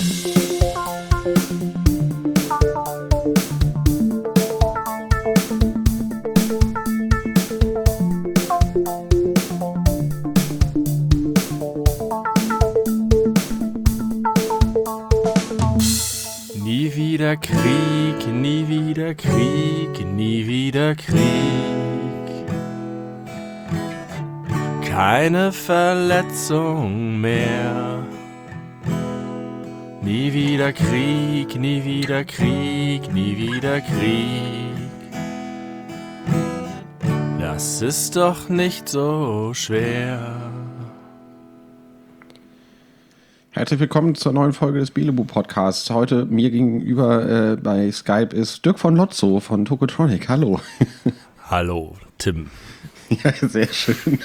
Nie wieder Krieg, nie wieder Krieg, nie wieder Krieg. Keine Verletzung mehr. Nie wieder Krieg, nie wieder Krieg, nie wieder Krieg. Das ist doch nicht so schwer. Herzlich willkommen zur neuen Folge des Belebu-Podcasts. Heute mir gegenüber bei Skype ist Dirk von Lotzo von Tokotronic. Hallo. Hallo, Tim. Ja, sehr schön.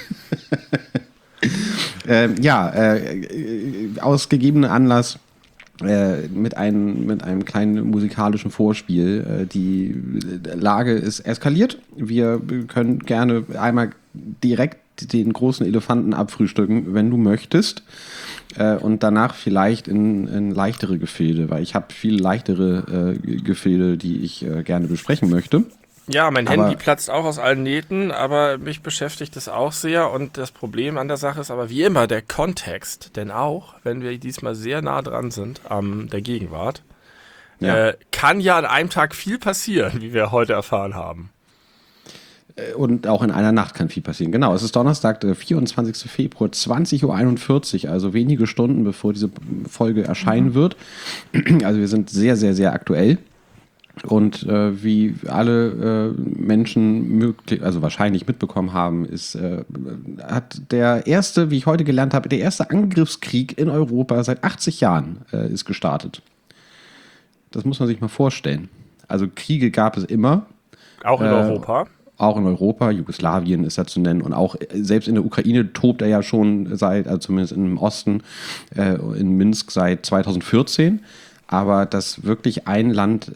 Aus gegebenem Anlass mit einem kleinen musikalischen Vorspiel. Die Lage ist eskaliert. Wir können gerne einmal direkt den großen Elefanten abfrühstücken, wenn du möchtest. Und danach vielleicht in leichtere Gefilde, weil ich habe viel leichtere Gefilde, die ich gerne besprechen möchte. Ja, mein Handy platzt auch aus allen Nähten, aber mich beschäftigt es auch sehr. Und das Problem an der Sache ist aber wie immer der Kontext. Denn auch, wenn wir diesmal sehr nah dran sind an der Gegenwart, kann ja an einem Tag viel passieren, wie wir heute erfahren haben. Und auch in einer Nacht kann viel passieren. Genau, es ist Donnerstag, der 24. Februar, 20.41 Uhr, also wenige Stunden, bevor diese Folge erscheinen wird. Also wir sind sehr, sehr, sehr aktuell. Und wie alle Menschen wahrscheinlich mitbekommen haben, hat der erste, wie ich heute gelernt habe, der erste Angriffskrieg in Europa seit 80 Jahren ist gestartet. Das muss man sich mal vorstellen. Also Kriege gab es immer. Auch in Europa? Auch in Europa, Jugoslawien ist da zu nennen und auch selbst in der Ukraine tobt er ja schon also zumindest im Osten, in Minsk seit 2014. Aber dass wirklich ein Land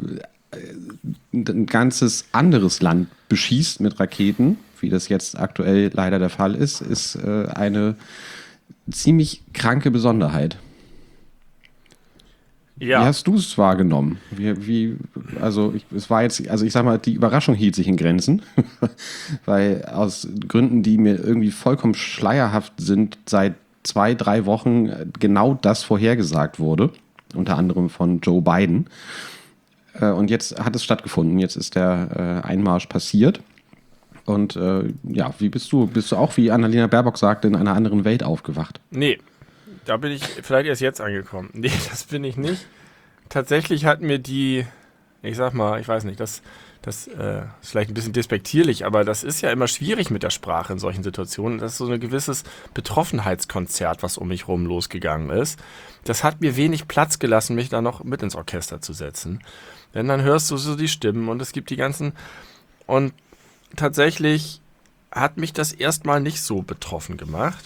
ein ganzes anderes Land beschießt mit Raketen, wie das jetzt aktuell leider der Fall ist eine ziemlich kranke Besonderheit. Ja. Wie hast du es wahrgenommen? Ich sag mal, die Überraschung hielt sich in Grenzen, weil aus Gründen, die mir irgendwie vollkommen schleierhaft sind, seit 2-3 Wochen genau das vorhergesagt wurde, unter anderem von Joe Biden. Und jetzt hat es stattgefunden, jetzt ist der Einmarsch passiert. Und wie bist du? Bist du auch, wie Annalena Baerbock sagte, in einer anderen Welt aufgewacht? Nee. Da bin ich vielleicht erst jetzt angekommen. Nee, das bin ich nicht. Tatsächlich hat mir ich weiß nicht, das ist vielleicht ein bisschen despektierlich, aber das ist ja immer schwierig mit der Sprache in solchen Situationen. Das ist so ein gewisses Betroffenheitskonzert, was um mich rum losgegangen ist. Das hat mir wenig Platz gelassen, mich da noch mit ins Orchester zu setzen. Denn dann hörst du so die Stimmen und es gibt die ganzen... Und tatsächlich hat mich das erstmal nicht so betroffen gemacht.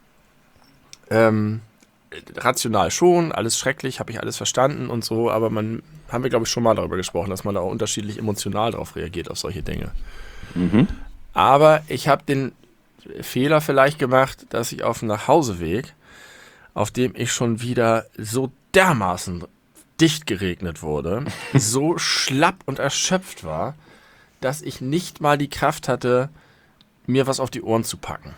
Rational schon, alles schrecklich, habe ich alles verstanden und so, aber haben wir, glaube ich, schon mal darüber gesprochen, dass man da auch unterschiedlich emotional darauf reagiert, auf solche Dinge. Mhm. Aber ich habe den Fehler vielleicht gemacht, dass ich auf dem Nachhauseweg, auf dem ich schon wieder so dermaßen dicht geregnet wurde, so schlapp und erschöpft war, dass ich nicht mal die Kraft hatte, mir was auf die Ohren zu packen.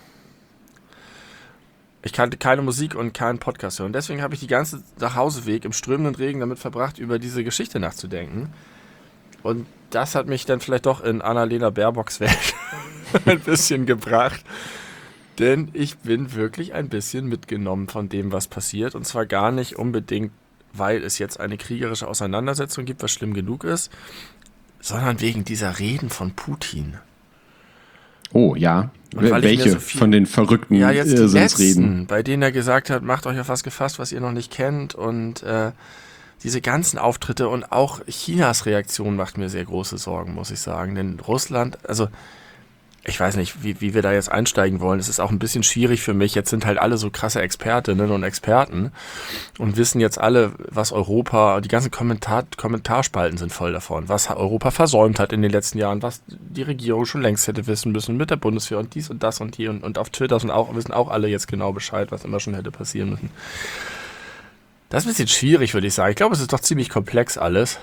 Ich kannte keine Musik und keinen Podcast hören. Deswegen habe ich die ganze Nachhauseweg im strömenden Regen damit verbracht, über diese Geschichte nachzudenken. Und das hat mich dann vielleicht doch in Annalena Baerbocks Welt ein bisschen gebracht. Denn ich bin wirklich ein bisschen mitgenommen von dem, was passiert. Und zwar gar nicht unbedingt, weil es jetzt eine kriegerische Auseinandersetzung gibt, was schlimm genug ist, sondern wegen dieser Reden von Putin. Oh, ja. Welche von den verrückten Irrsinnsreden? Bei denen er gesagt hat, macht euch auf was gefasst, was ihr noch nicht kennt. Und diese ganzen Auftritte und auch Chinas Reaktion macht mir sehr große Sorgen, muss ich sagen. Denn Russland, also ich weiß nicht, wie wir da jetzt einsteigen wollen. Es ist auch ein bisschen schwierig für mich. Jetzt sind halt alle so krasse Expertinnen und Experten und wissen jetzt alle, was Europa, die ganzen Kommentarspalten sind voll davon, was Europa versäumt hat in den letzten Jahren, was die Regierung schon längst hätte wissen müssen mit der Bundeswehr und dies und das und hier und auf Twitter wissen auch alle jetzt genau Bescheid, was immer schon hätte passieren müssen. Das ist ein bisschen schwierig, würde ich sagen. Ich glaube, es ist doch ziemlich komplex alles.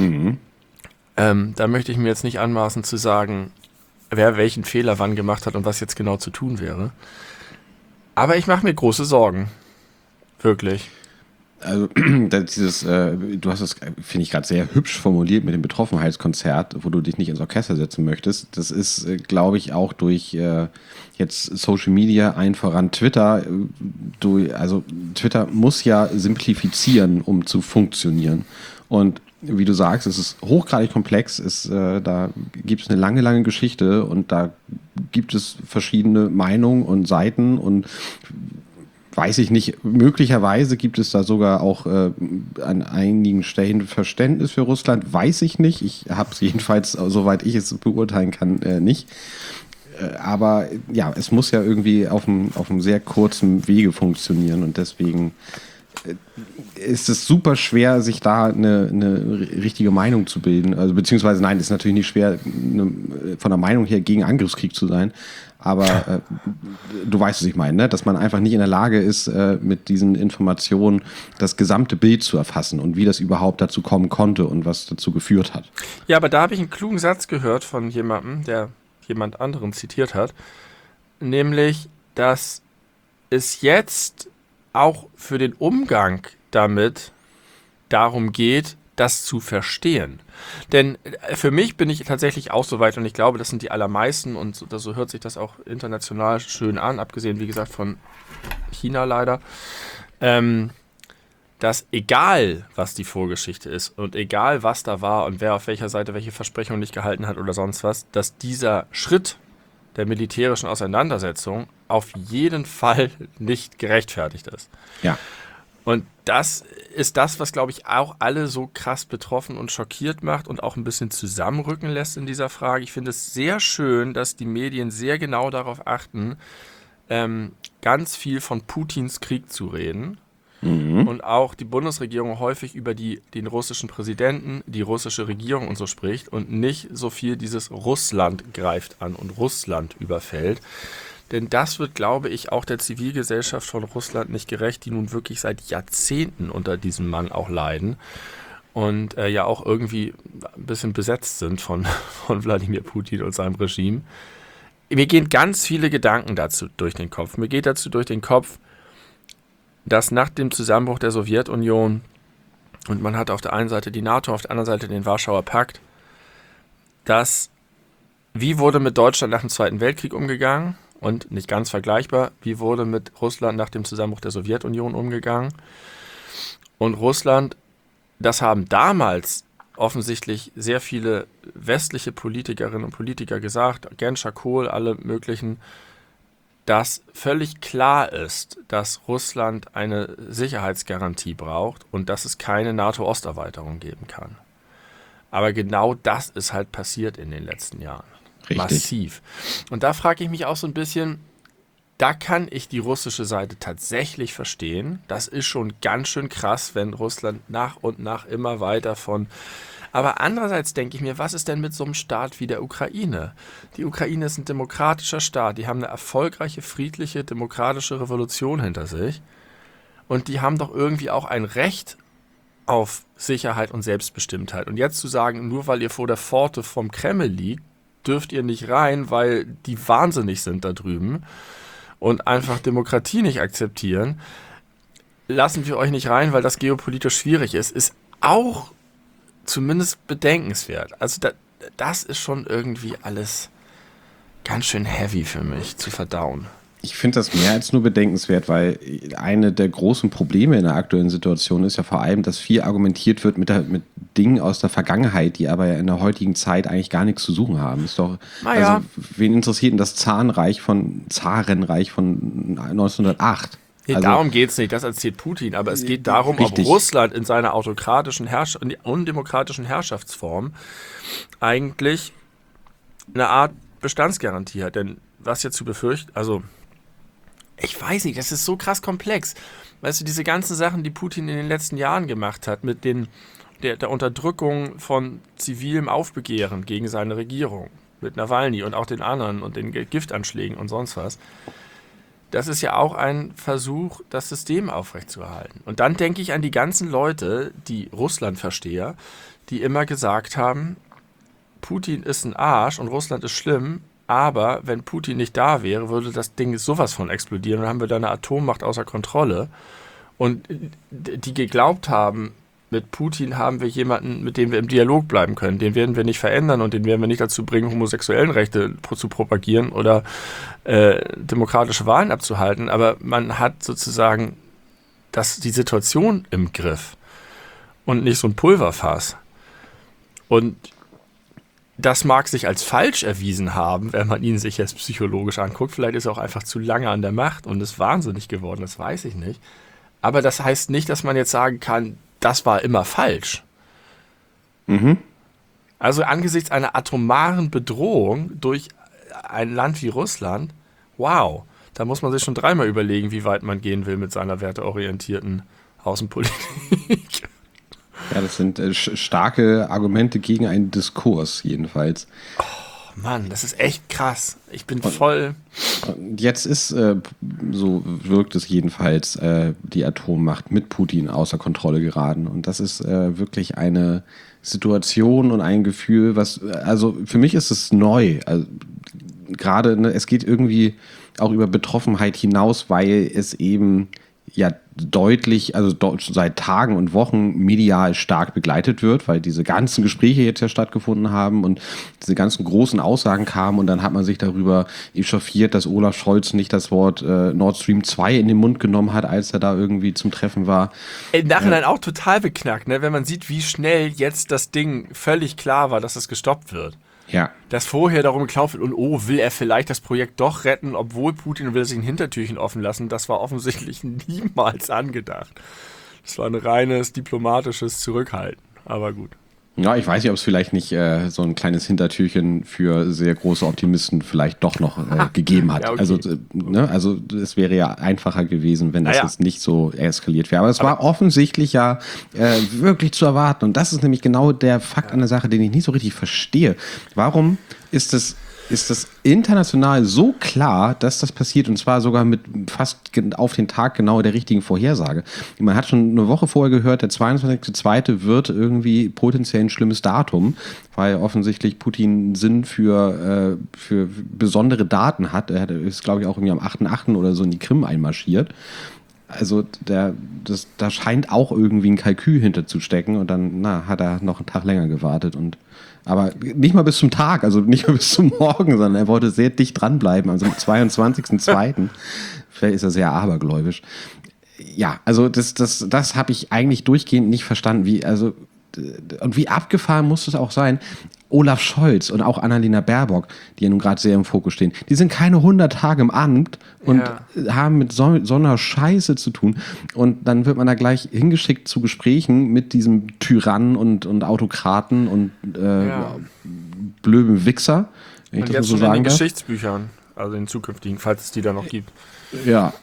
Da möchte ich mir jetzt nicht anmaßen zu sagen, wer welchen Fehler wann gemacht hat und was jetzt genau zu tun wäre. Aber ich mache mir große Sorgen. Wirklich. Also du hast das, finde ich, gerade sehr hübsch formuliert mit dem Betroffenheitskonzert, wo du dich nicht ins Orchester setzen möchtest. Das ist, glaube ich, auch durch jetzt Social Media, allen voran Twitter. Also Twitter muss ja simplifizieren, um zu funktionieren. Und wie du sagst, es ist hochgradig komplex. Da gibt es eine lange, lange Geschichte und da gibt es verschiedene Meinungen und Seiten und weiß ich nicht, möglicherweise gibt es da sogar auch an einigen Stellen Verständnis für Russland, weiß ich nicht. Ich habe es jedenfalls, soweit ich es beurteilen kann, nicht. Aber ja, es muss ja irgendwie auf einem sehr kurzen Wege funktionieren und deswegen ist es super schwer, sich da eine richtige Meinung zu bilden. Also beziehungsweise nein, es ist natürlich nicht schwer, von der Meinung her gegen Angriffskrieg zu sein. Aber du weißt, was ich meine, ne? Dass man einfach nicht in der Lage ist, mit diesen Informationen das gesamte Bild zu erfassen und wie das überhaupt dazu kommen konnte und was dazu geführt hat. Ja, aber da habe ich einen klugen Satz gehört von jemandem, der jemand anderen zitiert hat, nämlich, dass es jetzt auch für den Umgang damit darum geht, das zu verstehen. Denn für mich bin ich tatsächlich auch so weit und ich glaube, das sind die allermeisten und so hört sich das auch international schön an, abgesehen, wie gesagt, von China leider, dass egal, was die Vorgeschichte ist und egal, was da war und wer auf welcher Seite welche Versprechungen nicht gehalten hat oder sonst was, dass dieser Schritt der militärischen Auseinandersetzung auf jeden Fall nicht gerechtfertigt ist. Ja. Und das ist das, was, glaube ich, auch alle so krass betroffen und schockiert macht und auch ein bisschen zusammenrücken lässt in dieser Frage. Ich finde es sehr schön, dass die Medien sehr genau darauf achten, ganz viel von Putins Krieg zu reden. Und auch die Bundesregierung häufig über den russischen Präsidenten, die russische Regierung und so spricht und nicht so viel dieses Russland greift an und Russland überfällt. Denn das wird, glaube ich, auch der Zivilgesellschaft von Russland nicht gerecht, die nun wirklich seit Jahrzehnten unter diesem Mann auch leiden und ja auch irgendwie ein bisschen besetzt sind von Wladimir Putin und seinem Regime. Mir gehen ganz viele Gedanken dazu durch den Kopf. Mir geht dazu durch den Kopf, dass nach dem Zusammenbruch der Sowjetunion und man hat auf der einen Seite die NATO, auf der anderen Seite den Warschauer Pakt, wie wurde mit Deutschland nach dem Zweiten Weltkrieg umgegangen? Und nicht ganz vergleichbar, wie wurde mit Russland nach dem Zusammenbruch der Sowjetunion umgegangen? Und Russland, das haben damals offensichtlich sehr viele westliche Politikerinnen und Politiker gesagt, Genscher, Kohl, alle möglichen, dass völlig klar ist, dass Russland eine Sicherheitsgarantie braucht und dass es keine NATO-Osterweiterung geben kann. Aber genau das ist halt passiert in den letzten Jahren. Richtig. Massiv. Und da frage ich mich auch so ein bisschen, da kann ich die russische Seite tatsächlich verstehen. Das ist schon ganz schön krass, wenn Russland nach und nach immer weiter von... Aber andererseits denke ich mir, was ist denn mit so einem Staat wie der Ukraine? Die Ukraine ist ein demokratischer Staat. Die haben eine erfolgreiche, friedliche, demokratische Revolution hinter sich. Und die haben doch irgendwie auch ein Recht auf Sicherheit und Selbstbestimmtheit. Und jetzt zu sagen, nur weil ihr vor der Pforte vom Kreml liegt, dürft ihr nicht rein, weil die wahnsinnig sind da drüben und einfach Demokratie nicht akzeptieren, lassen wir euch nicht rein, weil das geopolitisch schwierig ist auch zumindest bedenkenswert. Also das ist schon irgendwie alles ganz schön heavy für mich zu verdauen. Ich finde das mehr als nur bedenkenswert, weil eine der großen Probleme in der aktuellen Situation ist ja vor allem, dass viel argumentiert wird mit Dingen aus der Vergangenheit, die aber ja in der heutigen Zeit eigentlich gar nichts zu suchen haben. Ist doch, also wen interessiert denn das Zarenreich von 1908? Nee, also, darum geht es nicht, das erzählt Putin, aber es geht darum, richtig, ob Russland in seiner autokratischen, undemokratischen Herrschaftsform eigentlich eine Art Bestandsgarantie hat. Denn was jetzt zu befürchten, also ich weiß nicht, das ist so krass komplex. Weißt du, diese ganzen Sachen, die Putin in den letzten Jahren gemacht hat, mit der Unterdrückung von zivilem Aufbegehren gegen seine Regierung, mit Nawalny und auch den anderen und den Giftanschlägen und sonst was, das ist ja auch ein Versuch, das System aufrechtzuerhalten. Und dann denke ich an die ganzen Leute, die Russland-Versteher, die immer gesagt haben, Putin ist ein Arsch und Russland ist schlimm, aber wenn Putin nicht da wäre, würde das Ding sowas von explodieren. Dann haben wir da eine Atommacht außer Kontrolle. Und die geglaubt haben, mit Putin haben wir jemanden, mit dem wir im Dialog bleiben können. Den werden wir nicht verändern und den werden wir nicht dazu bringen, homosexuellen Rechte zu propagieren oder demokratische Wahlen abzuhalten. Aber man hat sozusagen die Situation im Griff und nicht so ein Pulverfass. Und das mag sich als falsch erwiesen haben, wenn man ihn sich jetzt psychologisch anguckt. Vielleicht ist er auch einfach zu lange an der Macht und ist wahnsinnig geworden, das weiß ich nicht. Aber das heißt nicht, dass man jetzt sagen kann, das war immer falsch. Mhm. Also angesichts einer atomaren Bedrohung durch ein Land wie Russland, wow, da muss man sich schon dreimal überlegen, wie weit man gehen will mit seiner werteorientierten Außenpolitik. Ja, das sind starke Argumente gegen einen Diskurs jedenfalls. Oh Mann, das ist echt krass. Ich bin voll... Jetzt ist, so wirkt es jedenfalls, die Atommacht mit Putin außer Kontrolle geraten. Und das ist wirklich eine Situation und ein Gefühl, also für mich ist es neu. Also, gerade, ne, es geht irgendwie auch über Betroffenheit hinaus, weil es eben ja deutlich, also seit Tagen und Wochen medial stark begleitet wird, weil diese ganzen Gespräche jetzt ja stattgefunden haben und diese ganzen großen Aussagen kamen und dann hat man sich darüber echauffiert, dass Olaf Scholz nicht das Wort Nord Stream 2 in den Mund genommen hat, als er da irgendwie zum Treffen war. Im Nachhinein auch total beknackt, ne? Wenn man sieht, wie schnell jetzt das Ding völlig klar war, dass es gestoppt wird. Ja. Dass vorher darum geklaubt wird und will er vielleicht das Projekt doch retten, obwohl Putin will sich ein Hintertürchen offen lassen, das war offensichtlich niemals angedacht. Das war ein reines diplomatisches Zurückhalten, aber gut. Ja, ich weiß nicht, ob es vielleicht nicht so ein kleines Hintertürchen für sehr große Optimisten vielleicht doch noch gegeben hat. Ja, okay. Also es wäre ja einfacher gewesen, wenn das jetzt nicht so eskaliert wäre. Aber es war offensichtlich ja wirklich zu erwarten. Und das ist nämlich genau der Fakt an der Sache, den ich nicht so richtig verstehe. Warum ist es international so klar, dass das passiert, und zwar sogar mit fast auf den Tag genau der richtigen Vorhersage. Man hat schon eine Woche vorher gehört, der 22.02. wird irgendwie potenziell ein schlimmes Datum, weil offensichtlich Putin Sinn für besondere Daten hat. Er ist, glaube ich, auch irgendwie am 8.8. oder so in die Krim einmarschiert. Also da scheint auch irgendwie ein Kalkül hinterzustecken und dann hat er noch einen Tag länger gewartet aber nicht mal bis zum Tag, also nicht mal bis zum Morgen, sondern er wollte sehr dicht dranbleiben, also am 22.02. Vielleicht ist er sehr abergläubisch. Ja, also das habe ich eigentlich durchgehend nicht verstanden, und wie abgefahren muss es auch sein. Olaf Scholz und auch Annalena Baerbock, die ja nun gerade sehr im Fokus stehen, die sind keine 100 Tage im Amt und haben mit so einer Scheiße zu tun. Und dann wird man da gleich hingeschickt zu Gesprächen mit diesem Tyrannen und Autokraten und blöden Wichser. Und jetzt so schon in den Geschichtsbüchern, also in zukünftigen, falls es die da noch gibt. Ja.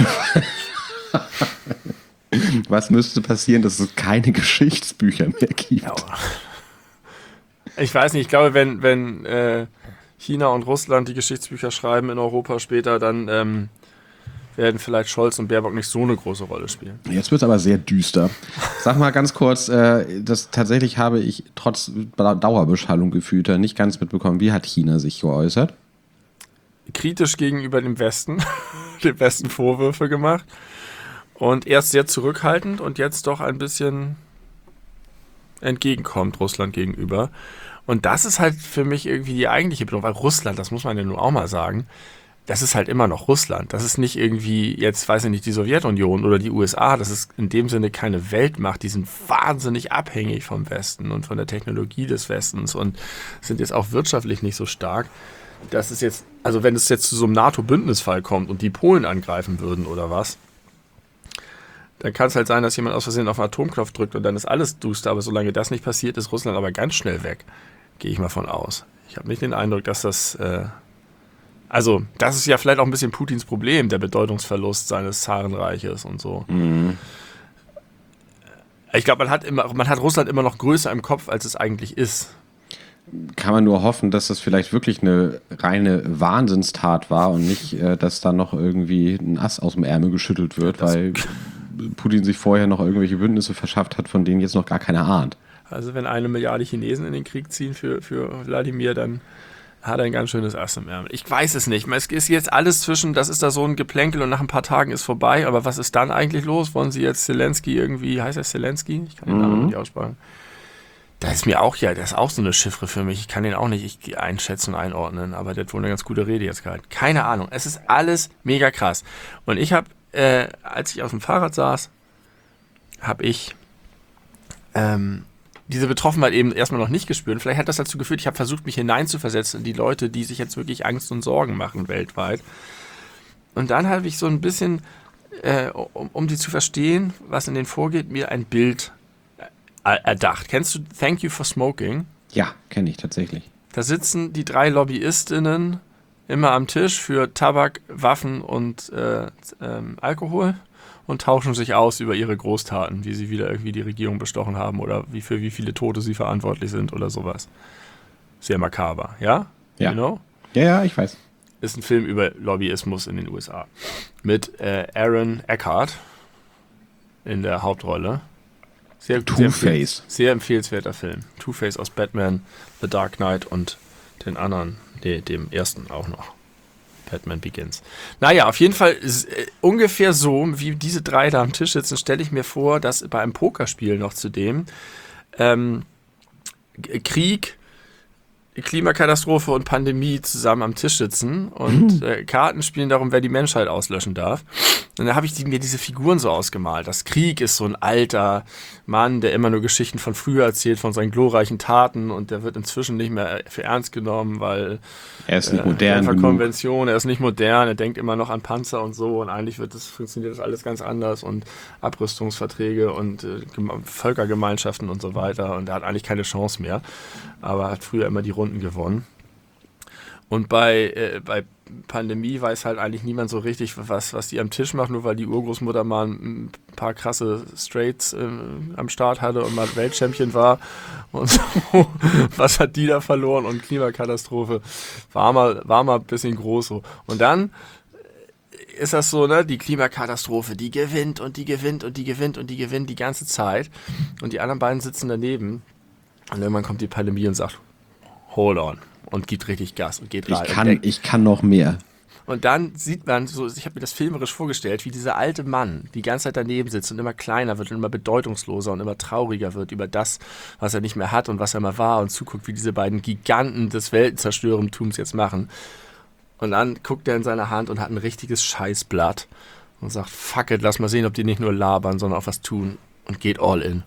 Was müsste passieren, dass es keine Geschichtsbücher mehr gibt? Ja. Ich weiß nicht, ich glaube, wenn China und Russland die Geschichtsbücher schreiben in Europa später, dann werden vielleicht Scholz und Baerbock nicht so eine große Rolle spielen. Jetzt wird es aber sehr düster. Sag mal ganz kurz, tatsächlich habe ich trotz Dauerbeschallung gefühlter nicht ganz mitbekommen, wie hat China sich geäußert? Kritisch gegenüber dem Westen, dem Westen Vorwürfe gemacht und erst sehr zurückhaltend und jetzt doch ein bisschen entgegenkommt Russland gegenüber. Und das ist halt für mich irgendwie die eigentliche Bedeutung, weil Russland, das muss man ja nun auch mal sagen, das ist halt immer noch Russland. Das ist nicht irgendwie, jetzt weiß ich nicht, die Sowjetunion oder die USA, das ist in dem Sinne keine Weltmacht, die sind wahnsinnig abhängig vom Westen und von der Technologie des Westens und sind jetzt auch wirtschaftlich nicht so stark. Das ist jetzt, also wenn es jetzt zu so einem NATO-Bündnisfall kommt und die Polen angreifen würden oder was, dann kann es halt sein, dass jemand aus Versehen auf den Atomknopf drückt und dann ist alles duster, aber solange das nicht passiert, ist Russland aber ganz schnell weg. Gehe ich mal von aus. Ich habe nicht den Eindruck, dass das, das ist ja vielleicht auch ein bisschen Putins Problem, der Bedeutungsverlust seines Zarenreiches und so. Mhm. Ich glaube, man hat Russland immer noch größer im Kopf, als es eigentlich ist. kann man nur hoffen, dass das vielleicht wirklich eine reine Wahnsinnstat war und nicht, dass da noch irgendwie ein Ass aus dem Ärmel geschüttelt wird, weil Putin sich vorher noch irgendwelche Bündnisse verschafft hat, von denen jetzt noch gar keiner ahnt. Also wenn 1 Milliarde Chinesen in den Krieg ziehen für Wladimir, dann hat er ein ganz schönes Ass im Ärmel. Ich weiß es nicht. Es ist jetzt alles zwischen, das ist da so ein Geplänkel und nach ein paar Tagen ist vorbei, aber was ist dann eigentlich los? Wollen sie jetzt Zelensky irgendwie, heißt er Zelensky? Ich kann den Namen nicht aussprechen. Das ist mir auch, das ist auch so eine Chiffre für mich. Ich kann den auch nicht einschätzen und einordnen, aber der hat wohl eine ganz gute Rede jetzt gehalten. Keine Ahnung. Es ist alles mega krass. Und ich habe, als ich auf dem Fahrrad saß, habe ich diese Betroffenheit eben erstmal noch nicht gespürt. Vielleicht hat das dazu geführt, ich habe versucht, mich hineinzuversetzen in die Leute, die sich jetzt wirklich Angst und Sorgen machen weltweit. Und dann habe ich so ein bisschen, um die zu verstehen, was in denen vorgeht, mir ein Bild erdacht. Kennst du Thank You for Smoking? Ja, kenne ich tatsächlich. Da sitzen die 3 LobbyistInnen immer am Tisch für Tabak, Waffen und Alkohol und tauschen sich aus über ihre Großtaten, wie sie wieder irgendwie die Regierung bestochen haben oder für wie viele Tote sie verantwortlich sind oder sowas. Sehr makaber, ja? Ja. You know? Ja, ich weiß. Ist ein Film über Lobbyismus in den USA. Mit Aaron Eckhart in der Hauptrolle. Two-Face. Sehr empfehlenswerter Film. Two-Face aus Batman, The Dark Knight und den anderen, dem ersten auch noch. Batman Begins. Naja, auf jeden Fall ungefähr so, wie diese 3 da am Tisch sitzen, stelle ich mir vor, dass bei einem Pokerspiel noch zudem Krieg, Klimakatastrophe und Pandemie zusammen am Tisch sitzen und Karten spielen darum, wer die Menschheit auslöschen darf. Und da habe ich mir diese Figuren so ausgemalt. Das Krieg ist so ein alter Mann, der immer nur Geschichten von früher erzählt, von seinen glorreichen Taten und der wird inzwischen nicht mehr für ernst genommen, weil er ist nicht modern. Konvention, er ist nicht modern, er denkt immer noch an Panzer und so und eigentlich funktioniert das alles ganz anders und Abrüstungsverträge und Völkergemeinschaften und so weiter und er hat eigentlich keine Chance mehr, aber hat früher immer die Runden gewonnen. Und bei Pandemie weiß halt eigentlich niemand so richtig, was die am Tisch macht, nur weil die Urgroßmutter mal ein paar krasse Straights am Start hatte und mal Weltchampion war und so. Was hat die da verloren? Und Klimakatastrophe war mal ein bisschen groß so. Und dann ist das so, ne, die Klimakatastrophe, die gewinnt und die gewinnt und die gewinnt und die gewinnt die ganze Zeit. Und die anderen beiden sitzen daneben. Und irgendwann kommt die Pandemie und sagt, hold on. Und gibt richtig Gas und geht rein. Ich kann noch mehr. Und dann sieht man, so, ich habe mir das filmerisch vorgestellt, wie dieser alte Mann die ganze Zeit daneben sitzt und immer kleiner wird und immer bedeutungsloser und immer trauriger wird über das, was er nicht mehr hat und was er mal war und zuguckt, wie diese beiden Giganten des Weltenzerstörertums jetzt machen. Und dann guckt er in seine Hand und hat ein richtiges Scheißblatt und sagt, fuck it, lass mal sehen, ob die nicht nur labern, sondern auch was tun und geht all in.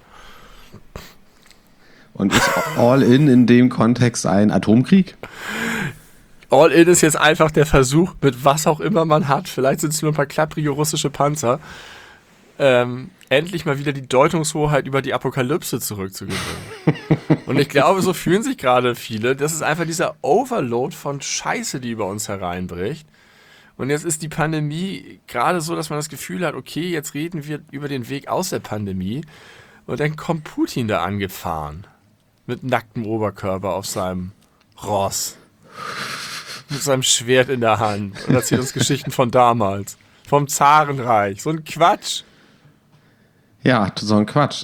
Und ist all in dem Kontext ein Atomkrieg? All in ist jetzt einfach der Versuch, mit was auch immer man hat, vielleicht sind es nur ein paar klapprige russische Panzer, endlich mal wieder die Deutungshoheit über die Apokalypse zurückzugewinnen. Und ich glaube, so fühlen sich gerade viele. Das ist einfach dieser Overload von Scheiße, die über uns hereinbricht. Und jetzt ist die Pandemie gerade so, dass man das Gefühl hat, okay, jetzt reden wir über den Weg aus der Pandemie. Und dann kommt Putin da angefahren. Mit nacktem Oberkörper auf seinem Ross. Mit seinem Schwert in der Hand. Und erzählt uns Geschichten von damals. Vom Zarenreich. So ein Quatsch. Ja, so ein Quatsch.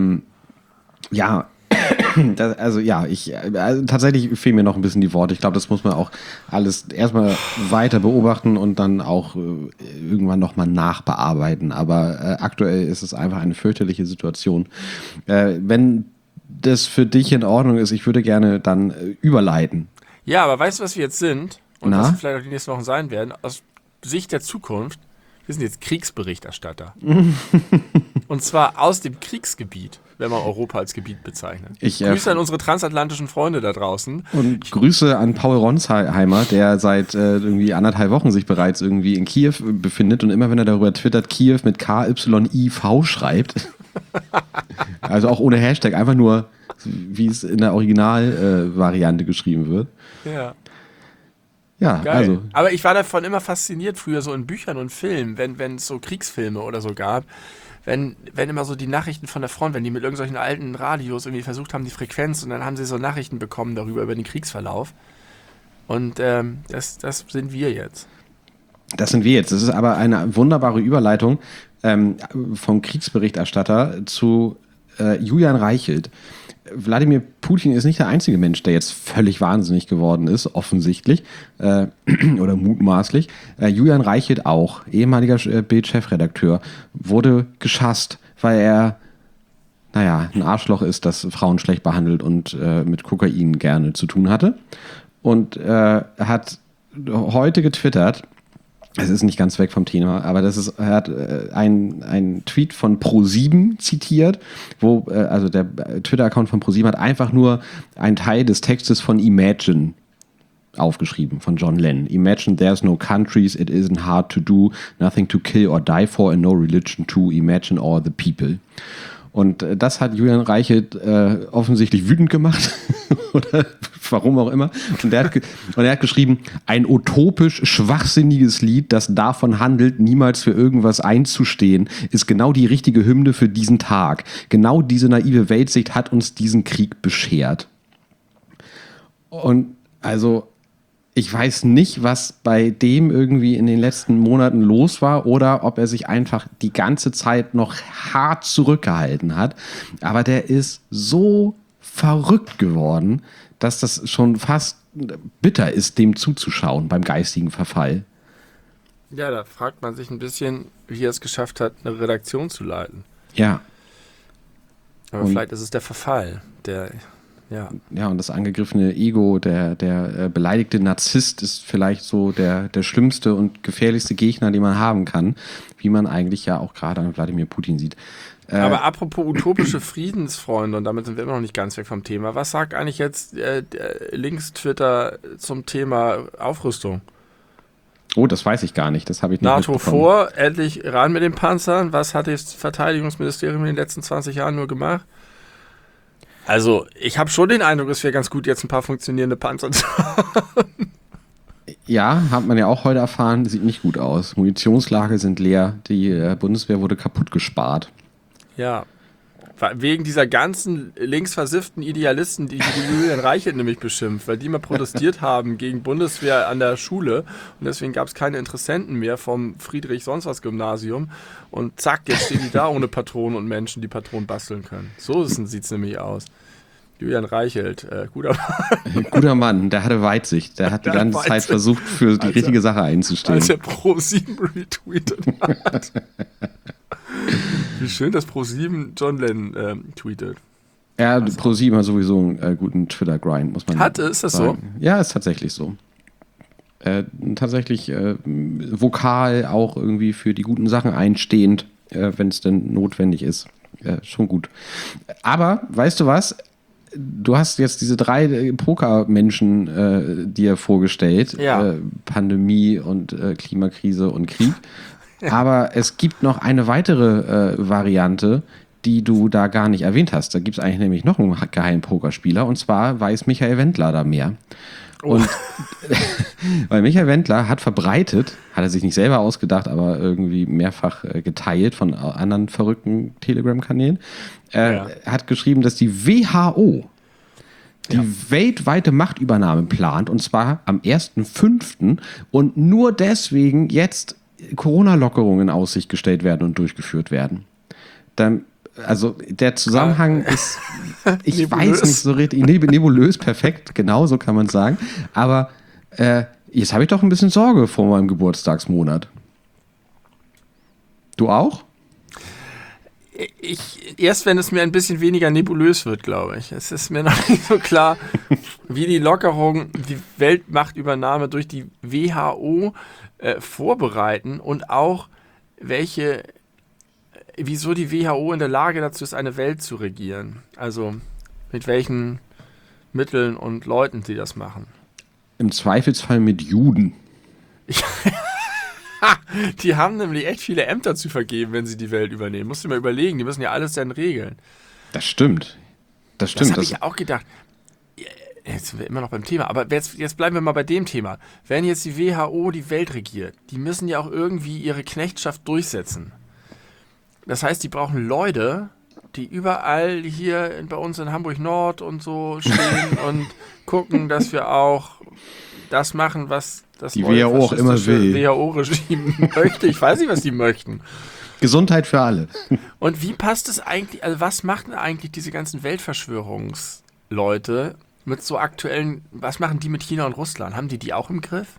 Tatsächlich fehlen mir noch ein bisschen die Worte. Ich glaube, das muss man auch alles erstmal weiter beobachten und dann auch irgendwann nochmal nachbearbeiten. Aber aktuell ist es einfach eine fürchterliche Situation. Wenn das für dich in Ordnung ist, ich würde gerne dann überleiten. Ja, aber weißt du, was wir jetzt sind? Und was wir vielleicht auch die nächsten Wochen sein werden? Aus Sicht der Zukunft, wir sind jetzt Kriegsberichterstatter. Und zwar aus dem Kriegsgebiet, wenn man Europa als Gebiet bezeichnet. Grüße an unsere transatlantischen Freunde da draußen. Und Grüße an Paul Ronsheimer, der seit irgendwie 1,5 Wochen sich bereits irgendwie in Kiew befindet und immer, wenn er darüber twittert, Kiew mit KYIV schreibt. Also auch ohne Hashtag, einfach nur, wie es in der Originalvariante geschrieben wird. Ja. Ja, geil. Also. Aber ich war davon immer fasziniert, früher so in Büchern und Filmen, wenn es so Kriegsfilme oder so gab, wenn immer so die Nachrichten von der Front, wenn die mit irgendwelchen alten Radios irgendwie versucht haben, die Frequenz, und dann haben sie so Nachrichten bekommen darüber, über den Kriegsverlauf. Und das sind wir jetzt. Das sind wir jetzt. Das ist aber eine wunderbare Überleitung vom Kriegsberichterstatter zu Julian Reichelt. Wladimir Putin ist nicht der einzige Mensch, der jetzt völlig wahnsinnig geworden ist, offensichtlich oder mutmaßlich. Julian Reichelt auch, ehemaliger Bild-Chefredakteur, wurde geschasst, weil er, ein Arschloch ist, das Frauen schlecht behandelt und mit Kokain gerne zu tun hatte. Und hat heute getwittert, es ist nicht ganz weg vom Thema, aber er hat ein Tweet von Pro7 zitiert, wo also der Twitter-Account von Pro7 hat einfach nur einen Teil des Textes von Imagine aufgeschrieben, von John Lennon. Imagine there's no countries, it isn't hard to do, nothing to kill or die for and no religion to, imagine all the people. Und das hat Julian Reichelt offensichtlich wütend gemacht. Oder warum auch immer. Und er hat geschrieben, ein utopisch schwachsinniges Lied, das davon handelt, niemals für irgendwas einzustehen, ist genau die richtige Hymne für diesen Tag. Genau diese naive Weltsicht hat uns diesen Krieg beschert. Und also ich weiß nicht, was bei dem irgendwie in den letzten Monaten los war oder ob er sich einfach die ganze Zeit noch hart zurückgehalten hat. Aber der ist so verrückt geworden, dass das schon fast bitter ist, dem zuzuschauen beim geistigen Verfall. Ja, da fragt man sich ein bisschen, wie er es geschafft hat, eine Redaktion zu leiten. Ja. Aber vielleicht ist es der Verfall, Ja, und das angegriffene Ego, der beleidigte Narzisst ist vielleicht so der schlimmste und gefährlichste Gegner, den man haben kann, wie man eigentlich ja auch gerade an Wladimir Putin sieht. Aber apropos utopische Friedensfreunde, und damit sind wir immer noch nicht ganz weg vom Thema, was sagt eigentlich jetzt Links-Twitter zum Thema Aufrüstung? Oh, das weiß ich gar nicht, das habe ich nicht NATO mitbekommen. vor, endlich ran mit den Panzern. Was hat das Verteidigungsministerium in den letzten 20 Jahren nur gemacht? Also, ich habe schon den Eindruck, es wäre ganz gut, jetzt ein paar funktionierende Panzer zu haben. Ja, hat man ja auch heute erfahren, sieht nicht gut aus. Munitionslager sind leer, die Bundeswehr wurde kaputt gespart. Ja, wegen dieser ganzen linksversifften Idealisten, die Julian Reichelt nämlich beschimpft, weil die mal protestiert haben gegen Bundeswehr an der Schule und deswegen gab es keine Interessenten mehr vom Friedrich-Sonst-was-Gymnasium und zack, jetzt stehen die da ohne Patronen und Menschen, die Patronen basteln können. So sieht es nämlich aus. Julian Reichelt, guter Mann. Guter Mann, der hatte Weitsicht. Der hat die ganze Zeit versucht, für die richtige Sache einzustehen. Als er Pro7 retweetet hat. Wie schön, dass Pro7 John Lennon tweetet. Ja, Pro7 hat sowieso einen guten Twitter-Grind, muss man sagen. Ist das so? Ja, ist tatsächlich so. Tatsächlich vokal auch irgendwie für die guten Sachen einstehend, wenn es denn notwendig ist. Schon gut. Aber, weißt du was? Du hast jetzt diese 3 Poker-Menschen dir vorgestellt. Ja. Pandemie und Klimakrise und Krieg. Aber es gibt noch eine weitere Variante, die du da gar nicht erwähnt hast. Da gibt es eigentlich nämlich noch einen geheimen Pokerspieler, und zwar weiß Michael Wendler da mehr. Und weil Michael Wendler hat verbreitet, hat er sich nicht selber ausgedacht, aber irgendwie mehrfach geteilt von anderen verrückten Telegram-Kanälen, hat geschrieben, dass die WHO die weltweite Machtübernahme plant, und zwar am 1.5. und nur deswegen jetzt Corona-Lockerungen in Aussicht gestellt werden und durchgeführt werden. Dann, also der Zusammenhang ist, ich weiß nicht so richtig, nebulös, perfekt, genau so kann man sagen. Aber jetzt habe ich doch ein bisschen Sorge vor meinem Geburtstagsmonat. Du auch? Erst wenn es mir ein bisschen weniger nebulös wird, glaube ich. Es ist mir noch nicht so klar, wie die Lockerung, die Weltmachtübernahme durch die WHO vorbereiten und auch wieso die WHO in der Lage dazu ist, eine Welt zu regieren. Also mit welchen Mitteln und Leuten sie das machen. Im Zweifelsfall mit Juden. Die haben nämlich echt viele Ämter zu vergeben, wenn sie die Welt übernehmen. Musst du dir mal überlegen, die müssen ja alles dann regeln. Das stimmt. Das habe ich auch gedacht. Jetzt sind wir immer noch beim Thema, aber jetzt bleiben wir mal bei dem Thema. Wenn jetzt die WHO die Welt regiert, die müssen ja auch irgendwie ihre Knechtschaft durchsetzen. Das heißt, die brauchen Leute, die überall hier bei uns in Hamburg Nord und so stehen und gucken, dass wir auch das machen, was das Die WHO auch immer will. WHO-Regime möchte. Ich weiß nicht, was die möchten. Gesundheit für alle. Und wie passt es eigentlich, also was machen eigentlich diese ganzen Weltverschwörungsleute mit so aktuellen, was machen die mit China und Russland? Haben die auch im Griff?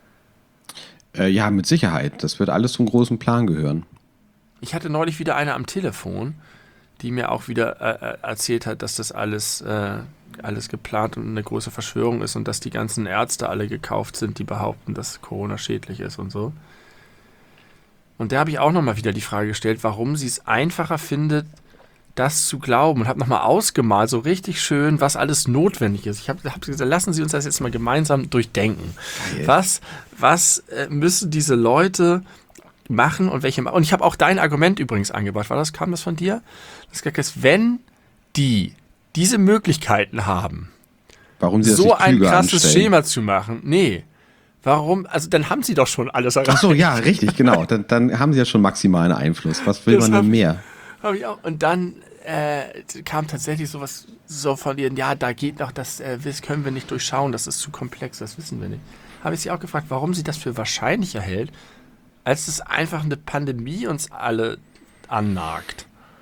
Ja, mit Sicherheit. Das wird alles zum großen Plan gehören. Ich hatte neulich wieder eine am Telefon, die mir auch wieder erzählt hat, dass das alles geplant und eine große Verschwörung ist und dass die ganzen Ärzte alle gekauft sind, die behaupten, dass Corona schädlich ist und so. Und da habe ich auch nochmal wieder die Frage gestellt, warum sie es einfacher findet, das zu glauben, und habe nochmal ausgemalt, so richtig schön, was alles notwendig ist. Ich habe gesagt, lassen Sie uns das jetzt mal gemeinsam durchdenken. Was müssen diese Leute machen und welche... Und ich habe auch dein Argument übrigens angebracht. Kam das von dir? Das ist, wenn die diese Möglichkeiten haben, warum sie das so nicht ein klüger krasses anstellen? Schema zu machen, warum? Also dann haben sie doch schon alles erreicht. Ach so, ja, richtig, genau. Dann haben sie ja schon maximalen Einfluss. Was will man denn mehr? Hab ich auch. Und dann kam tatsächlich sowas so von ihnen, ja, da geht noch, das können wir nicht durchschauen, das ist zu komplex, das wissen wir nicht. Habe ich sie auch gefragt, warum sie das für wahrscheinlicher hält, als es einfach eine Pandemie uns alle annagt.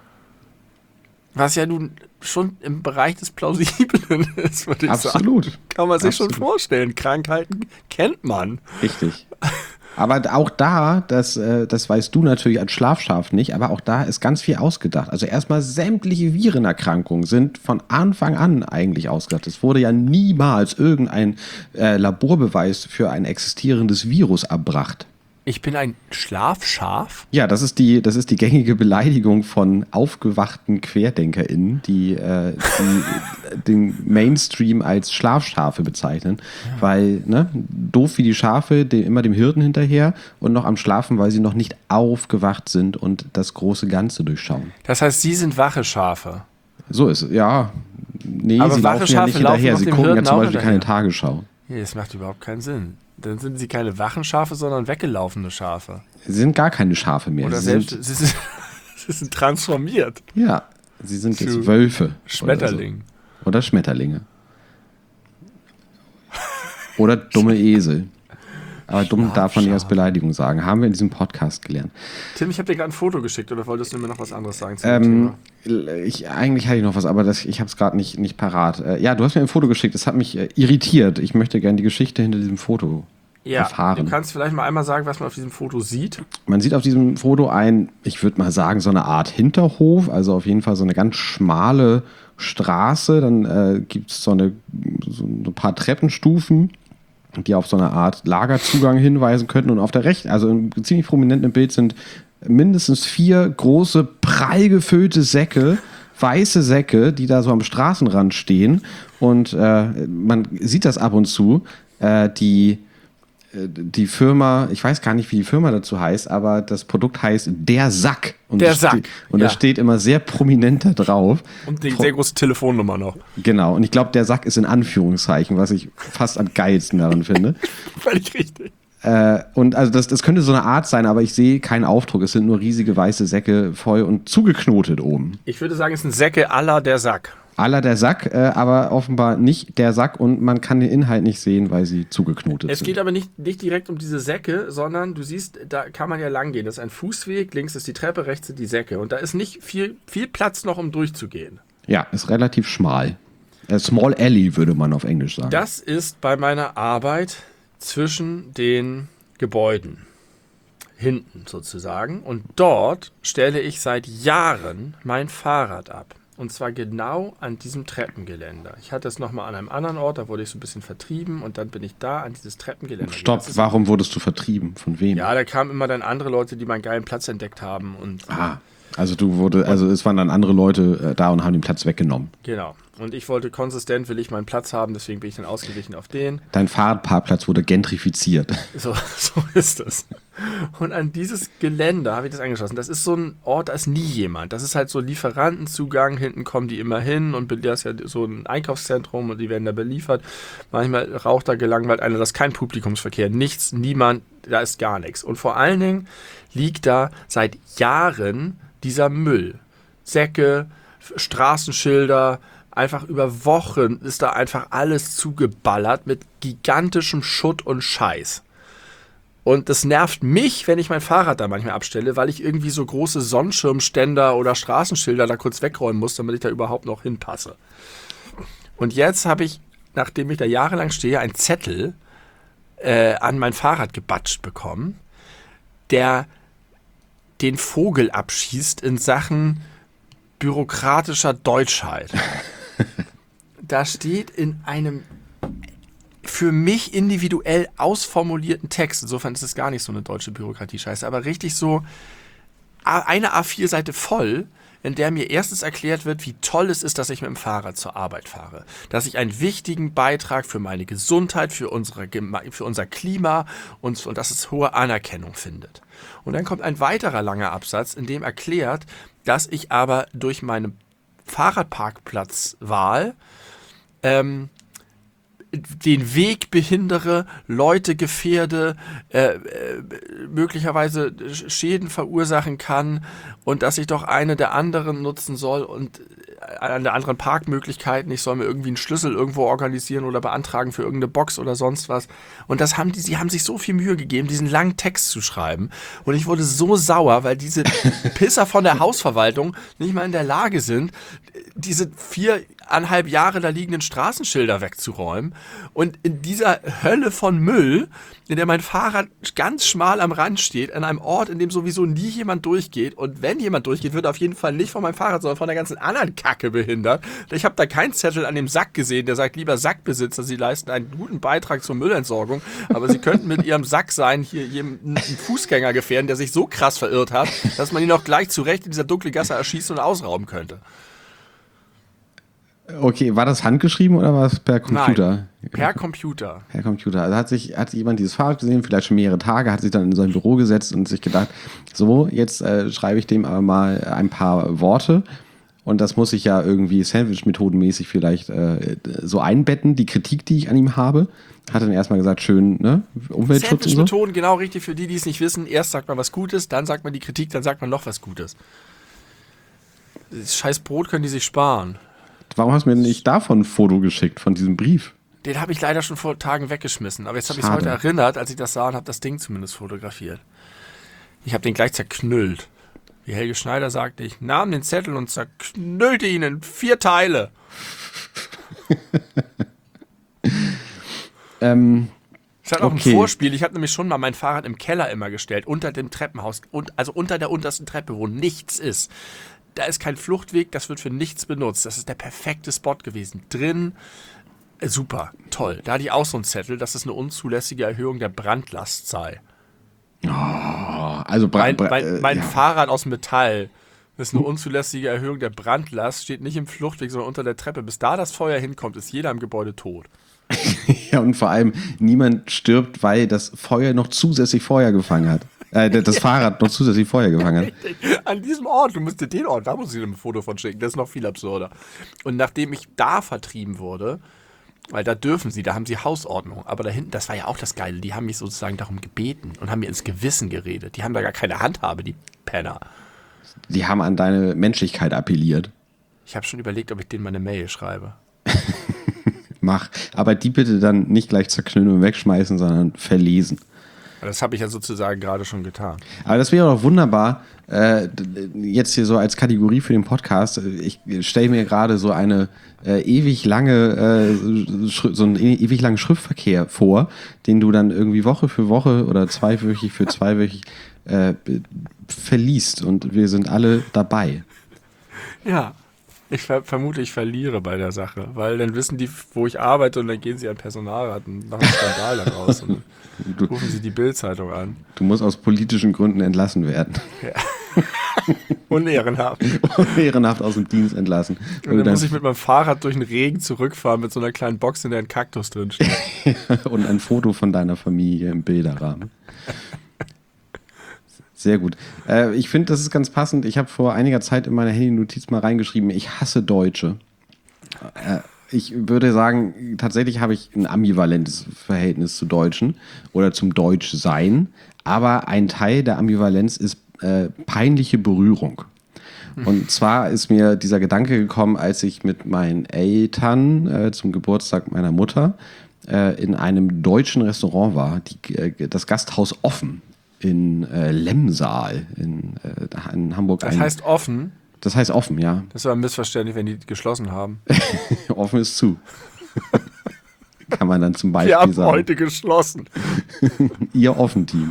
Was ja nun schon im Bereich des Plausiblen ist, würde ich sagen. Absolut. Kann man sich schon vorstellen. Krankheiten kennt man. Richtig. Aber auch da, das weißt du natürlich als Schlafschaf nicht, aber auch da ist ganz viel ausgedacht. Also erstmal sämtliche Virenerkrankungen sind von Anfang an eigentlich ausgedacht. Es wurde ja niemals irgendein Laborbeweis für ein existierendes Virus erbracht. Ich bin ein Schlafschaf? Ja, das ist die gängige Beleidigung von aufgewachten QuerdenkerInnen, die den Mainstream als Schlafschafe bezeichnen. Ja. Weil, doof wie die Schafe, immer dem Hirten hinterher und noch am Schlafen, weil sie noch nicht aufgewacht sind und das große Ganze durchschauen. Das heißt, sie sind wache Schafe? So ist es, ja. Nee, aber sie laufen ja nicht hinterher. Sie gucken ja zum Beispiel keine Tagesschau. Nee, das macht überhaupt keinen Sinn. Dann sind sie keine wachen Schafe, sondern weggelaufene Schafe. Sie sind gar keine Schafe mehr. Oder sie sind transformiert. Ja, sie sind jetzt Wölfe. Schmetterling. Oder Schmetterlinge. Oder dumme Esel. Aber dumm darf man nicht als Beleidigung sagen. Haben wir in diesem Podcast gelernt. Tim, ich habe dir gerade ein Foto geschickt, oder wolltest du mir noch was anderes sagen zu dem Thema? Eigentlich hatte ich noch was, aber ich habe es gerade nicht parat. Ja, du hast mir ein Foto geschickt, das hat mich irritiert. Ich möchte gerne die Geschichte hinter diesem Foto erfahren. Du kannst vielleicht mal einmal sagen, was man auf diesem Foto sieht. Man sieht auf diesem Foto ich würde mal sagen, so eine Art Hinterhof, also auf jeden Fall so eine ganz schmale Straße. Dann gibt es so ein paar Treppenstufen, die auf so eine Art Lagerzugang hinweisen könnten. Und auf der rechten, also im ziemlich prominenten Bild, sind mindestens 4 große, prall gefüllte Säcke, weiße Säcke, die da so am Straßenrand stehen. Und man sieht das ab und zu. Die Firma, ich weiß gar nicht, wie die Firma dazu heißt, aber das Produkt heißt Der Sack. Und Der Sack. Das steht immer sehr prominent da drauf. Und eine sehr große Telefonnummer noch. Genau. Und ich glaube, der Sack ist in Anführungszeichen, was ich fast am geilsten daran finde. Völlig richtig. Und also das könnte so eine Art sein, aber ich sehe keinen Aufdruck. Es sind nur riesige weiße Säcke voll und zugeknotet oben. Ich würde sagen, es sind Säcke à la Der Sack. Der Sack, aber offenbar nicht der Sack und man kann den Inhalt nicht sehen, weil sie zugeknotet sind. Es geht aber nicht direkt um diese Säcke, sondern du siehst, da kann man ja lang gehen. Das ist ein Fußweg, links ist die Treppe, rechts sind die Säcke. Und da ist nicht viel Platz noch, um durchzugehen. Ja, ist relativ schmal. Small Alley würde man auf Englisch sagen. Das ist bei meiner Arbeit zwischen den Gebäuden. Hinten sozusagen. Und dort stelle ich seit Jahren mein Fahrrad ab. Und zwar genau an diesem Treppengeländer. Ich hatte es nochmal an einem anderen Ort, da wurde ich so ein bisschen vertrieben und dann bin ich da an dieses Treppengeländer. Stopp, warum wurdest du vertrieben? Von wem? Ja, da kamen immer dann andere Leute, die meinen geilen Platz entdeckt haben. Also es waren dann andere Leute da und haben den Platz weggenommen. Genau. Und ich wollte konsistent, will ich meinen Platz haben, deswegen bin ich dann ausgewichen auf den. Dein Fahrradparkplatz wurde gentrifiziert. So ist es. Und an dieses Geländer habe ich das angeschlossen. Das ist so ein Ort, da ist nie jemand. Das ist halt so Lieferantenzugang, hinten kommen die immer hin und das ist ja so ein Einkaufszentrum und die werden da beliefert. Manchmal raucht da gelangweilt einer, das ist kein Publikumsverkehr, nichts, niemand, da ist gar nichts. Und vor allen Dingen liegt da seit Jahren dieser Müll. Säcke, Straßenschilder, einfach über Wochen ist da einfach alles zugeballert mit gigantischem Schutt und Scheiß. Und das nervt mich, wenn ich mein Fahrrad da manchmal abstelle, weil ich irgendwie so große Sonnenschirmständer oder Straßenschilder da kurz wegräumen muss, damit ich da überhaupt noch hinpasse. Und jetzt habe ich, nachdem ich da jahrelang stehe, einen Zettel an mein Fahrrad gebatscht bekommen, der den Vogel abschießt in Sachen bürokratischer Deutschheit. Da steht in einem für mich individuell ausformulierten Text, insofern ist es gar nicht so eine deutsche Bürokratie-Scheiße, aber richtig so eine A4-Seite voll, in der mir erstens erklärt wird, wie toll es ist, dass ich mit dem Fahrrad zur Arbeit fahre. Dass ich einen wichtigen Beitrag für meine Gesundheit, für unser Klima und dass es hohe Anerkennung findet. Und dann kommt ein weiterer langer Absatz, in dem erklärt, dass ich aber durch meine Fahrradparkplatzwahl den Weg behindere, Leute gefährde, möglicherweise Schäden verursachen kann und dass ich doch eine der anderen nutzen soll und eine der anderen Parkmöglichkeiten. Ich soll mir irgendwie einen Schlüssel irgendwo organisieren oder beantragen für irgendeine Box oder sonst was. Und sie haben sich so viel Mühe gegeben, diesen langen Text zu schreiben. Und ich wurde so sauer, weil diese Pisser von der Hausverwaltung nicht mal in der Lage sind, diese 4,5 Jahre da liegenden Straßenschilder wegzuräumen. Und in dieser Hölle von Müll, in der mein Fahrrad ganz schmal am Rand steht, an einem Ort, in dem sowieso nie jemand durchgeht. Und wenn jemand durchgeht, wird er auf jeden Fall nicht von meinem Fahrrad, sondern von der ganzen anderen Kacke behindert. Ich habe da keinen Zettel an dem Sack gesehen, der sagt, lieber Sackbesitzer, Sie leisten einen guten Beitrag zur Müllentsorgung, aber Sie könnten mit Ihrem Sack sein, hier einen Fußgänger gefährden, der sich so krass verirrt hat, dass man ihn auch gleich zurecht in dieser dunklen Gasse erschießen und ausrauben könnte. Okay, war das handgeschrieben oder war es per Computer? Nein, per Computer. Per Computer. Also hat jemand dieses Fahrrad gesehen, vielleicht schon mehrere Tage, hat sich dann in sein Büro gesetzt und sich gedacht, so, jetzt schreibe ich dem aber mal ein paar Worte und das muss ich ja irgendwie Sandwich-methodenmäßig vielleicht so einbetten, die Kritik, die ich an ihm habe. Hat dann erstmal gesagt, schön, ne, Umweltschutz und so. Sandwich-Methoden, genau richtig für die es nicht wissen. Erst sagt man was Gutes, dann sagt man die Kritik, dann sagt man noch was Gutes. Das scheiß Brot können die sich sparen. Warum hast du mir nicht davon ein Foto geschickt, von diesem Brief? Den habe ich leider schon vor Tagen weggeschmissen. Aber jetzt habe ich es heute erinnert, als ich das sah und habe das Ding zumindest fotografiert. Ich habe den gleich zerknüllt. Wie Helge Schneider sagte, ich nahm den Zettel und zerknüllte ihn in 4 Teile. Es hat auch ein Vorspiel. Ich habe nämlich schon mal mein Fahrrad im Keller immer gestellt, unter dem Treppenhaus, also unter der untersten Treppe, wo nichts ist. Da ist kein Fluchtweg, das wird für nichts benutzt. Das ist der perfekte Spot gewesen. Drin, super, toll. Da hatte ich auch so einen Zettel, dass es eine unzulässige Erhöhung der Brandlast sei. Oh, also mein Fahrrad aus Metall. Das ist eine unzulässige Erhöhung der Brandlast, steht nicht im Fluchtweg, sondern unter der Treppe. Bis da das Feuer hinkommt, ist jeder im Gebäude tot. Ja, und vor allem, niemand stirbt, weil das Feuer noch zusätzlich Feuer gefangen hat. Das Fahrrad noch zusätzlich Feuer gefangen hat. An diesem Ort, du musst dir den Ort, da muss ich dir ein Foto von schicken, das ist noch viel absurder. Und nachdem ich da vertrieben wurde, weil da dürfen sie, da haben sie Hausordnung, aber da hinten, das war ja auch das Geile, die haben mich sozusagen darum gebeten und haben mir ins Gewissen geredet. Die haben da gar keine Handhabe, die Penner. Die haben an deine Menschlichkeit appelliert. Ich habe schon überlegt, ob ich denen mal eine Mail schreibe. Mach, aber die bitte dann nicht gleich zerknüllen und wegschmeißen, sondern verlesen. Das habe ich ja sozusagen gerade schon getan. Aber das wäre doch wunderbar, jetzt hier so als Kategorie für den Podcast. Ich stelle mir gerade so eine so einen ewig langen Schriftverkehr vor, den du dann irgendwie Woche für Woche oder zweiwöchig für zweiwöchig verliest und wir sind alle dabei. Ja. Ich vermute, ich verliere bei der Sache, weil dann wissen die, wo ich arbeite und dann gehen sie an Personalrat und machen einen Skandal daraus und dann rufen sie die Bild-Zeitung an. Du musst aus politischen Gründen entlassen werden. Ja. Unehrenhaft. Unehrenhaft aus dem Dienst entlassen. Und dann muss ich mit meinem Fahrrad durch den Regen zurückfahren mit so einer kleinen Box, in der ein Kaktus drin steht. Und ein Foto von deiner Familie im Bilderrahmen. Sehr gut. Ich finde, das ist ganz passend. Ich habe vor einiger Zeit in meiner Handy-Notiz mal reingeschrieben, ich hasse Deutsche. Ich würde sagen, tatsächlich habe ich ein ambivalentes Verhältnis zu Deutschen oder zum Deutschsein. Aber ein Teil der Ambivalenz ist peinliche Berührung. Und zwar ist mir dieser Gedanke gekommen, als ich mit meinen Eltern zum Geburtstag meiner Mutter in einem deutschen Restaurant war, das Gasthaus Offen in Lemsal in Hamburg. Das heißt offen? Das heißt offen, ja. Das war ein Missverständnis, wenn die geschlossen haben. Offen ist zu. Kann man dann zum Beispiel Wir haben sagen. heute geschlossen. Ihr Offen-Team.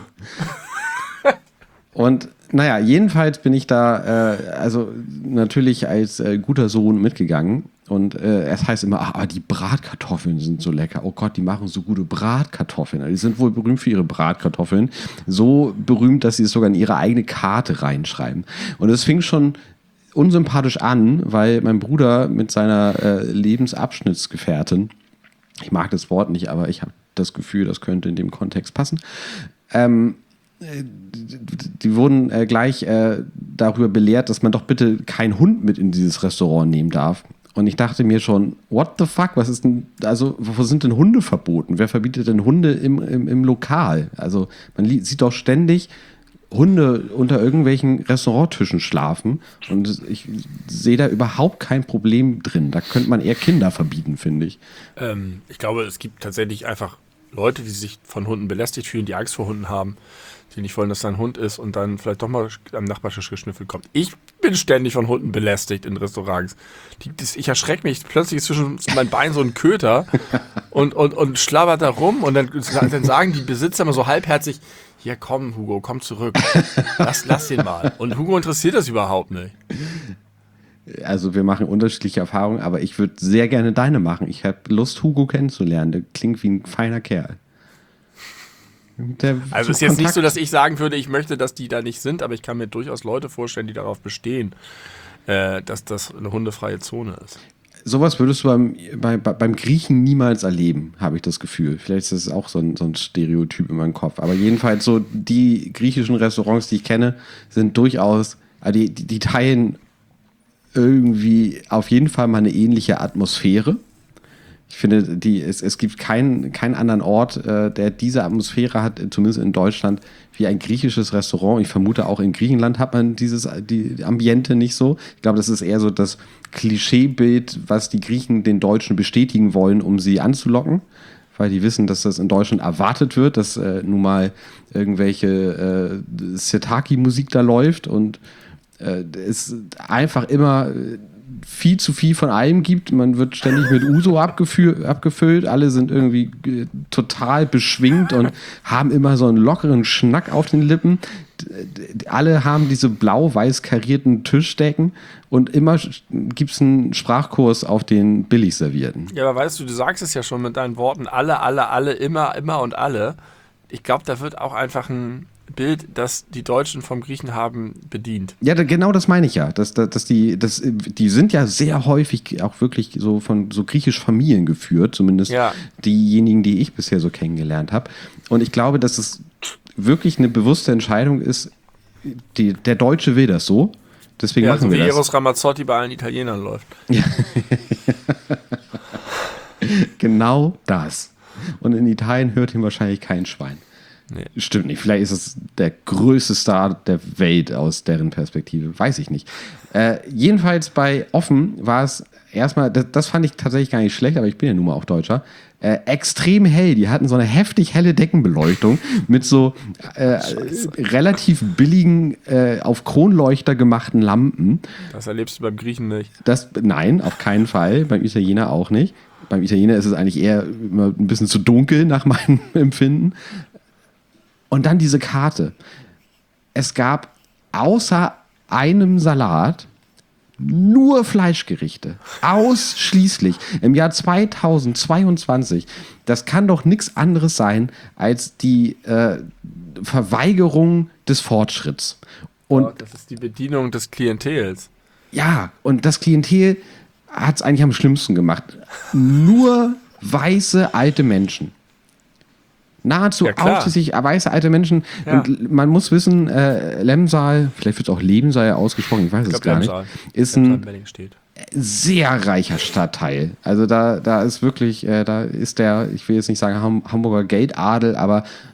Und naja, jedenfalls bin ich da also natürlich als guter Sohn mitgegangen. Und es heißt immer, die Bratkartoffeln sind so lecker. Oh Gott, die machen so gute Bratkartoffeln. Die sind wohl berühmt für ihre Bratkartoffeln. So berühmt, dass sie es sogar in ihre eigene Karte reinschreiben. Und es fing schon unsympathisch an, weil mein Bruder mit seiner Lebensabschnittsgefährtin, ich mag das Wort nicht, aber ich habe das Gefühl, das könnte in dem Kontext passen, die wurden gleich darüber belehrt, dass man doch bitte keinen Hund mit in dieses Restaurant nehmen darf. Und ich dachte mir schon, what the fuck, was ist denn, also wo sind denn Hunde verboten? Wer verbietet denn Hunde im Lokal? Also man sieht doch ständig Hunde unter irgendwelchen Restauranttischen schlafen und ich sehe da überhaupt kein Problem drin. Da könnte man eher Kinder verbieten, finde ich. Ich glaube, es gibt tatsächlich einfach Leute, die sich von Hunden belästigt fühlen, die Angst vor Hunden haben, die nicht wollen, dass da ein Hund ist und dann vielleicht doch mal am Nachbartisch geschnüffelt kommt. Ich bin ständig von Hunden belästigt in Restaurants. Ich erschrecke mich. Plötzlich ist zwischen meinen Beinen so ein Köter und schlabbert da rum und dann sagen die Besitzer immer so halbherzig, hier komm Hugo, komm zurück. Lass den mal. Und Hugo interessiert das überhaupt nicht. Also wir machen unterschiedliche Erfahrungen, aber ich würde sehr gerne deine machen. Ich habe Lust, Hugo kennenzulernen. Der klingt wie ein feiner Kerl. Also es ist jetzt nicht so, dass ich sagen würde, ich möchte, dass die da nicht sind, aber ich kann mir durchaus Leute vorstellen, die darauf bestehen, dass das eine hundefreie Zone ist. Sowas würdest du beim Griechen niemals erleben, habe ich das Gefühl. Vielleicht ist das auch so ein Stereotyp in meinem Kopf. Aber jedenfalls so die griechischen Restaurants, die ich kenne, sind durchaus, die teilen irgendwie auf jeden Fall mal eine ähnliche Atmosphäre. Ich finde, es gibt keinen anderen Ort, der diese Atmosphäre hat, zumindest in Deutschland, wie ein griechisches Restaurant. Ich vermute, auch in Griechenland hat man die Ambiente nicht so. Ich glaube, das ist eher so das Klischeebild, was die Griechen den Deutschen bestätigen wollen, um sie anzulocken. Weil die wissen, dass das in Deutschland erwartet wird, dass nun mal irgendwelche Sirtaki-Musik da läuft und es einfach immer viel zu viel von allem gibt. Man wird ständig mit Uso abgefüllt. Alle sind irgendwie total beschwingt und haben immer so einen lockeren Schnack auf den Lippen. Alle haben diese blau-weiß karierten Tischdecken und immer gibt es einen Sprachkurs auf den billig servierten. Ja, aber weißt du sagst es ja schon mit deinen Worten, alle, immer und alle. Ich glaube, da wird auch einfach ein Bild, das die Deutschen vom Griechen haben, bedient. Ja, genau das meine ich ja. Die sind ja sehr häufig auch wirklich so von so griechisch Familien geführt, zumindest diejenigen, die ich bisher so kennengelernt habe. Und ich glaube, dass es wirklich eine bewusste Entscheidung ist, der Deutsche will das so, deswegen machen wir das. Wie Eros Ramazzotti bei allen Italienern läuft. Ja. Genau das. Und in Italien hört ihn wahrscheinlich kein Schwein. Nee. Stimmt nicht. Vielleicht ist es der größte Star der Welt aus deren Perspektive. Weiß ich nicht. Jedenfalls bei Offen war es erstmal, das fand ich tatsächlich gar nicht schlecht, aber ich bin ja nun mal auch Deutscher, extrem hell. Die hatten so eine heftig helle Deckenbeleuchtung mit so relativ billigen, auf Kronleuchter gemachten Lampen. Das erlebst du beim Griechen nicht. Nein, auf keinen Fall. Beim Italiener auch nicht. Beim Italiener ist es eigentlich eher immer ein bisschen zu dunkel nach meinem Empfinden. Und dann diese Karte. Es gab außer einem Salat nur Fleischgerichte. Ausschließlich. Im Jahr 2022. Das kann doch nichts anderes sein als die Verweigerung des Fortschritts. Und das ist die Bedienung des Klientels. Ja, und das Klientel hat es eigentlich am schlimmsten gemacht. Nur weiße alte Menschen. Nahezu ausschließlich weiße alte Menschen. Ja. Und man muss wissen, Lemsal, vielleicht wird es auch Lebensal ausgesprochen, ich weiß es gar nicht, ist ein sehr reicher Stadtteil. Also da ist wirklich, da ist der, ich will jetzt nicht sagen Hamburger Geldadel, aber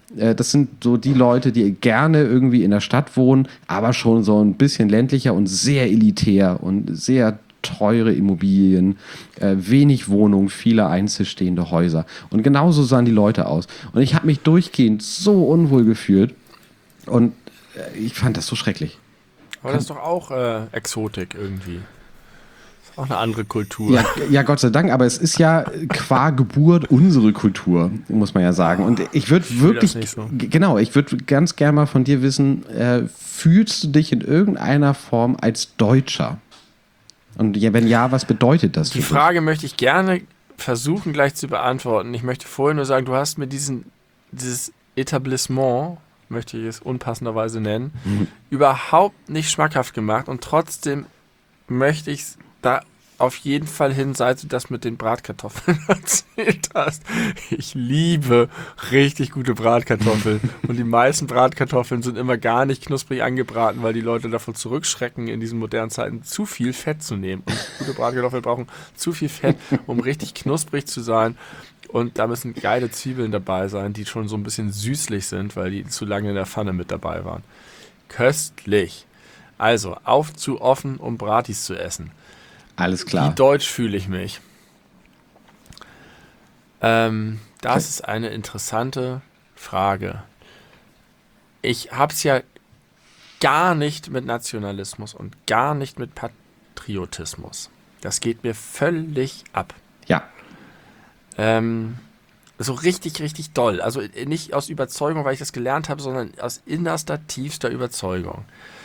Das sind so die Leute, die gerne irgendwie in der Stadt wohnen, aber schon so ein bisschen ländlicher und sehr elitär und sehr teure Immobilien, wenig Wohnungen, viele einzelstehende Häuser. Und genauso sahen die Leute aus. Und ich habe mich durchgehend so unwohl gefühlt und ich fand das so schrecklich. Aber das ist doch auch Exotik irgendwie. Ist auch eine andere Kultur. Ja, Gott sei Dank, aber es ist ja qua Geburt unsere Kultur, muss man ja sagen. Und ich würde wirklich, genau, ich würde ganz gerne mal von dir wissen, fühlst du dich in irgendeiner Form als Deutscher? Und ja, wenn ja, was bedeutet das? Die Frage möchte ich gerne versuchen gleich zu beantworten. Ich möchte vorher nur sagen, du hast mir dieses Etablissement, möchte ich es unpassenderweise nennen, überhaupt nicht schmackhaft gemacht und trotzdem möchte ich es da auf jeden Fall hin, seit du das mit den Bratkartoffeln erzählt hast. Ich liebe richtig gute Bratkartoffeln und die meisten Bratkartoffeln sind immer gar nicht knusprig angebraten, weil die Leute davon zurückschrecken, in diesen modernen Zeiten zu viel Fett zu nehmen. Und gute Bratkartoffeln brauchen zu viel Fett, um richtig knusprig zu sein. Und da müssen geile Zwiebeln dabei sein, die schon so ein bisschen süßlich sind, weil die zu lange in der Pfanne mit dabei waren. Köstlich. Also, auf zu offen, um Bratis zu essen. Alles klar. Wie deutsch fühle ich mich? Das ist eine interessante Frage. Ich habe es ja gar nicht mit Nationalismus und gar nicht mit Patriotismus. Das geht mir völlig ab. Ja. So richtig, richtig doll. Also nicht aus Überzeugung, weil ich das gelernt habe, sondern aus innerster, tiefster Überzeugung.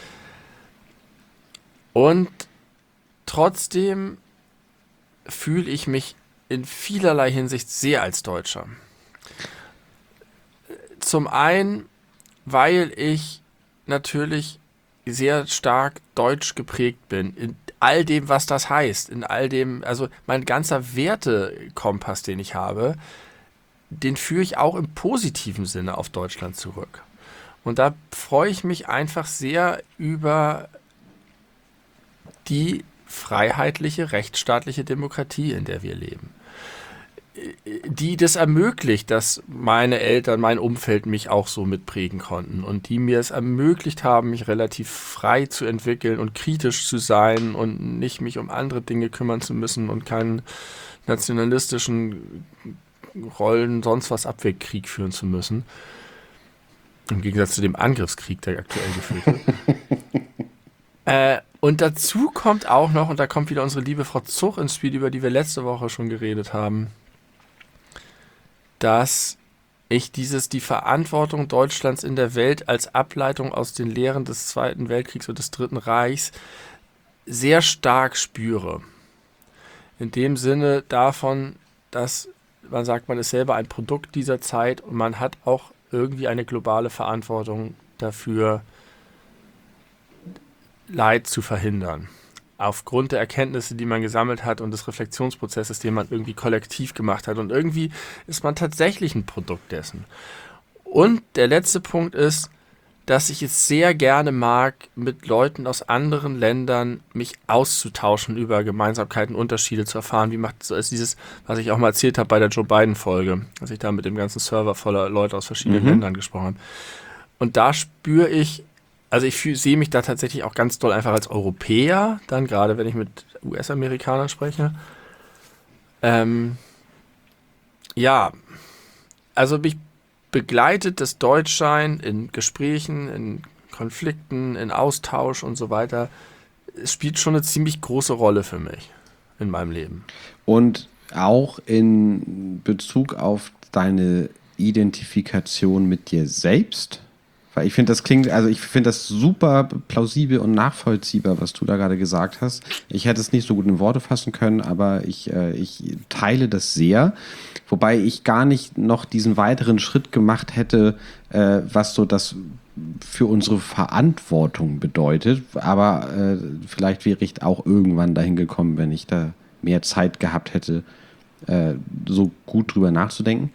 Und trotzdem fühle ich mich in vielerlei Hinsicht sehr als Deutscher. Zum einen, weil ich natürlich sehr stark deutsch geprägt bin, in all dem, was das heißt, in all dem, also mein ganzer Wertekompass, den ich habe, den führe ich auch im positiven Sinne auf Deutschland zurück. Und da freue ich mich einfach sehr über die freiheitliche, rechtsstaatliche Demokratie, in der wir leben. Die das ermöglicht, dass meine Eltern, mein Umfeld mich auch so mitprägen konnten und die mir es ermöglicht haben, mich relativ frei zu entwickeln und kritisch zu sein und nicht mich um andere Dinge kümmern zu müssen und keinen nationalistischen Rollen, sonst was Abwehrkrieg führen zu müssen. Im Gegensatz zu dem Angriffskrieg, der aktuell geführt wird. Und dazu kommt auch noch, und da kommt wieder unsere liebe Frau Zuch ins Spiel, über die wir letzte Woche schon geredet haben, dass ich die Verantwortung Deutschlands in der Welt als Ableitung aus den Lehren des Zweiten Weltkriegs und des Dritten Reichs sehr stark spüre. In dem Sinne davon, dass man sagt, man ist selber ein Produkt dieser Zeit und man hat auch irgendwie eine globale Verantwortung dafür, Leid zu verhindern. Aufgrund der Erkenntnisse, die man gesammelt hat und des Reflexionsprozesses, den man irgendwie kollektiv gemacht hat. Und irgendwie ist man tatsächlich ein Produkt dessen. Und der letzte Punkt ist, dass ich es sehr gerne mag, mit Leuten aus anderen Ländern mich auszutauschen über Gemeinsamkeiten, Unterschiede zu erfahren. Wie macht so ist dieses, was ich auch mal erzählt habe bei der Joe Biden-Folge, als ich da mit dem ganzen Server voller Leute aus verschiedenen Ländern gesprochen habe. Und da spüre ich, also ich sehe mich da tatsächlich auch ganz doll einfach als Europäer, dann gerade wenn ich mit US-Amerikanern spreche. Ja, also mich begleitet das Deutschsein in Gesprächen, in Konflikten, in Austausch und so weiter. Es spielt schon eine ziemlich große Rolle für mich in meinem Leben. Und auch in Bezug auf deine Identifikation mit dir selbst? Weil ich finde, ich finde das super plausibel und nachvollziehbar, was du da gerade gesagt hast. Ich hätte es nicht so gut in Worte fassen können, aber ich teile das sehr. Wobei ich gar nicht noch diesen weiteren Schritt gemacht hätte, was so das für unsere Verantwortung bedeutet. Aber vielleicht wäre ich auch irgendwann dahin gekommen, wenn ich da mehr Zeit gehabt hätte, so gut drüber nachzudenken.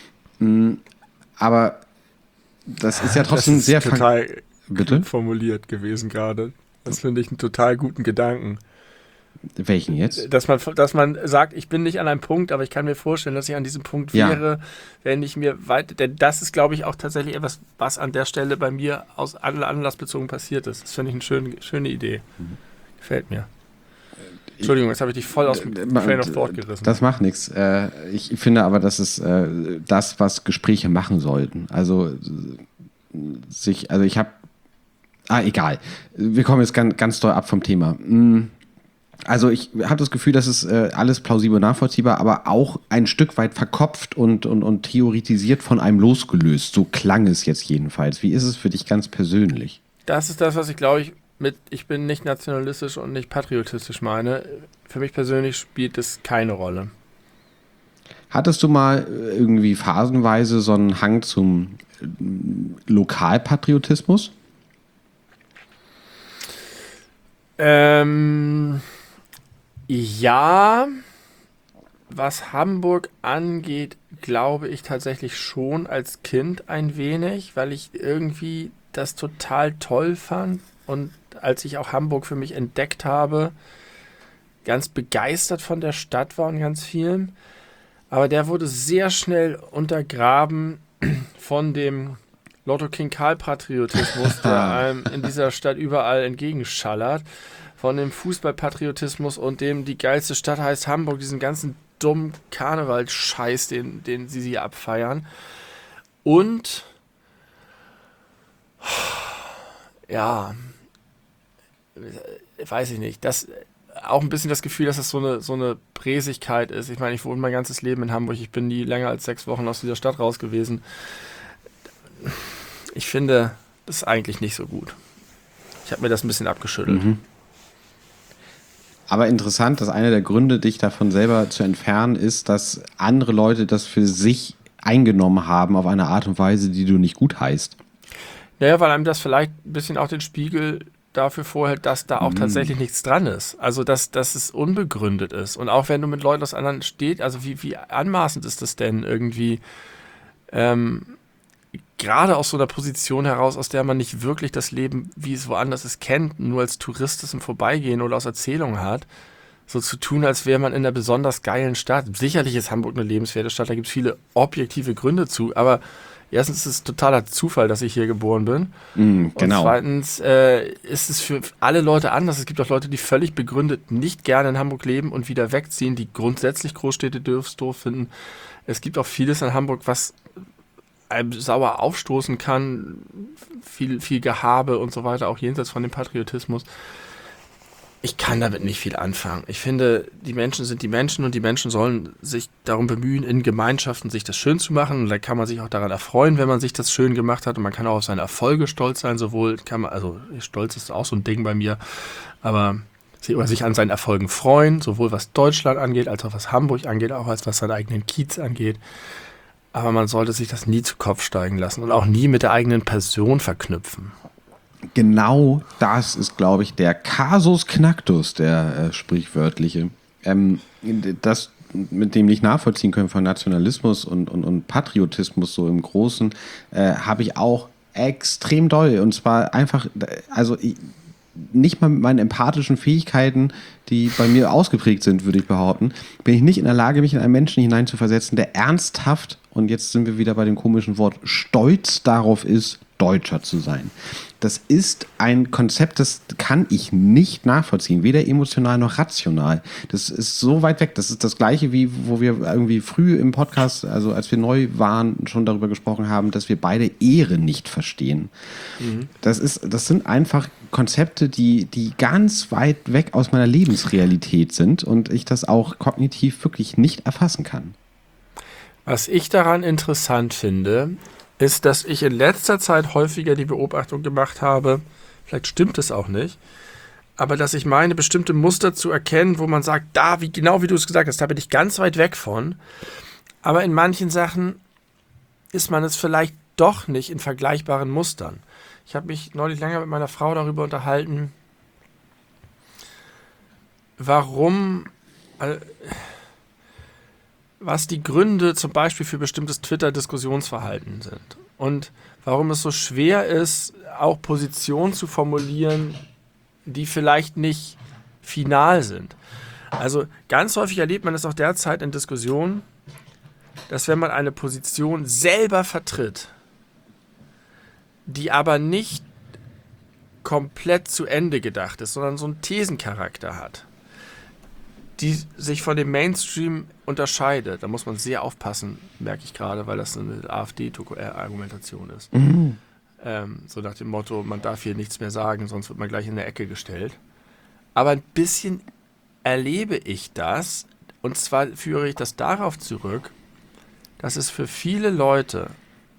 Aber das ist ja trotzdem das ist sehr total gut formuliert gewesen gerade. Das finde ich einen total guten Gedanken. Welchen jetzt? Dass man sagt, ich bin nicht an einem Punkt, aber ich kann mir vorstellen, dass ich an diesem Punkt wäre, wenn ich mir denn das ist, glaube ich, auch tatsächlich etwas, was an der Stelle bei mir aus anlassbezogen passiert ist. Das finde ich eine schöne Idee. Gefällt mir. Entschuldigung, jetzt habe ich dich voll aus dem Train of Thought gerissen. Das macht nichts. Ich finde aber, das ist das, was Gespräche machen sollten. Also ich habe egal. Wir kommen jetzt ganz doll ab vom Thema. Also ich habe das Gefühl, das ist alles plausibel nachvollziehbar, aber auch ein Stück weit verkopft und theoretisiert von einem losgelöst. So klang es jetzt jedenfalls. Wie ist es für dich ganz persönlich? Das ist das, was ich glaube ich bin nicht nationalistisch und nicht patriotistisch meine. Für mich persönlich spielt es keine Rolle. Hattest du mal irgendwie phasenweise so einen Hang zum Lokalpatriotismus? Ja, was Hamburg angeht, glaube ich tatsächlich schon als Kind ein wenig, weil ich irgendwie das total toll fand und als ich auch Hamburg für mich entdeckt habe, ganz begeistert von der Stadt war und ganz vielem. Aber der wurde sehr schnell untergraben von dem Lotto King Karl Patriotismus, der einem in dieser Stadt überall entgegenschallert. Von dem Fußballpatriotismus und dem die geilste Stadt heißt Hamburg, diesen ganzen dummen Karnevalscheiß, den sie hier abfeiern. Und ja, weiß ich nicht, das auch ein bisschen das Gefühl, dass das so eine Präsigkeit ist. Ich meine, ich wohne mein ganzes Leben in Hamburg, ich bin nie länger als 6 Wochen aus dieser Stadt raus gewesen. Ich finde, das ist eigentlich nicht so gut. Ich habe mir das ein bisschen abgeschüttelt. Aber interessant, dass einer der Gründe, dich davon selber zu entfernen, ist, dass andere Leute das für sich eingenommen haben auf eine Art und Weise, die du nicht gut heißt. Naja, weil einem das vielleicht ein bisschen auch den Spiegel dafür vorhält, dass da auch tatsächlich nichts dran ist. Also, dass es unbegründet ist. Und auch wenn du mit Leuten aus anderen steht, also wie anmaßend ist das denn irgendwie, gerade aus so einer Position heraus, aus der man nicht wirklich das Leben, wie es woanders ist, kennt, nur als Tourist es im Vorbeigehen oder aus Erzählungen hat, so zu tun, als wäre man in einer besonders geilen Stadt. Sicherlich ist Hamburg eine lebenswerte Stadt, da gibt es viele objektive Gründe zu, aber erstens ist es totaler Zufall, dass ich hier geboren bin. Genau. Und zweitens ist es für alle Leute anders. Es gibt auch Leute, die völlig begründet nicht gerne in Hamburg leben und wieder wegziehen, die grundsätzlich Großstädte doof finden. Es gibt auch vieles in Hamburg, was einem sauer aufstoßen kann, viel Gehabe und so weiter, auch jenseits von dem Patriotismus. Ich kann damit nicht viel anfangen. Ich finde, die Menschen sind die Menschen und die Menschen sollen sich darum bemühen, in Gemeinschaften sich das schön zu machen. Und da kann man sich auch daran erfreuen, wenn man sich das schön gemacht hat. Und man kann auch auf seine Erfolge stolz sein. Stolz ist auch so ein Ding bei mir, aber sich an seinen Erfolgen freuen, sowohl was Deutschland angeht, als auch was Hamburg angeht, auch als was seinen eigenen Kiez angeht. Aber man sollte sich das nie zu Kopf steigen lassen und auch nie mit der eigenen Person verknüpfen. Genau das ist, glaube ich, der Kasus Knacktus, der sprichwörtliche. Das mit dem nicht nachvollziehen können von Nationalismus und Patriotismus so im Großen, habe ich auch extrem doll. Und zwar einfach, nicht mal mit meinen empathischen Fähigkeiten, die bei mir ausgeprägt sind, würde ich behaupten, bin ich nicht in der Lage, mich in einen Menschen hineinzuversetzen, der ernsthaft, und jetzt sind wir wieder bei dem komischen Wort, stolz darauf ist, Deutscher zu sein. Das ist ein Konzept, das kann ich nicht nachvollziehen, weder emotional noch rational. Das ist so weit weg. Das ist das Gleiche, wie wo wir irgendwie früh im Podcast, also als wir neu waren, schon darüber gesprochen haben, dass wir beide Ehre nicht verstehen. Das sind einfach Konzepte, die ganz weit weg aus meiner Lebensrealität sind und ich das auch kognitiv wirklich nicht erfassen kann. Was ich daran interessant finde, ist, dass ich in letzter Zeit häufiger die Beobachtung gemacht habe, vielleicht stimmt es auch nicht, aber dass ich meine, bestimmte Muster zu erkennen, wo man sagt, genau wie du es gesagt hast, da bin ich ganz weit weg von, aber in manchen Sachen ist man es vielleicht doch nicht in vergleichbaren Mustern. Ich habe mich neulich lange mit meiner Frau darüber unterhalten, was die Gründe zum Beispiel für bestimmtes Twitter-Diskussionsverhalten sind und warum es so schwer ist, auch Positionen zu formulieren, die vielleicht nicht final sind. Also ganz häufig erlebt man es auch derzeit in Diskussionen, dass wenn man eine Position selber vertritt, die aber nicht komplett zu Ende gedacht ist, sondern so einen Thesencharakter hat, die sich von dem Mainstream unterscheidet. Da muss man sehr aufpassen, merke ich gerade, weil das eine AfD-Argumentation ist. So nach dem Motto, man darf hier nichts mehr sagen, sonst wird man gleich in eine Ecke gestellt. Aber ein bisschen erlebe ich das, und zwar führe ich das darauf zurück, dass es für viele Leute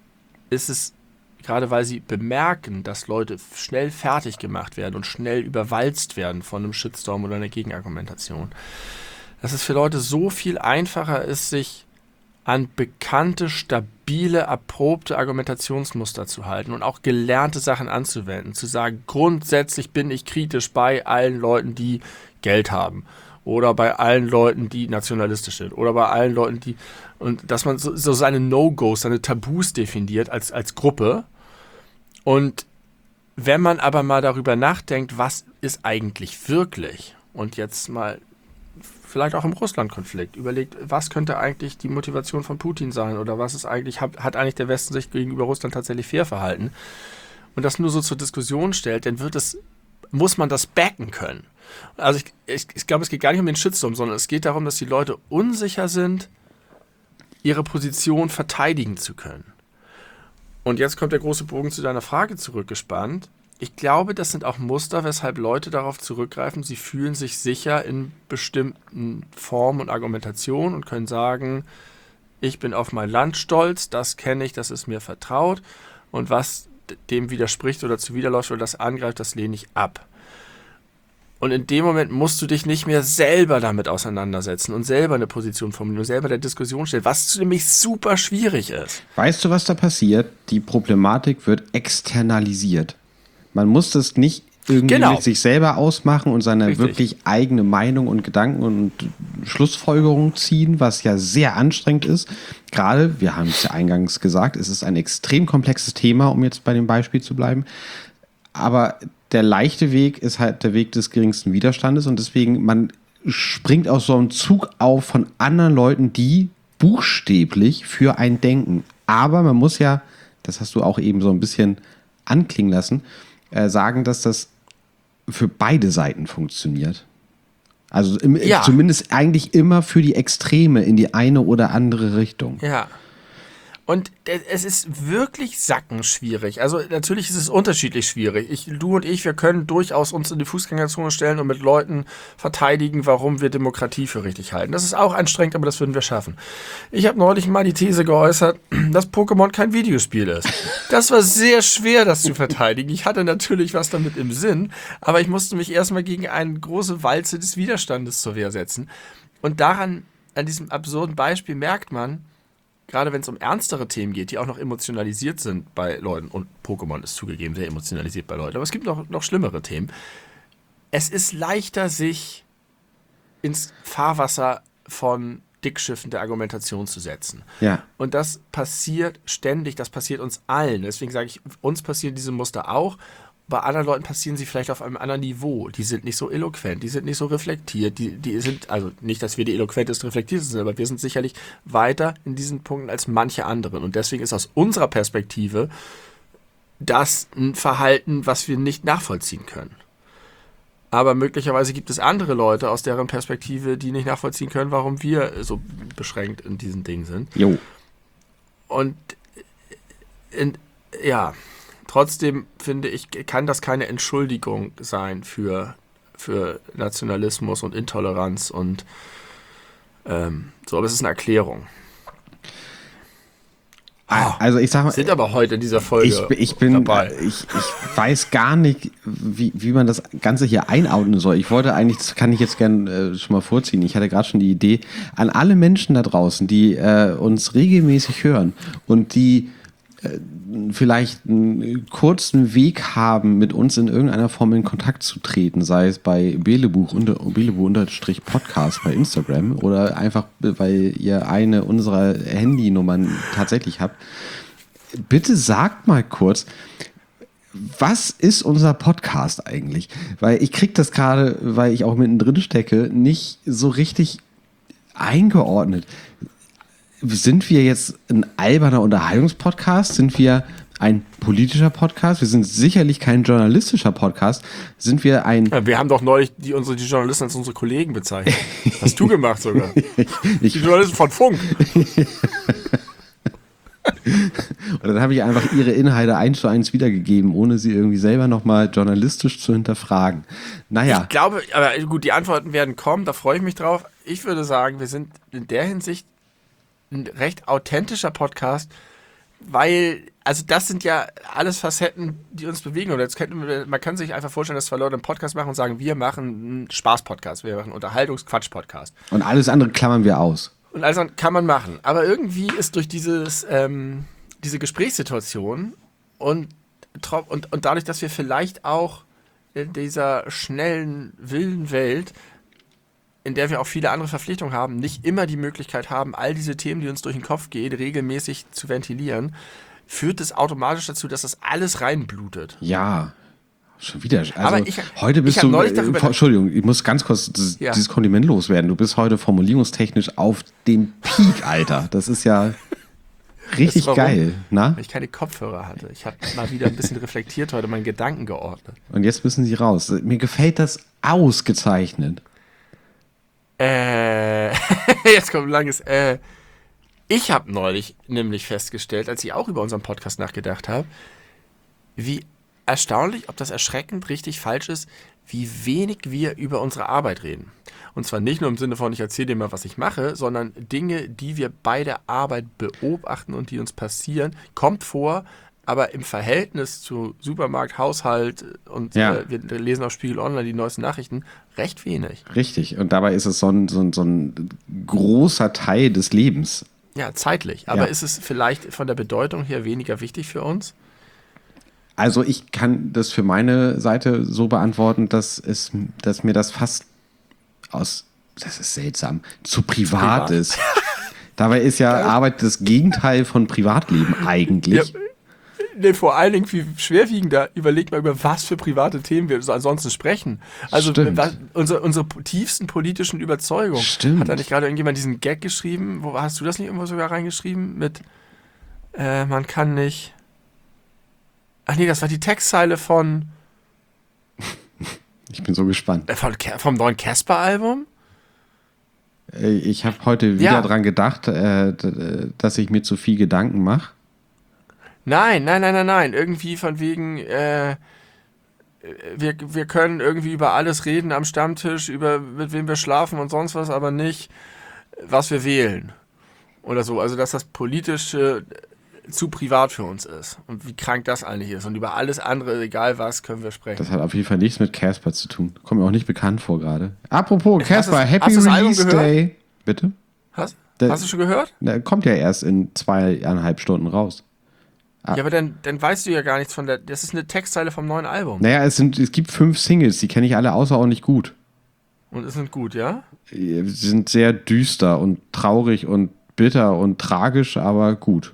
gerade weil sie bemerken, dass Leute schnell fertig gemacht werden und schnell überwalzt werden von einem Shitstorm oder einer Gegenargumentation, dass es für Leute so viel einfacher ist, sich an bekannte, stabile, erprobte Argumentationsmuster zu halten und auch gelernte Sachen anzuwenden. Zu sagen, grundsätzlich bin ich kritisch bei allen Leuten, die Geld haben. Oder bei allen Leuten, die nationalistisch sind. Oder bei allen Leuten, die... Und dass man so seine No-Gos, seine Tabus definiert als Gruppe. Und wenn man aber mal darüber nachdenkt, was ist eigentlich wirklich? Und jetzt mal vielleicht auch im Russland-Konflikt überlegt, was könnte eigentlich die Motivation von Putin sein? Oder was ist eigentlich, hat eigentlich der Westen sich gegenüber Russland tatsächlich fair verhalten? Und das nur so zur Diskussion stellt, dann muss man das backen können. Also ich glaube, es geht gar nicht um den Shitstorm, sondern es geht darum, dass die Leute unsicher sind, ihre Position verteidigen zu können. Und jetzt kommt der große Bogen zu deiner Frage zurückgespannt. Ich glaube, das sind auch Muster, weshalb Leute darauf zurückgreifen, sie fühlen sich sicher in bestimmten Formen und Argumentationen und können sagen, ich bin auf mein Land stolz, das kenne ich, das ist mir vertraut, und was dem widerspricht oder zuwiderläuft oder das angreift, das lehne ich ab. Und in dem Moment musst du dich nicht mehr selber damit auseinandersetzen und selber eine Position formulieren und selber der Diskussion stellen, was nämlich super schwierig ist. Weißt du, was da passiert? Die Problematik wird externalisiert. Man muss das nicht irgendwie mit sich selber ausmachen und seine wirklich eigene Meinung und Gedanken und Schlussfolgerung ziehen, was ja sehr anstrengend ist. Gerade, wir haben es ja eingangs gesagt, es ist ein extrem komplexes Thema, um jetzt bei dem Beispiel zu bleiben. Aber der leichte Weg ist halt der Weg des geringsten Widerstandes, und deswegen, man springt aus so einem Zug auf von anderen Leuten, die buchstäblich für einen denken. Aber man muss ja, das hast du auch eben so ein bisschen anklingen lassen, sagen, dass das für beide Seiten funktioniert. Also zumindest eigentlich immer für die Extreme in die eine oder andere Richtung. Ja. Und es ist wirklich sackenschwierig. Also natürlich ist es unterschiedlich schwierig. Du und ich, wir können durchaus uns in die Fußgängerzone stellen und mit Leuten verteidigen, warum wir Demokratie für richtig halten. Das ist auch anstrengend, aber das würden wir schaffen. Ich habe neulich mal die These geäußert, dass Pokémon kein Videospiel ist. Das war sehr schwer, das zu verteidigen. Ich hatte natürlich was damit im Sinn, aber ich musste mich erstmal gegen eine große Walze des Widerstandes zur Wehr setzen. Und an diesem absurden Beispiel merkt man, gerade wenn es um ernstere Themen geht, die auch noch emotionalisiert sind bei Leuten, und Pokémon ist zugegeben sehr emotionalisiert bei Leuten, aber es gibt noch schlimmere Themen. Es ist leichter, sich ins Fahrwasser von Dickschiffen der Argumentation zu setzen. Ja. Und das passiert ständig, das passiert uns allen. Deswegen sage ich, uns passieren diese Muster auch. Bei anderen Leuten passieren sie vielleicht auf einem anderen Niveau. Die sind nicht so eloquent, die sind nicht so reflektiert. Die sind, also nicht, dass wir die eloquentesten, reflektiertesten sind, aber wir sind sicherlich weiter in diesen Punkten als manche anderen. Und deswegen ist aus unserer Perspektive das ein Verhalten, was wir nicht nachvollziehen können. Aber möglicherweise gibt es andere Leute aus deren Perspektive, die nicht nachvollziehen können, warum wir so beschränkt in diesen Dingen sind. Jo. Und ja, trotzdem finde ich, kann das keine Entschuldigung sein für Nationalismus und Intoleranz und so, aber es ist eine Erklärung. Also ich sag mal, sind aber heute in dieser Folge ich bin dabei. Ich weiß gar nicht, wie man das Ganze hier einordnen soll. Ich wollte eigentlich, das kann ich jetzt gerne schon mal vorziehen. Ich hatte gerade schon die Idee, an alle Menschen da draußen, die uns regelmäßig hören und die vielleicht einen kurzen Weg haben, mit uns in irgendeiner Form in Kontakt zu treten, sei es bei Belebu_Podcast bei Instagram oder einfach, weil ihr eine unserer Handynummern tatsächlich habt. Bitte sagt mal kurz, Was ist unser Podcast eigentlich? Weil ich kriege das gerade, weil ich auch mittendrin stecke, nicht so richtig eingeordnet. Sind wir jetzt ein alberner Unterhaltungspodcast? Sind wir ein politischer Podcast? Wir sind sicherlich kein journalistischer Podcast. Sind wir ein... Ja, wir haben doch neulich die Journalisten als unsere Kollegen bezeichnet. Hast du gemacht sogar. Die Journalisten von Funk. Und dann habe ich einfach ihre Inhalte 1:1 wiedergegeben, ohne sie irgendwie selber nochmal journalistisch zu hinterfragen. Naja. Ich glaube, aber gut, die Antworten werden kommen, da freue ich mich drauf. Ich würde sagen, wir sind in der Hinsicht ein recht authentischer Podcast, weil, also das sind ja alles Facetten, die uns bewegen. Und jetzt man kann sich einfach vorstellen, dass zwei Leute einen Podcast machen und sagen, wir machen einen Spaß-Podcast, wir machen einen Unterhaltungs-Quatsch-Podcast. Und alles andere klammern wir aus. Und also kann man machen. Aber irgendwie ist durch diese Gesprächssituation und dadurch, dass wir vielleicht auch in dieser schnellen, wilden Welt, in der wir auch viele andere Verpflichtungen haben, nicht immer die Möglichkeit haben, all diese Themen, die uns durch den Kopf gehen, regelmäßig zu ventilieren, führt es automatisch dazu, dass das alles reinblutet. Ja, schon wieder. Also Aber heute bist du, Entschuldigung, ich muss ganz kurz dieses Kompliment loswerden. Du bist heute formulierungstechnisch auf dem Peak, Alter. Das ist ja richtig geil. Na? Weil ich keine Kopfhörer hatte. Ich habe mal wieder ein bisschen reflektiert heute, meinen Gedanken geordnet. Und jetzt müssen sie raus. Mir gefällt das ausgezeichnet. Jetzt kommt ein langes Ich habe neulich nämlich festgestellt, als ich auch über unseren Podcast nachgedacht habe, wie erstaunlich, ob das erschreckend richtig falsch ist, wie wenig wir über unsere Arbeit reden. Und zwar nicht nur im Sinne von, ich erzähle dir mal, was ich mache, sondern Dinge, die wir bei der Arbeit beobachten und die uns passieren, kommt vor, aber im Verhältnis zu Supermarkt, Haushalt und wir lesen auf Spiegel Online die neuesten Nachrichten, recht wenig. Richtig. Und dabei ist es so ein großer Teil des Lebens. Ja, zeitlich. Aber ist es vielleicht von der Bedeutung her weniger wichtig für uns? Also ich kann das für meine Seite so beantworten, dass mir das fast das ist seltsam, zu privat ist. Dabei ist ja Arbeit das Gegenteil von Privatleben eigentlich. Ja. Nee, vor allen Dingen viel schwerwiegender, überlegt mal, über was für private Themen wir so ansonsten sprechen. Also unsere tiefsten politischen Überzeugungen. Stimmt. Hat da nicht gerade irgendjemand diesen Gag geschrieben? Hast du das nicht irgendwo sogar reingeschrieben? Mit man kann nicht... Ach nee, das war die Textzeile von... Ich bin so gespannt. Vom neuen Casper-Album? Ich habe heute wieder dran gedacht, dass ich mir zu viel Gedanken mache. Nein. Irgendwie von wegen, wir können irgendwie über alles reden am Stammtisch, über mit wem wir schlafen und sonst was, aber nicht, was wir wählen. Oder so. Also, dass das Politische zu privat für uns ist. Und wie krank das eigentlich ist. Und über alles andere, egal was, können wir sprechen. Das hat auf jeden Fall nichts mit Casper zu tun. Kommt mir auch nicht bekannt vor gerade. Apropos Casper, Happy Release Day. Bitte? Hast du schon gehört? Der kommt ja erst in 2,5 Stunden raus. Ja, aber dann weißt du ja gar nichts von der... Das ist eine Textzeile vom neuen Album. Naja, es gibt 5 Singles, die kenne ich alle außerordentlich gut. Und es sind gut, ja? Sie sind sehr düster und traurig und bitter und tragisch, aber gut.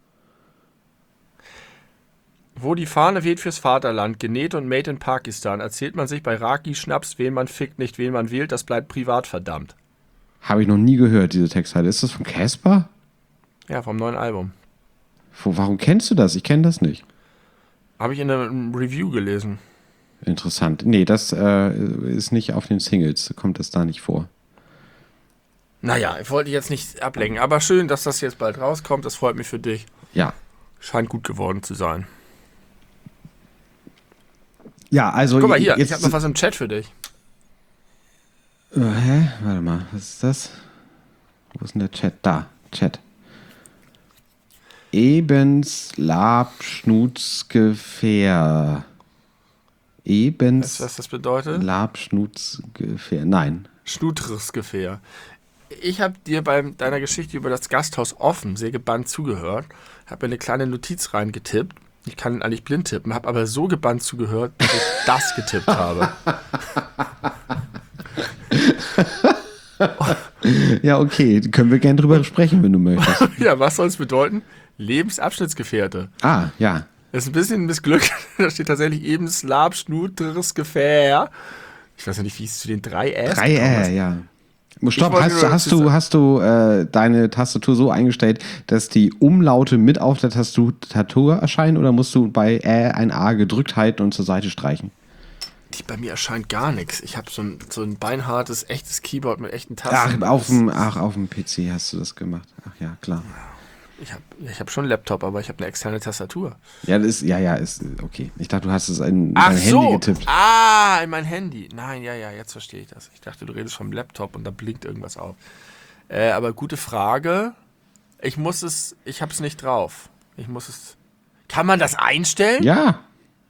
Wo die Fahne weht fürs Vaterland, genäht und made in Pakistan, erzählt man sich bei Raki Schnaps, wen man fickt, nicht wen man wählt, das bleibt privat, verdammt. Habe ich noch nie gehört, diese Textzeile. Ist das von Casper? Ja, vom neuen Album. Warum kennst du das? Ich kenne das nicht. Habe ich in einem Review gelesen. Interessant. Nee, das ist nicht auf den Singles. Kommt das da nicht vor. Naja, ich wollte jetzt nicht ablenken. Aber schön, dass das jetzt bald rauskommt. Das freut mich für dich. Ja. Scheint gut geworden zu sein. Ja, also... Guck mal hier, ich habe noch was im Chat für dich. Hä? Warte mal, was ist das? Wo ist denn der Chat? Da, Chat. Ebens Labschnutzgefähr. Ebens. Was das bedeutet? Labschnutzgefähr. Nein. Schnutrisgefähr. Ich habe dir bei deiner Geschichte über das Gasthaus offen sehr gebannt zugehört, habe mir eine kleine Notiz reingetippt. Ich kann eigentlich blind tippen, habe aber so gebannt zugehört, dass ich das getippt habe. Ja, okay. Können wir gerne drüber sprechen, wenn du möchtest. Ja, was soll es bedeuten? Lebensabschnittsgefährte. Ah, ja. Ist ein bisschen missglückt. Da steht tatsächlich eben Slab, Schnuteres Gefähr. Ich weiß ja nicht, wie es zu den 3 Äs 3 ja. Stopp, hast du deine Tastatur so eingestellt, dass die Umlaute mit auf der Tastatur erscheinen oder musst du bei ein A gedrückt halten und zur Seite streichen? Bei mir erscheint gar nichts. Ich habe so ein beinhartes, echtes Keyboard mit echten Tasten. Auf dem PC hast du das gemacht. Ach ja, klar. Ich hab schon einen Laptop, aber ich habe eine externe Tastatur. Ja, ist okay. Ich dachte, du hast es in dein Handy getippt. In mein Handy. Nein, ja, jetzt verstehe ich das. Ich dachte, du redest vom Laptop und da blinkt irgendwas auf. Aber gute Frage. Ich habe es nicht drauf. Kann man das einstellen? Ja.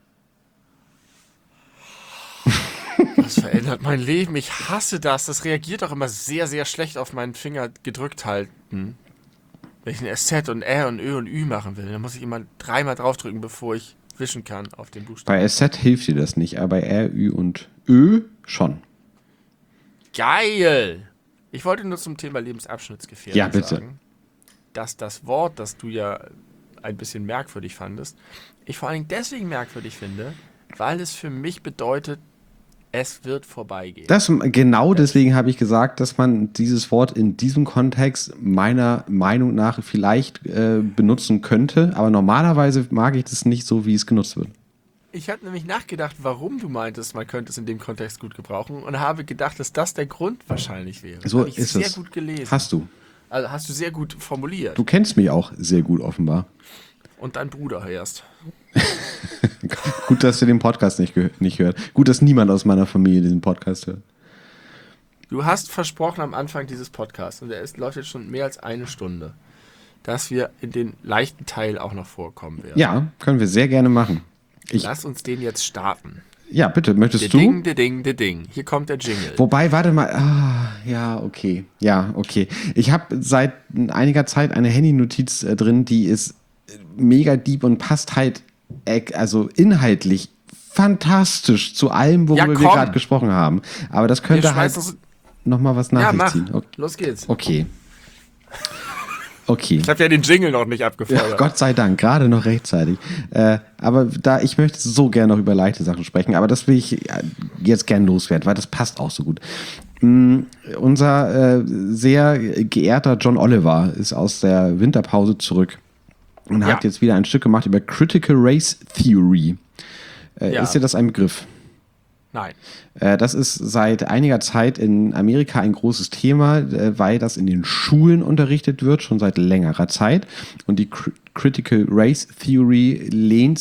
Das verändert mein Leben. Ich hasse das. Das reagiert auch immer sehr, sehr schlecht auf meinen Finger gedrückt halten. Wenn ich ein SZ und R und Ö und Ü machen will, dann muss ich immer 3-mal draufdrücken, bevor ich wischen kann auf den Buchstaben. Bei SZ hilft dir das nicht, aber bei R, Ü und Ö schon. Geil! Ich wollte nur zum Thema Lebensabschnittsgefährdung sagen, dass das Wort, das du ja ein bisschen merkwürdig fandest, ich vor allen Dingen deswegen merkwürdig finde, weil es für mich bedeutet, es wird vorbeigehen. Deswegen habe ich gesagt, dass man dieses Wort in diesem Kontext meiner Meinung nach vielleicht benutzen könnte, aber normalerweise mag ich das nicht so, wie es genutzt wird. Ich habe nämlich nachgedacht, warum du meintest, man könnte es in dem Kontext gut gebrauchen und habe gedacht, dass das der Grund wahrscheinlich wäre. So habe ich ist sehr es. Gut gelesen. Hast du. Also hast du sehr gut formuliert. Du kennst mich auch sehr gut offenbar. Und dein Bruder erst. Gut, dass ihr den Podcast nicht hört. Gut, dass niemand aus meiner Familie diesen Podcast hört. Du hast versprochen am Anfang dieses Podcasts, und läuft jetzt schon mehr als 1 Stunde, dass wir in den leichten Teil auch noch vorkommen werden. Ja, können wir sehr gerne machen. Lass uns den jetzt starten. Ja, bitte, möchtest du? Ding. Hier kommt der Jingle. Wobei, warte mal. Ja, okay. Ich habe seit einiger Zeit eine Handynotiz drin, die ist mega deep und passt halt also inhaltlich fantastisch zu allem, worüber wir gerade gesprochen haben. Aber das könnte halt nochmal was nach sich ziehen. Okay. Los geht's. Okay. Ich habe ja den Jingle noch nicht abgefeuert. Ja, Gott sei Dank, gerade noch rechtzeitig. Aber ich möchte so gerne noch über leichte Sachen sprechen, aber das will ich jetzt gerne loswerden, weil das passt auch so gut. Unser sehr geehrter John Oliver ist aus der Winterpause zurück und hat jetzt wieder ein Stück gemacht über Critical Race Theory. Ist dir das ein Begriff? Nein. Das ist seit einiger Zeit in Amerika ein großes Thema, weil das in den Schulen unterrichtet wird, schon seit längerer Zeit. Und die Critical Race Theory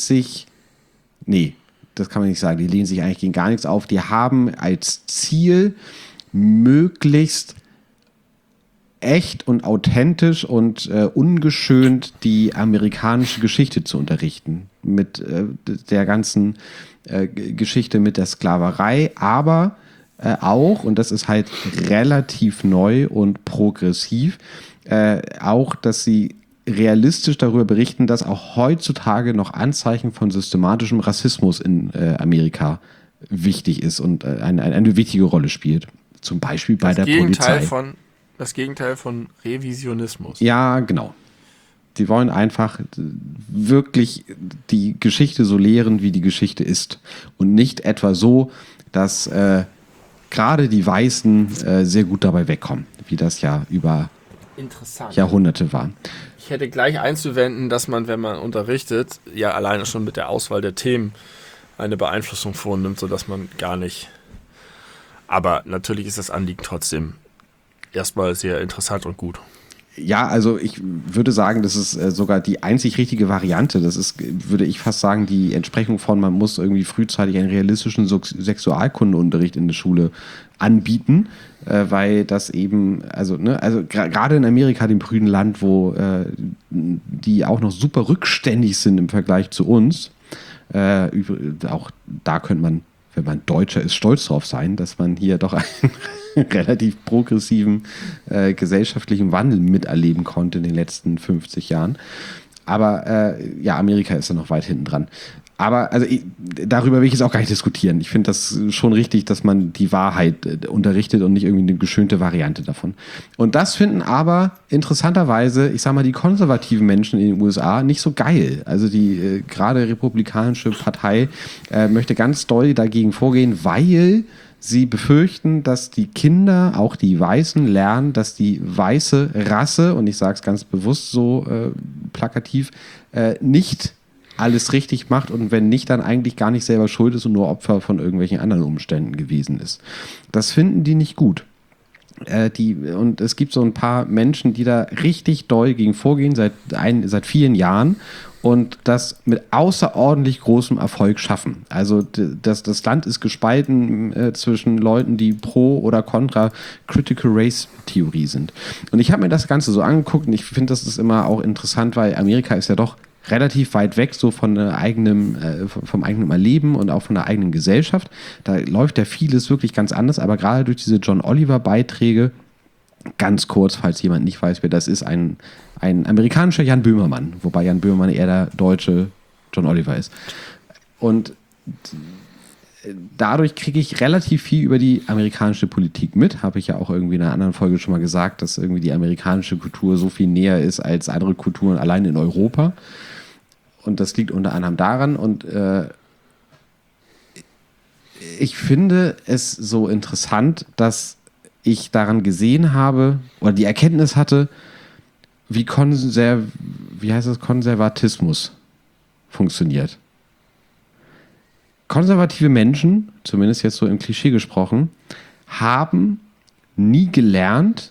das kann man nicht sagen, die lehnt sich eigentlich gegen gar nichts auf. Die haben als Ziel, möglichst echt und authentisch und ungeschönt die amerikanische Geschichte zu unterrichten. Mit der ganzen Geschichte mit der Sklaverei, aber auch, und das ist halt relativ neu und progressiv, auch, dass sie realistisch darüber berichten, dass auch heutzutage noch Anzeichen von systematischem Rassismus in Amerika wichtig ist und eine wichtige Rolle spielt. Zum Beispiel bei der Polizei. Das Gegenteil von Revisionismus. Ja, genau. Die wollen einfach wirklich die Geschichte so lehren, wie die Geschichte ist. Und nicht etwa so, dass gerade die Weißen sehr gut dabei wegkommen, wie das ja über Jahrhunderte war. Ich hätte gleich einzuwenden, dass man, wenn man unterrichtet, ja alleine schon mit der Auswahl der Themen eine Beeinflussung vornimmt, sodass man gar nicht... Aber natürlich ist das Anliegen trotzdem erstmal sehr interessant und gut. Ja, also ich würde sagen, das ist sogar die einzig richtige Variante. Das ist, würde ich fast sagen, die Entsprechung von, man muss irgendwie frühzeitig einen realistischen Sexualkundeunterricht in der Schule anbieten, weil das eben, gerade in Amerika, dem grünen Land, wo die auch noch super rückständig sind im Vergleich zu uns, auch da könnte man, wenn man Deutscher ist, stolz drauf sein, dass man hier doch einen relativ progressiven gesellschaftlichen Wandel miterleben konnte in den letzten 50 Jahren. Aber ja, Amerika ist da noch weit hinten dran. Aber also darüber will ich jetzt auch gar nicht diskutieren. Ich finde das schon richtig, dass man die Wahrheit unterrichtet und nicht irgendwie eine geschönte Variante davon. Und das finden aber interessanterweise, ich sag mal, die konservativen Menschen in den USA nicht so geil. Also die gerade republikanische Partei möchte ganz doll dagegen vorgehen, weil sie befürchten, dass die Kinder, auch die Weißen, lernen, dass die weiße Rasse, und ich sage es ganz bewusst so plakativ, nicht alles richtig macht und wenn nicht, dann eigentlich gar nicht selber schuld ist und nur Opfer von irgendwelchen anderen Umständen gewesen ist. Das finden die nicht gut. Und es gibt so ein paar Menschen, die da richtig doll gegen vorgehen, seit vielen Jahren und das mit außerordentlich großem Erfolg schaffen. Also das Land ist gespalten zwischen Leuten, die pro oder contra Critical Race Theorie sind. Und ich habe mir das Ganze so angeguckt und ich finde, das ist immer auch interessant, weil Amerika ist ja doch relativ weit weg so vom eigenen Erleben und auch von der eigenen Gesellschaft. Da läuft ja vieles wirklich ganz anders, aber gerade durch diese John Oliver-Beiträge, ganz kurz, falls jemand nicht weiß, wer das ist, ein amerikanischer Jan Böhmermann, wobei Jan Böhmermann eher der deutsche John Oliver ist. Und dadurch kriege ich relativ viel über die amerikanische Politik mit. Habe ich ja auch irgendwie in einer anderen Folge schon mal gesagt, dass irgendwie die amerikanische Kultur so viel näher ist als andere Kulturen allein in Europa. Und das liegt unter anderem daran. Und ich finde es so interessant, dass ich daran gesehen habe oder die Erkenntnis hatte, wie Konservatismus funktioniert. Konservative Menschen, zumindest jetzt so im Klischee gesprochen, haben nie gelernt,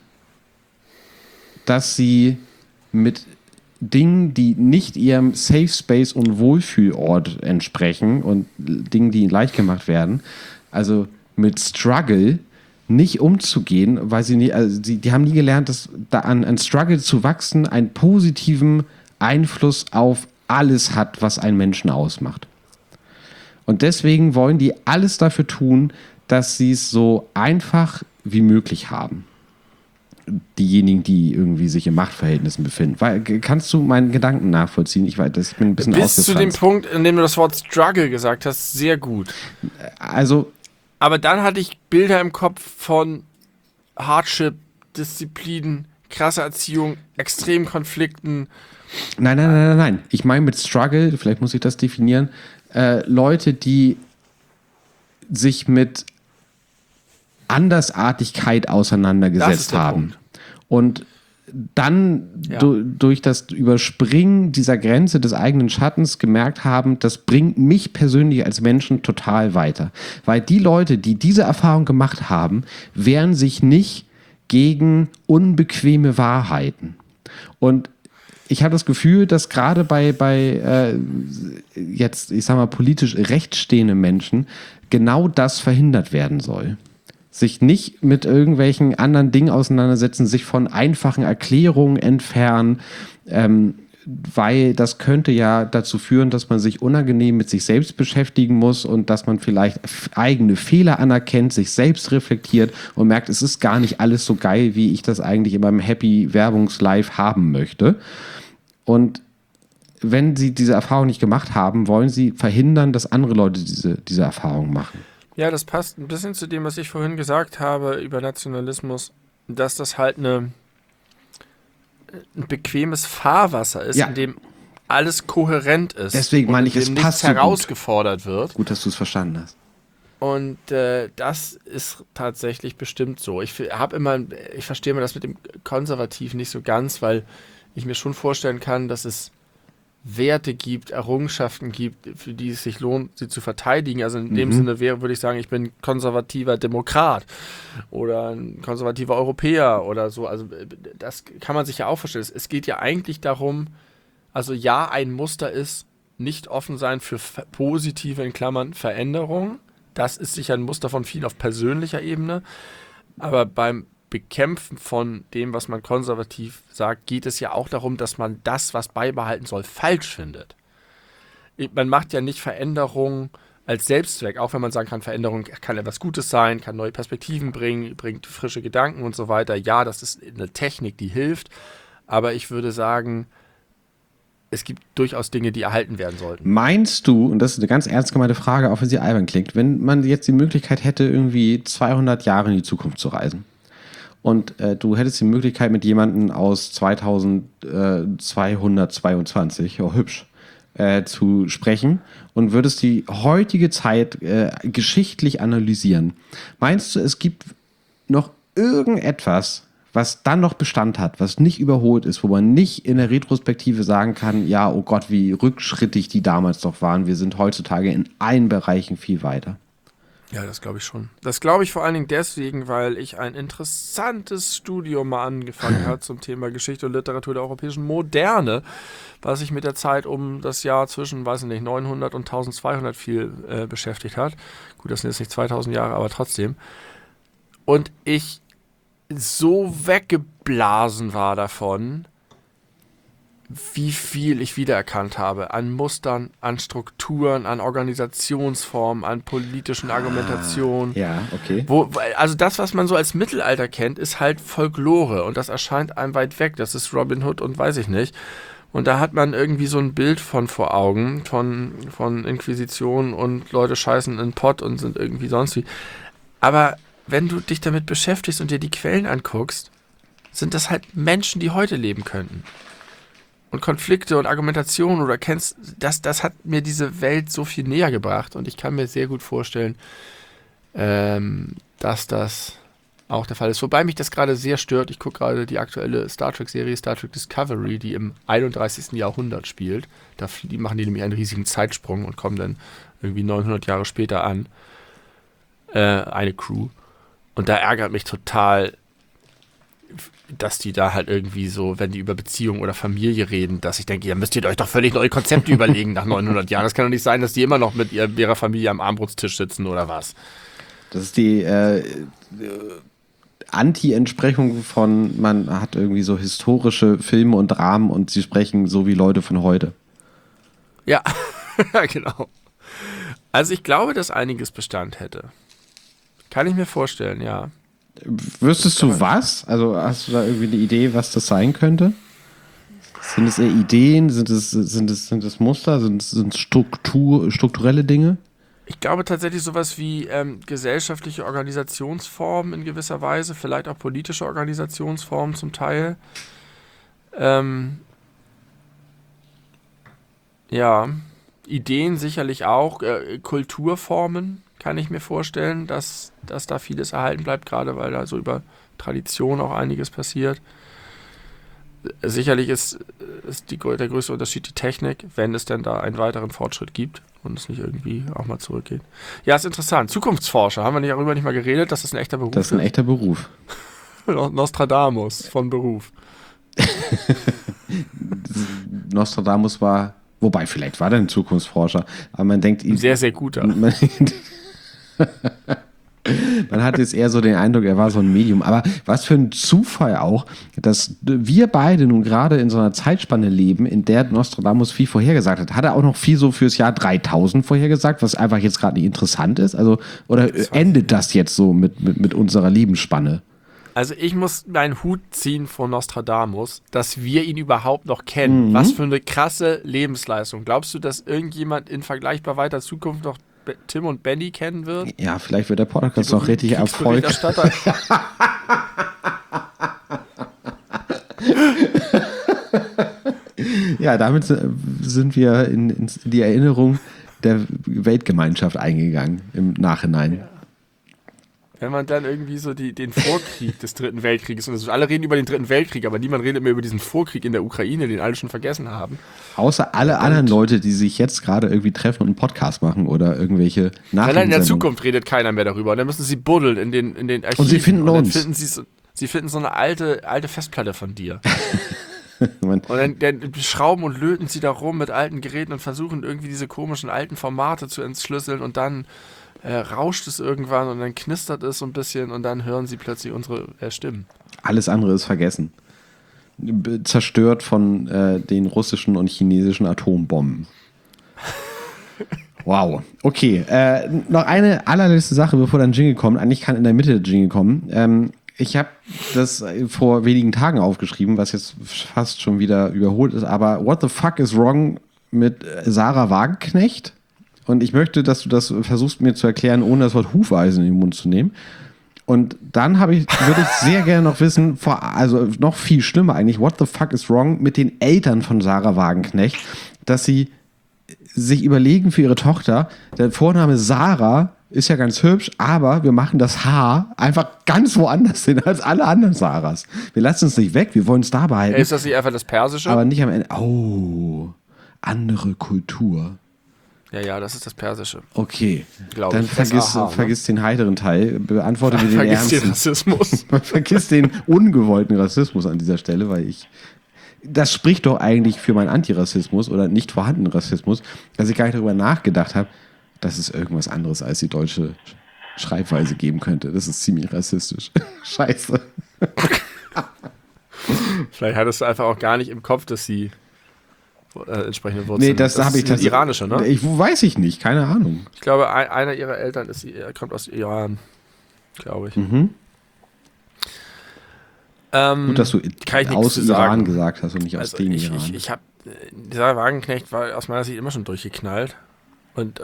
dass sie mit Dingen, die nicht ihrem Safe Space und Wohlfühlort entsprechen und Dingen, die ihnen leicht gemacht werden, also mit Struggle nicht umzugehen, weil die haben nie gelernt, dass da an Struggle zu wachsen einen positiven Einfluss auf alles hat, was einen Menschen ausmacht. Und deswegen wollen die alles dafür tun, dass sie es so einfach wie möglich haben. Diejenigen, die irgendwie sich in Machtverhältnissen befinden. Kannst du meinen Gedanken nachvollziehen? Ich bin ein bisschen bis zu dem Punkt, in dem du das Wort Struggle gesagt hast, sehr gut. Also. Aber dann hatte ich Bilder im Kopf von Hardship, Disziplin, krasser Erziehung, extremen Konflikten. Nein. Ich meine mit Struggle, vielleicht muss ich das definieren, Leute, die sich mit Andersartigkeit auseinandergesetzt haben. Punkt. Und dann durch das Überspringen dieser Grenze des eigenen Schattens gemerkt haben, das bringt mich persönlich als Menschen total weiter. Weil die Leute, die diese Erfahrung gemacht haben, wehren sich nicht gegen unbequeme Wahrheiten. Und ich habe das Gefühl, dass gerade bei jetzt, ich sag mal, politisch rechtsstehenden Menschen genau das verhindert werden soll. Sich nicht mit irgendwelchen anderen Dingen auseinandersetzen, sich von einfachen Erklärungen entfernen, weil das könnte ja dazu führen, dass man sich unangenehm mit sich selbst beschäftigen muss und dass man vielleicht eigene Fehler anerkennt, sich selbst reflektiert und merkt, es ist gar nicht alles so geil, wie ich das eigentlich in meinem Happy-Werbungslife haben möchte. Und wenn sie diese Erfahrung nicht gemacht haben, wollen sie verhindern, dass andere Leute diese Erfahrung machen. Ja, das passt ein bisschen zu dem, was ich vorhin gesagt habe über Nationalismus, dass das halt ein bequemes Fahrwasser ist, in dem alles kohärent ist. Deswegen meine ich, es passt so herausgefordert wird. Gut, dass du es verstanden hast. Und das ist tatsächlich bestimmt so. Ich verstehe mir das mit dem Konservativ nicht so ganz, weil ich mir schon vorstellen kann, dass es Werte gibt, Errungenschaften gibt, für die es sich lohnt, sie zu verteidigen. Also in dem Sinne würde ich sagen, ich bin konservativer Demokrat oder ein konservativer Europäer oder so. Also das kann man sich ja auch vorstellen. Es geht ja eigentlich darum, also ja, ein Muster ist nicht offen sein für positive, in Klammern, Veränderungen. Das ist sicher ein Muster von vielen auf persönlicher Ebene. Aber beim Bekämpfen von dem, was man konservativ sagt, geht es ja auch darum, dass man das, was beibehalten soll, falsch findet. Man macht ja nicht Veränderung als Selbstzweck, auch wenn man sagen kann, Veränderung kann etwas Gutes sein, kann neue Perspektiven bringen, bringt frische Gedanken und so weiter. Ja, das ist eine Technik, die hilft, aber ich würde sagen, es gibt durchaus Dinge, die erhalten werden sollten. Meinst du, und das ist eine ganz ernst gemeinte Frage, auch wenn sie albern klingt, wenn man jetzt die Möglichkeit hätte, irgendwie 200 Jahre in die Zukunft zu reisen und du hättest die Möglichkeit mit jemandem aus 2222, oh hübsch, zu sprechen und würdest die heutige Zeit geschichtlich analysieren. Meinst du, es gibt noch irgendetwas, was dann noch Bestand hat, was nicht überholt ist, wo man nicht in der Retrospektive sagen kann, ja, oh Gott, wie rückschrittig die damals doch waren. Wir sind heutzutage in allen Bereichen viel weiter. Ja, das glaube ich schon. Das glaube ich vor allen Dingen deswegen, weil ich ein interessantes Studium mal angefangen habe zum Thema Geschichte und Literatur der europäischen Moderne, was sich mit der Zeit um das Jahr zwischen, weiß ich nicht, 900 und 1200 viel beschäftigt hat. Gut, das sind jetzt nicht 2000 Jahre, aber trotzdem. Und ich so weggeblasen war davon, wie viel ich wiedererkannt habe an Mustern, an Strukturen, an Organisationsformen, an politischen Argumentationen. Ja, okay. Also das, was man so als Mittelalter kennt, ist halt Folklore und das erscheint einem weit weg. Das ist Robin Hood und weiß ich nicht. Und da hat man irgendwie so ein Bild von vor Augen, von Inquisition und Leute scheißen in den Pott und sind irgendwie sonst wie. Aber wenn du dich damit beschäftigst und dir die Quellen anguckst, sind das halt Menschen, die heute leben könnten. Und Konflikte und Argumentationen oder das hat mir diese Welt so viel näher gebracht und ich kann mir sehr gut vorstellen, dass das auch der Fall ist. Wobei mich das gerade sehr stört. Ich gucke gerade die aktuelle Star Trek-Serie Star Trek Discovery, die im 31. Jahrhundert spielt. Die machen die nämlich einen riesigen Zeitsprung und kommen dann irgendwie 900 Jahre später an. Eine Crew. Und da ärgert mich total, dass die da halt irgendwie so, wenn die über Beziehung oder Familie reden, dass ich denke, ihr müsst euch doch völlig neue Konzepte überlegen nach 900 Jahren. Das kann doch nicht sein, dass die immer noch mit ihrer Familie am Armbrutstisch sitzen oder was. Das ist die Anti-Entsprechung von, man hat irgendwie so historische Filme und Dramen und sie sprechen so wie Leute von heute. Ja, genau. Also ich glaube, dass einiges Bestand hätte. Kann ich mir vorstellen, ja. Wüsstest du was? Also hast du da irgendwie eine Idee, was das sein könnte? Sind es eher Ideen? Sind es Muster? Sind es strukturelle Dinge? Ich glaube tatsächlich sowas wie gesellschaftliche Organisationsformen in gewisser Weise, vielleicht auch politische Organisationsformen zum Teil. Ja, Ideen sicherlich auch, Kulturformen kann ich mir vorstellen, dass da vieles erhalten bleibt, gerade weil da so über Tradition auch einiges passiert. Sicherlich ist der größte Unterschied die Technik, wenn es denn da einen weiteren Fortschritt gibt und es nicht irgendwie auch mal zurückgeht. Ja, ist interessant. Zukunftsforscher, haben wir darüber nicht mal geredet, dass das ein echter Beruf ist? Das ist ein echter Beruf. Nostradamus von Beruf. Nostradamus war, wobei vielleicht war der ein Zukunftsforscher, aber man denkt ihm... Sehr, sehr guter. Man hat jetzt eher so den Eindruck, er war so ein Medium. Aber was für ein Zufall auch, dass wir beide nun gerade in so einer Zeitspanne leben, in der Nostradamus viel vorhergesagt hat. Hat er auch noch viel so fürs Jahr 3000 vorhergesagt, was einfach jetzt gerade nicht interessant ist? Also, oder endet das jetzt so mit unserer Lebensspanne? Also ich muss meinen Hut ziehen vor Nostradamus, dass wir ihn überhaupt noch kennen. Was für eine krasse Lebensleistung. Glaubst du, dass irgendjemand in vergleichbar weiter Zukunft noch Tim und Benny kennen wird? Ja, vielleicht wird der Podcast noch richtig erfolgreich. Ja, damit sind wir in die Erinnerung der Weltgemeinschaft eingegangen im Nachhinein. Ja. Wenn man dann irgendwie so den Vorkrieg des Dritten Weltkrieges, und alle reden über den Dritten Weltkrieg, aber niemand redet mehr über diesen Vorkrieg in der Ukraine, den alle schon vergessen haben. Außer alle anderen Leute, die sich jetzt gerade irgendwie treffen und einen Podcast machen oder irgendwelche Nachrichten. Nein, in der Zukunft redet keiner mehr darüber. Und dann müssen sie buddeln in den Archiven. Und sie finden uns. Sie finden so eine alte Festplatte von dir. Und dann schrauben und löten sie da rum mit alten Geräten und versuchen irgendwie diese komischen alten Formate zu entschlüsseln und dann rauscht es irgendwann und dann knistert es so ein bisschen und dann hören sie plötzlich unsere Stimmen. Alles andere ist vergessen. Zerstört von den russischen und chinesischen Atombomben. Wow. Okay. Noch eine allerletzte Sache, bevor dann Jingle kommt. Eigentlich kann in der Mitte der Jingle kommen. Ich habe das vor wenigen Tagen aufgeschrieben, was jetzt fast schon wieder überholt ist, aber what the fuck is wrong mit Sarah Wagenknecht? Und ich möchte, dass du das versuchst mir zu erklären, ohne das Wort Hufeisen in den Mund zu nehmen. Und dann würde ich sehr gerne noch wissen, also noch viel schlimmer eigentlich, what the fuck is wrong mit den Eltern von Sarah Wagenknecht, dass sie sich überlegen für ihre Tochter, der Vorname Sarah ist ja ganz hübsch, aber wir machen das H einfach ganz woanders hin als alle anderen Sarahs. Wir lassen es nicht weg, wir wollen es da behalten. Ist das nicht einfach das Persische? Aber nicht am Ende. Oh, andere Kultur. Ja, das ist das Persische. Okay, Glaube dann ich. vergiss den heiteren Teil, beantworte mir den Vergiss den ernsten. Rassismus. Vergiss den ungewollten Rassismus an dieser Stelle, weil das spricht doch eigentlich für meinen Antirassismus oder nicht vorhandenen Rassismus, dass ich gar nicht darüber nachgedacht habe, dass es irgendwas anderes als die deutsche Schreibweise geben könnte. Das ist ziemlich rassistisch. Scheiße. Vielleicht hattest du einfach auch gar nicht im Kopf, dass sie entsprechende Wurzeln. Nee, das habe ich das iranische, ne? Weiß ich nicht, keine Ahnung. Ich glaube, einer ihrer Eltern kommt aus Iran, glaube ich. Mhm. Gut, dass du aus Iran gesagt hast und nicht aus dem Iran. Ich habe dieser Wagenknecht war aus meiner Sicht immer schon durchgeknallt und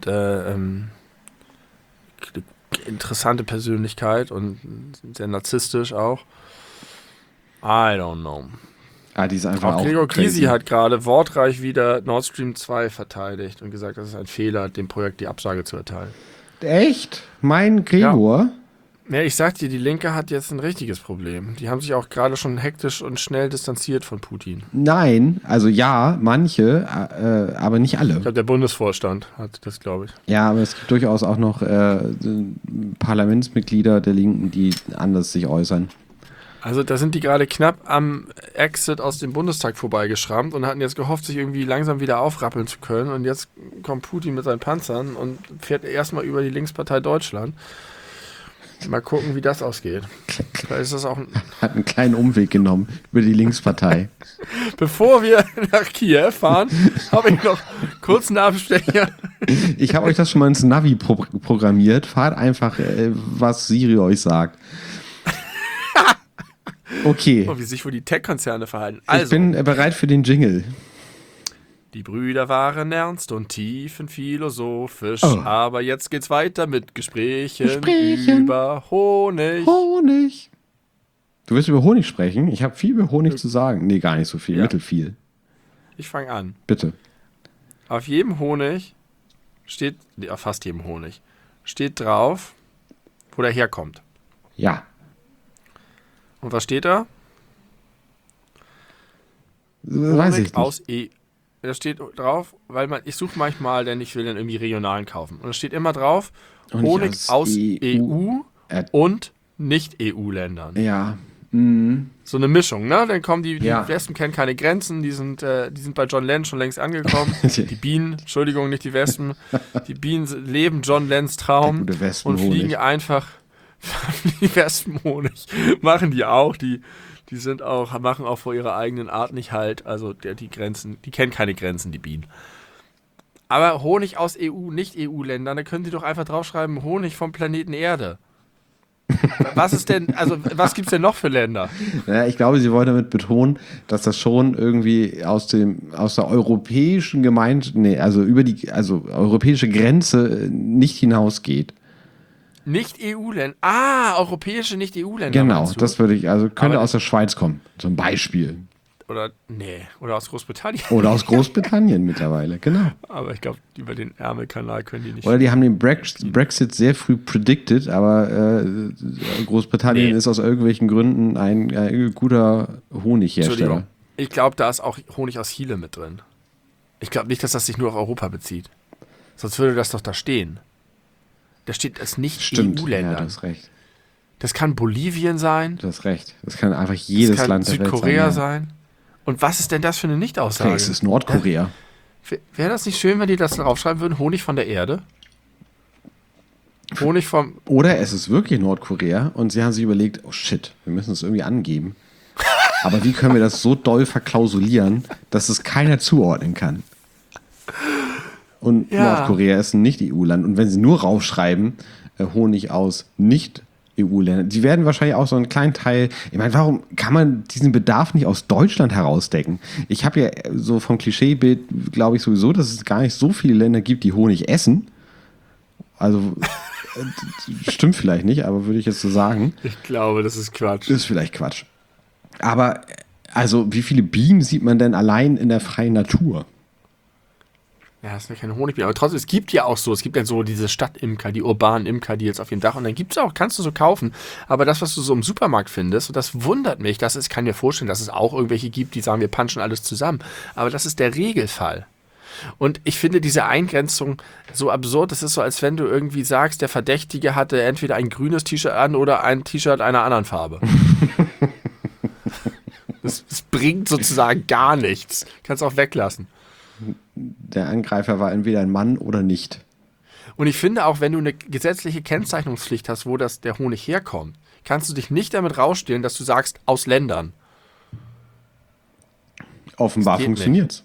interessante Persönlichkeit und sehr narzisstisch auch. I don't know. Die ist einfach auch Gregor crazy. Gysi hat gerade wortreich wieder Nord Stream 2 verteidigt und gesagt, das ist ein Fehler, dem Projekt die Absage zu erteilen. Echt? Mein Gregor? Ja, ich sag dir, die Linke hat jetzt ein richtiges Problem. Die haben sich auch gerade schon hektisch und schnell distanziert von Putin. Nein, also ja, manche, aber nicht alle. Ich glaube, der Bundesvorstand hat das, glaube ich. Ja, aber es gibt durchaus auch noch Parlamentsmitglieder der Linken, die anders sich äußern. Also da sind die gerade knapp am Exit aus dem Bundestag vorbeigeschrammt und hatten jetzt gehofft, sich irgendwie langsam wieder aufrappeln zu können. Und jetzt kommt Putin mit seinen Panzern und fährt erstmal über die Linkspartei Deutschland. Mal gucken, wie das ausgeht. Vielleicht ist das auch Hat einen kleinen Umweg genommen über die Linkspartei. Bevor wir nach Kiew fahren, habe ich noch kurz einen Abstecher. Ich habe euch das schon mal ins Navi programmiert. Fahrt einfach, was Siri euch sagt. Okay. Oh, wie sich wohl die Tech-Konzerne verhalten. Also, ich bin bereit für den Jingle. Die Brüder waren ernst und tiefenphilosophisch, aber jetzt geht's weiter mit Gesprächen über Honig. Honig. Du willst über Honig sprechen? Ich habe viel über Honig zu sagen. Nee, gar nicht so viel, mittelfiel. Ich fange an. Bitte. Auf jedem Honig steht, auf fast jedem Honig, steht drauf, wo der herkommt. Ja. Und was steht da? Weiß ich nicht. Aus Da steht drauf, weil ich suche manchmal, denn ich will dann irgendwie regionalen kaufen. Und da steht immer drauf, Honig aus EU und Nicht-EU-Ländern. Ja. So eine Mischung, ne? Dann kommen die Wespen kennen keine Grenzen, die sind bei John Lenz schon längst angekommen. Die Bienen, Entschuldigung, nicht die Wespen. Die Bienen leben John Lenz Traum und fliegen einfach die Wespenhonig. Machen die auch, die machen auch vor ihrer eigenen Art nicht halt. Also die Grenzen, die kennen keine Grenzen, die Bienen. Aber Honig aus EU, Nicht-EU-Ländern, da können sie doch einfach draufschreiben, Honig vom Planeten Erde. Was ist denn, also was gibt's denn noch für Länder? Ja, ich glaube, sie wollen damit betonen, dass das schon irgendwie aus der europäischen europäische Grenze nicht hinausgeht. Nicht-EU-Länder. Europäische Nicht-EU-Länder. Genau, das könnte aus der Schweiz kommen, zum Beispiel. Oder aus Großbritannien. Oder aus Großbritannien mittlerweile, genau. Aber ich glaube, über den Ärmelkanal können die nicht. Oder die haben den Brexit sehr früh predicted, aber Großbritannien ist aus irgendwelchen Gründen ein guter Honighersteller. Entschuldigung, ich glaube, da ist auch Honig aus Chile mit drin. Ich glaube nicht, dass das sich nur auf Europa bezieht. Sonst würde das doch da stehen. Da steht es nicht EU-Länder. Ja, du hast recht. Das kann Bolivien sein. Du hast recht. Das kann einfach jedes Land der Welt sein. Südkorea sein. Und was ist denn das für eine Nicht-Aussage? Okay, es ist Nordkorea. Wäre das nicht schön, wenn die das draufschreiben würden? Honig von der Erde? Honig vom... Oder es ist wirklich Nordkorea und sie haben sich überlegt, oh shit, wir müssen es irgendwie angeben. Aber wie können wir das so doll verklausulieren, dass es keiner zuordnen kann? Und Nordkorea ist ein Nicht-EU-Land. Und wenn sie nur raufschreiben, Honig aus Nicht-EU-Ländern, EU-Länder. Die werden wahrscheinlich auch so einen kleinen Teil. Ich meine, warum kann man diesen Bedarf nicht aus Deutschland herausdecken? Ich habe ja so vom Klischeebild, glaube ich sowieso, dass es gar nicht so viele Länder gibt, die Honig essen. Also stimmt vielleicht nicht, aber würde ich jetzt so sagen. Ich glaube, das ist Quatsch. Das ist vielleicht Quatsch. Aber also, wie viele Bienen sieht man denn allein in der freien Natur? Ja, das ist ja keine Honigbiene. Aber trotzdem, es gibt ja auch so, es gibt ja so diese Stadtimker, die urbanen Imker, die jetzt auf dem Dach, und dann gibt es auch, kannst du so kaufen. Aber das, was du so im Supermarkt findest, und das wundert mich, ich kann mir vorstellen, dass es auch irgendwelche gibt, die sagen, wir punchen alles zusammen. Aber das ist der Regelfall. Und ich finde diese Eingrenzung so absurd. Das ist so, als wenn du irgendwie sagst, der Verdächtige hatte entweder ein grünes T-Shirt an oder ein T-Shirt einer anderen Farbe. Das bringt sozusagen gar nichts. Kannst auch weglassen. Der Angreifer war entweder ein Mann oder nicht. Und ich finde auch, wenn du eine gesetzliche Kennzeichnungspflicht hast, wo der Honig herkommt, kannst du dich nicht damit rausstehlen, dass du sagst, aus Ländern. Offenbar funktioniert's.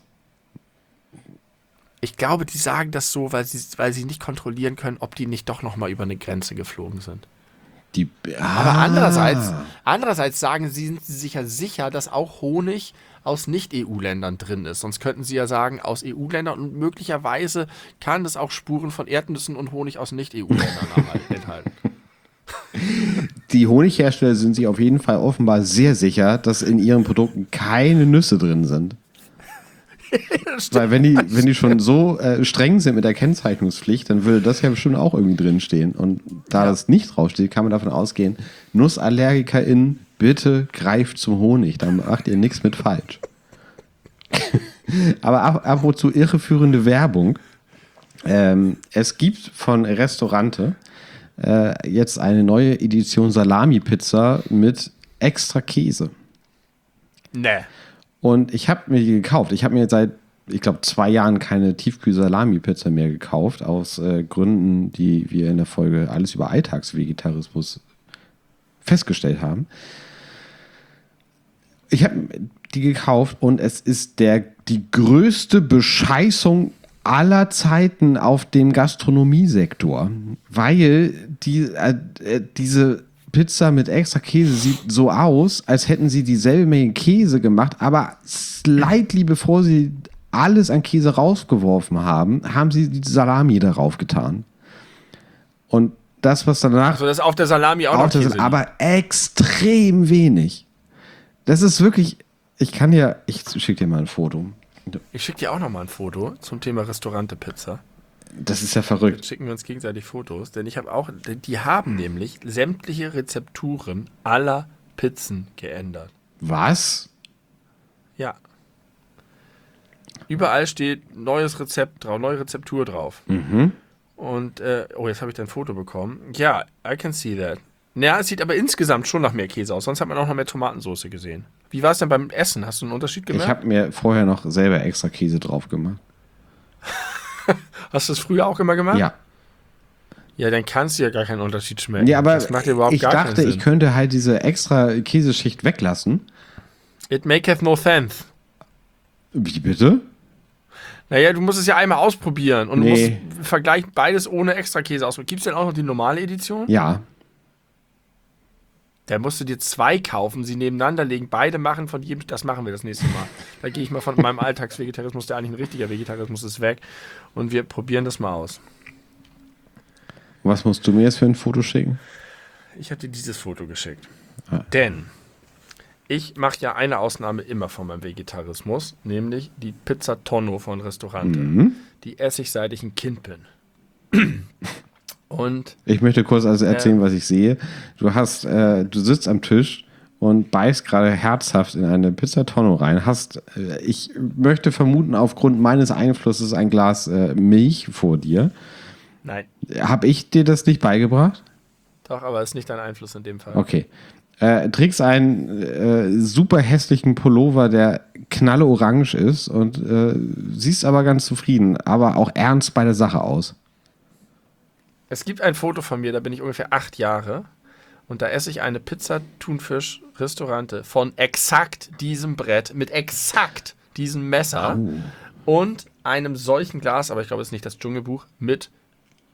Ich glaube, die sagen das so, weil sie nicht kontrollieren können, ob die nicht doch nochmal über eine Grenze geflogen sind. Aber andererseits sagen sie, sind sie sicher, dass auch Honig aus Nicht-EU-Ländern drin ist. Sonst könnten sie ja sagen, aus EU-Ländern, und möglicherweise kann es auch Spuren von Erdnüssen und Honig aus Nicht-EU-Ländern enthalten. Die Honighersteller sind sich auf jeden Fall offenbar sehr sicher, dass in ihren Produkten keine Nüsse drin sind. Weil wenn die schon so streng sind mit der Kennzeichnungspflicht, dann würde das ja bestimmt auch irgendwie drinstehen. Und da das nicht draufsteht, kann man davon ausgehen, NussallergikerInnen, bitte greift zum Honig, dann macht ihr nichts mit falsch. Aber apropos zu irreführende Werbung. Es gibt von Restaurante jetzt eine neue Edition Salami-Pizza mit extra Käse. Nee. Und ich habe mir die gekauft. Ich habe mir seit, ich glaube, 2 Jahren keine Tiefkühl-Salami-Pizza mehr gekauft, aus Gründen, die wir in der Folge Alles über Alltagsvegetarismus festgestellt haben. Ich habe die gekauft und es ist die größte Bescheißung aller Zeiten auf dem Gastronomiesektor, weil diese Pizza mit extra Käse sieht so aus, als hätten sie dieselbe Menge Käse gemacht, aber slightly bevor sie alles an Käse rausgeworfen haben, haben sie die Salami darauf getan. Und das, was danach... Also das ist auf der Salami auch noch Käse liegt. Aber extrem wenig. Das ist wirklich... Ich schicke dir mal ein Foto. Ich schicke dir auch noch mal ein Foto zum Thema Restaurante-Pizza. Das ist ja verrückt. Jetzt schicken wir uns gegenseitig Fotos, denn die haben nämlich sämtliche Rezepturen aller Pizzen geändert. Was? Ja. Überall steht neues Rezept drauf, neue Rezeptur drauf. Mhm. Und, jetzt habe ich dein Foto bekommen. Ja, I can see that. Naja, es sieht aber insgesamt schon nach mehr Käse aus. Sonst hat man auch noch mehr Tomatensauce gesehen. Wie war es denn beim Essen? Hast du einen Unterschied gemerkt? Ich habe mir vorher noch selber extra Käse drauf gemacht. Hast du es früher auch immer gemacht? Ja. Ja, dann kannst du ja gar keinen Unterschied schmecken. Ja, aber das macht ja überhaupt ich gar keinen dachte, Sinn. ich könnte halt diese extra Käseschicht weglassen. It maketh no sense. Wie bitte? Naja, du musst es ja einmal ausprobieren und Nee. du musst vergleichen beides ohne extra Käse ausprobieren. Gibt es denn auch noch die normale Edition? Ja. Da musst du dir 2 kaufen, sie nebeneinander legen, beide machen von jedem, das machen wir das nächste Mal. Da gehe ich mal von meinem Alltagsvegetarismus, der eigentlich ein richtiger Vegetarismus ist, weg und wir probieren das mal aus. Was musst du mir jetzt für ein Foto schicken? Ich habe dir dieses Foto geschickt. Ah. Denn ich mache ja eine Ausnahme immer von meinem Vegetarismus, nämlich die Pizza Tonno von Restaurante. Mhm. Die esse ich, seit ich ein Kind bin. Und Ich möchte kurz erzählen, was ich sehe. Du sitzt am Tisch und beißt gerade herzhaft in eine Pizza Tonno rein. Ich möchte vermuten, aufgrund meines Einflusses ein Glas Milch vor dir. nein, Habe ich dir das nicht beigebracht? doch, aber ist nicht dein Einfluss in dem Fall. Okay. Trägst einen super hässlichen Pullover, der knalleorange ist und siehst aber ganz zufrieden, aber auch ernst bei der Sache aus. Es gibt ein Foto von mir, da bin ich ungefähr 8 Jahre und da esse ich eine Pizza Thunfisch Restaurante von exakt diesem Brett mit exakt diesem Messer und einem solchen Glas, aber ich glaube, es ist nicht das Dschungelbuch, mit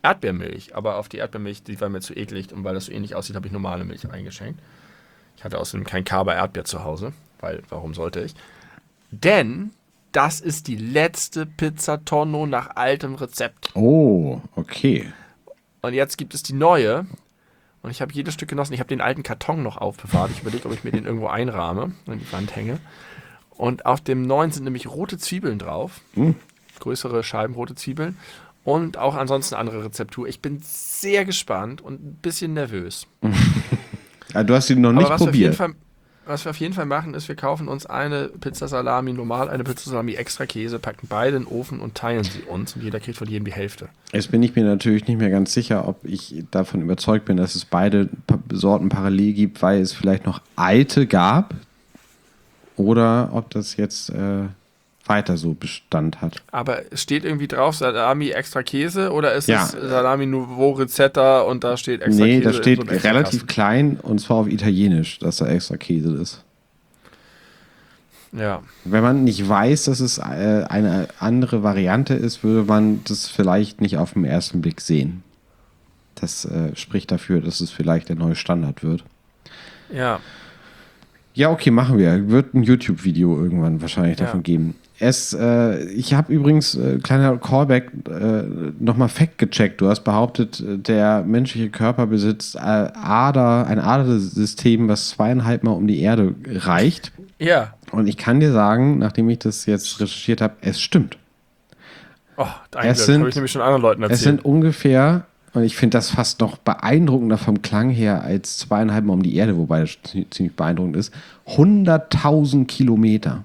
Erdbeermilch. Aber auf die Erdbeermilch, die war mir zu eklig. Und weil das so ähnlich aussieht, habe ich normale Milch eingeschenkt. Ich hatte außerdem kein Kaba-Erdbeer zu Hause. Weil, warum sollte ich? Denn das ist die letzte Pizza Tonno nach altem Rezept. Oh, okay. Und jetzt gibt es die neue. Und ich habe jedes Stück genossen. Ich habe den alten Karton noch aufbewahrt. Ich überlege, ob ich mir den irgendwo einrahme und in die Wand hänge. Und auf dem neuen sind nämlich rote Zwiebeln drauf. Größere Scheiben rote Zwiebeln. Und auch ansonsten andere Rezeptur. Ich bin sehr gespannt und ein bisschen nervös. Du hast ihn noch nicht probiert. Was wir auf jeden Fall machen, ist, wir kaufen uns eine Pizza Salami normal, eine Pizza Salami extra Käse, packen beide in den Ofen und teilen sie uns. Und jeder kriegt von jedem die Hälfte. Jetzt bin ich mir natürlich nicht mehr ganz sicher, ob ich davon überzeugt bin, dass es beide Sorten parallel gibt, weil es vielleicht noch alte gab oder ob das jetzt weiter so Bestand hat. Aber es steht irgendwie drauf, Salami extra Käse oder ist Ja. es Salami Nouveau Rizzetta und da steht extra Käse? Nee, da steht in so einem extra relativ Kasten? klein und zwar auf Italienisch, dass da extra Käse ist. Ja. Wenn man nicht weiß, dass es eine andere Variante ist, würde man das vielleicht nicht auf den ersten Blick sehen. Das spricht dafür, dass es vielleicht der neue Standard wird. Ja. Ja, okay, machen wir. Wird ein YouTube-Video irgendwann wahrscheinlich davon geben. Ich habe übrigens, kleiner Callback, nochmal Fact gecheckt. Du hast behauptet, der menschliche Körper besitzt ein Adersystem, was 2,5 Mal um die Erde reicht. Ja. Und ich kann dir sagen, nachdem ich das jetzt recherchiert habe, es stimmt. Oh, Es das habe ich nämlich schon anderen Leuten erzählt. Es sind ungefähr, und ich finde das fast noch beeindruckender vom Klang her als 2,5 Mal um die Erde, wobei das ziemlich beeindruckend ist, 100.000 Kilometer.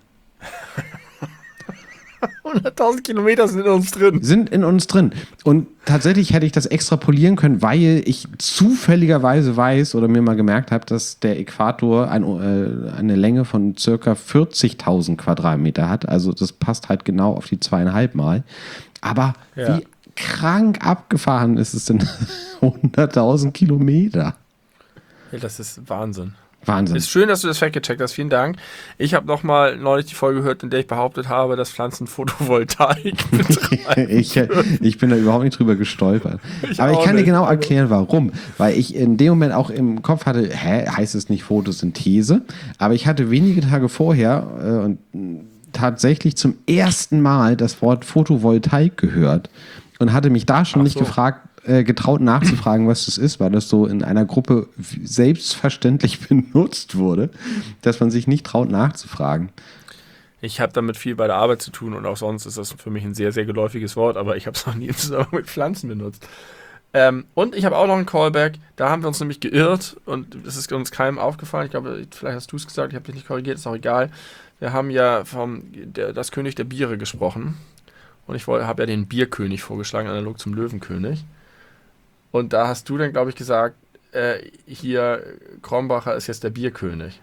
100.000 Kilometer sind in uns drin. Sind in uns drin. Und tatsächlich hätte ich das extrapolieren können, weil ich zufälligerweise weiß oder mir mal gemerkt habe, dass der Äquator eine Länge von circa 40.000 Quadratmeter hat. Also das passt halt genau auf die 2,5 Mal. Aber Ja. wie krank abgefahren ist es denn? 100.000 Kilometer. Ja, das ist Wahnsinn. Wahnsinn. Ist schön, dass du das Fact gecheckt hast. Vielen Dank. Ich habe nochmal neulich die Folge gehört, in der ich behauptet habe, dass Pflanzen Photovoltaik betreiben. Ich bin da überhaupt nicht drüber gestolpert. Aber ich auch kann dir nicht. genau erklären, warum. Weil ich in dem Moment auch im Kopf hatte, heißt es nicht Photosynthese? Aber ich hatte wenige Tage vorher tatsächlich zum ersten Mal das Wort Photovoltaik gehört und hatte mich da schon nicht getraut nachzufragen, was das ist, weil das so in einer Gruppe selbstverständlich benutzt wurde, dass man sich nicht traut nachzufragen. Ich habe damit viel bei der Arbeit zu tun und auch sonst ist das für mich ein sehr, sehr geläufiges Wort, aber ich habe es noch nie im Zusammenhang mit Pflanzen benutzt. Und ich habe auch noch einen Callback, da haben wir uns nämlich geirrt und es ist uns keinem aufgefallen. Ich glaube, vielleicht hast du es gesagt, ich habe dich nicht korrigiert, ist auch egal. Wir haben ja das König der Biere gesprochen und ich habe ja den Bierkönig vorgeschlagen, analog zum Löwenkönig. Und da hast du dann, glaube ich, gesagt, hier, Krombacher ist jetzt der Bierkönig.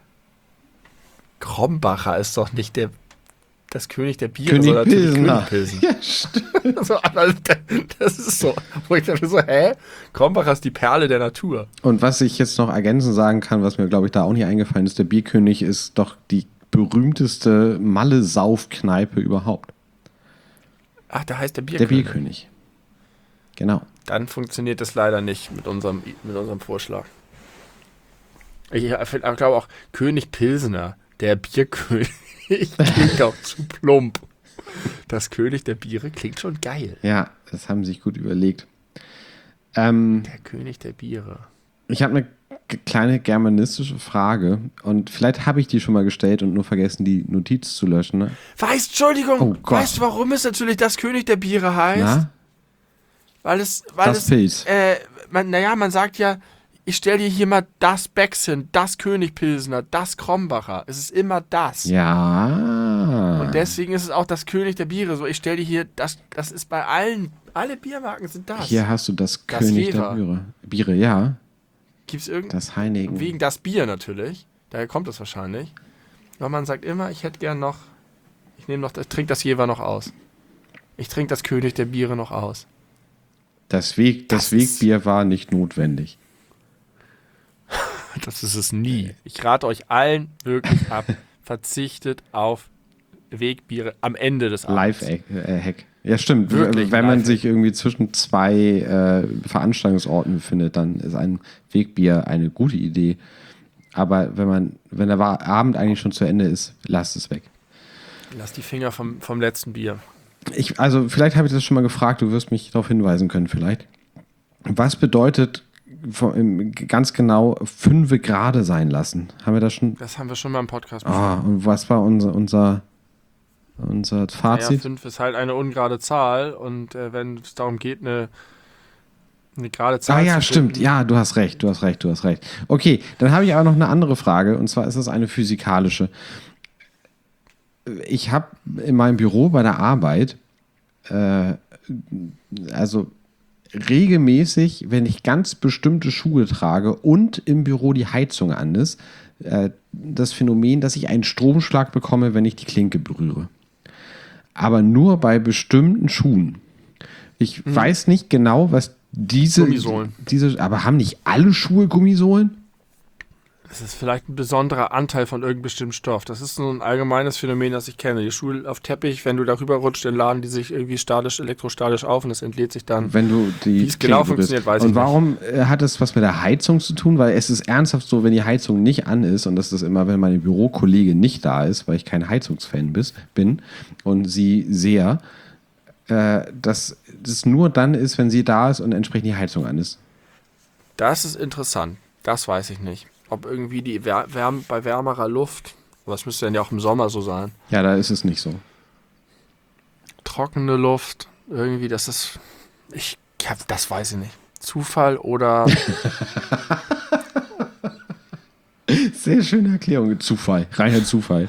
Krombacher ist doch nicht das König der Biere, König sondern natürlich Pilsner. König Pilsen. Ja, stimmt. So, aber das ist so, wo ich dachte so, Krombacher ist die Perle der Natur. Und was ich jetzt noch ergänzend sagen kann, was mir, glaube ich, da auch nicht eingefallen ist, der Bierkönig ist doch die berühmteste Malle-Saufkneipe überhaupt. Ach, da heißt der Der Bierkönig. Bierkönig. Genau. Dann funktioniert das leider nicht mit unserem Vorschlag. Ich glaube auch, König Pilsener, der Bierkönig, klingt auch zu plump. Das König der Biere klingt schon geil. Ja, das haben sie sich gut überlegt. Der König der Biere. Ich habe eine kleine germanistische Frage und vielleicht habe ich die schon mal gestellt und nur vergessen, die Notiz zu löschen. Ne? Entschuldigung, Oh Gott. weißt du, warum es natürlich das König der Biere heißt? Na? Weil es, Pilz. man sagt ja, ich stelle dir hier mal das Becks hin, das König Pilsner, das Krombacher. Es ist immer das. Ja. Und deswegen ist es auch das König der Biere. So, ich stelle dir hier, das ist bei alle Biermarken sind das. Hier hast du das Das König Jever. der Biere, ja. Gibt's Das Heineken. wegen das Bier natürlich. Daher kommt es wahrscheinlich. Aber man sagt immer, ich trinke das Jever noch aus. Ich trinke das König der Biere noch aus. Das Wegbier war nicht notwendig. Das ist es nie. Ich rate euch allen wirklich ab. Verzichtet auf Wegbiere am Ende des Abends. Live-Hack. Ja, stimmt. Wirklich Wenn man Lifehack. sich irgendwie zwischen zwei Veranstaltungsorten befindet, dann ist ein Wegbier eine gute Idee. Aber wenn der Abend eigentlich schon zu Ende ist, lasst es weg. Lass die Finger vom letzten Bier. Also vielleicht habe ich das schon mal gefragt, du wirst mich darauf hinweisen können vielleicht. Was bedeutet ganz genau 5 Grade sein lassen? Haben wir das schon? Das haben wir schon mal im Podcast Und was war unser Fazit? Naja, 5 ist halt eine ungerade Zahl und wenn es darum geht, eine gerade Zahl Ja, zu stimmt. finden, Ja, du hast recht. Okay, dann habe ich aber noch eine andere Frage und zwar ist es eine physikalische. Ich habe in meinem Büro bei der Arbeit, also regelmäßig, wenn ich ganz bestimmte Schuhe trage und im Büro die Heizung an ist, das Phänomen, dass ich einen Stromschlag bekomme, wenn ich die Klinke berühre. Aber nur bei bestimmten Schuhen. Ich weiß nicht genau, was Gummisohlen. Aber haben nicht alle Schuhe Gummisohlen? das ist vielleicht ein besonderer Anteil von irgendeinem bestimmten Stoff. Das ist so ein allgemeines Phänomen, das ich kenne. Die Schuhe auf Teppich, wenn du darüber rutscht, dann laden die sich irgendwie elektrostatisch auf und es entlädt sich dann. Wenn du die Wie es genau Klinke berührst. funktioniert, weiß ich Und warum hat das was mit der Heizung zu tun? Weil es ist ernsthaft so, wenn die Heizung nicht an ist, und das ist immer, wenn meine Bürokollegin nicht da ist, weil ich kein Heizungsfan bin und sie sehr, dass das nur dann ist, wenn sie da ist und entsprechend die Heizung an ist. Das ist interessant. Das weiß ich nicht. Ob irgendwie die bei wärmerer Luft, was müsste denn ja auch im Sommer so sein, Ja, da ist es nicht so. trockene Luft, irgendwie, das ist, das weiß ich nicht. Zufall oder Sehr schöne Erklärung. Zufall, reiner Zufall.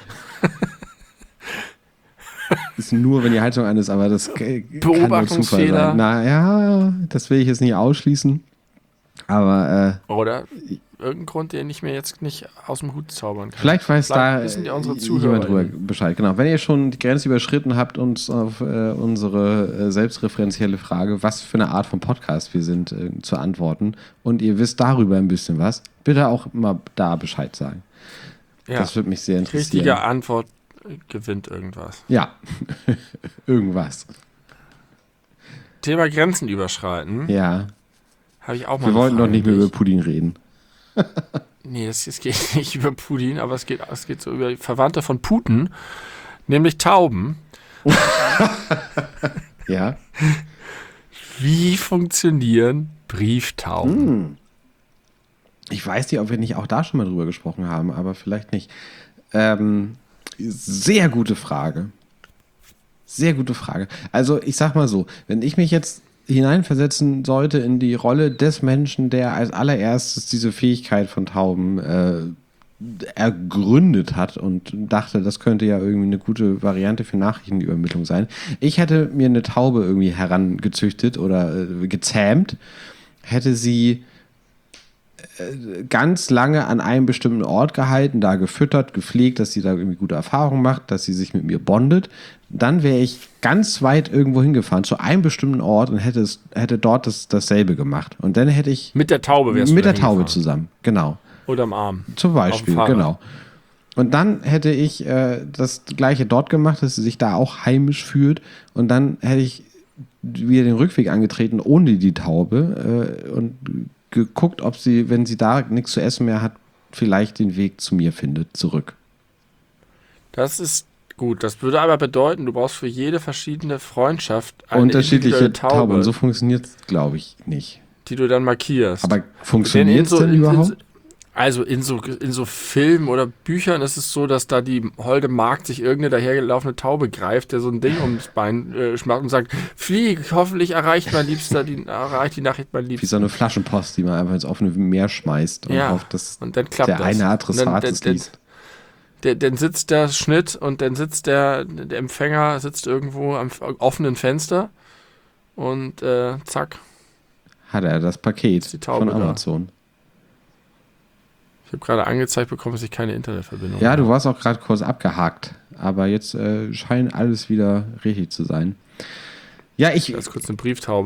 Ist nur, wenn die Heizung an ist, aber das kann nur Zufall Beobachtungsfehler. sein. Naja, das will ich jetzt nicht ausschließen. Aber oder irgendein Grund, den ich mir jetzt nicht aus dem Hut zaubern kann. vielleicht weiß da wissen ja unsere jemand Zuhörer drüber Bescheid. Genau. Wenn ihr schon die Grenze überschritten habt, uns auf unsere selbstreferenzielle Frage, was für eine Art von Podcast wir sind, zu antworten und ihr wisst darüber ein bisschen was, bitte auch mal da Bescheid sagen. Ja, Das würde mich sehr die interessieren. richtige Antwort gewinnt irgendwas. Ja, irgendwas. Thema Grenzen überschreiten, Ja, habe ich auch mal wir eine wollten doch Frage nicht mehr an über dich. Pudding reden. Nee, es geht nicht über Putin, aber es geht so über Verwandte von Puten, nämlich Tauben. Ja. Wie funktionieren Brieftauben? Ich weiß nicht, ob wir nicht auch da schon mal drüber gesprochen haben, aber vielleicht nicht. Sehr gute Frage. Sehr gute Frage. Also ich sag mal so, wenn ich mich jetzt hineinversetzen sollte in die Rolle des Menschen, der als allererstes diese Fähigkeit von Tauben ergründet hat und dachte, das könnte ja irgendwie eine gute Variante für Nachrichtenübermittlung sein. Ich hätte mir eine Taube irgendwie herangezüchtet oder gezähmt, hätte sie ganz lange an einem bestimmten Ort gehalten, da gefüttert, gepflegt, dass sie da irgendwie gute Erfahrungen macht, dass sie sich mit mir bondet. Dann wäre ich ganz weit irgendwo hingefahren, zu einem bestimmten Ort und hätte dort dasselbe gemacht. Und dann hätte ich Mit der Taube wärst du mit der da Taube hingefahren. zusammen, genau. Oder am Arm. Zum Auf dem Beispiel, Fahrrad. genau. Und dann hätte ich das Gleiche dort gemacht, dass sie sich da auch heimisch fühlt. Und dann hätte ich wieder den Rückweg angetreten ohne die Taube und geguckt, ob sie, wenn sie da nichts zu essen mehr hat, vielleicht den Weg zu mir findet, zurück. Das ist gut. Das würde aber bedeuten, du brauchst für jede verschiedene Freundschaft eine Unterschiedliche individuelle Taube. Und so funktioniert es, glaube ich, nicht. die du dann markierst. Aber funktioniert es denn überhaupt? Also in so Filmen oder Büchern ist es so, dass da die holde Magd sich irgendeine dahergelaufene Taube greift, der so ein Ding ums Bein schmacht und sagt, flieg, hoffentlich erreicht die Nachricht mein Wie Liebster. so eine Flaschenpost, die man einfach ins offene Meer schmeißt und Ja, hofft, dass und dann klappt der das. eine Adressat Und es liest. Dann sitzt der Schnitt und dann sitzt der Empfänger sitzt irgendwo am offenen Fenster und zack. Hat er das Paket die Taube von da. Amazon. Ich habe gerade angezeigt bekommen, dass ich keine Internetverbindung Ja, habe. du warst auch gerade kurz abgehakt, aber jetzt scheint alles wieder richtig zu sein. Ja, Ich habe kurz eine Brieftaube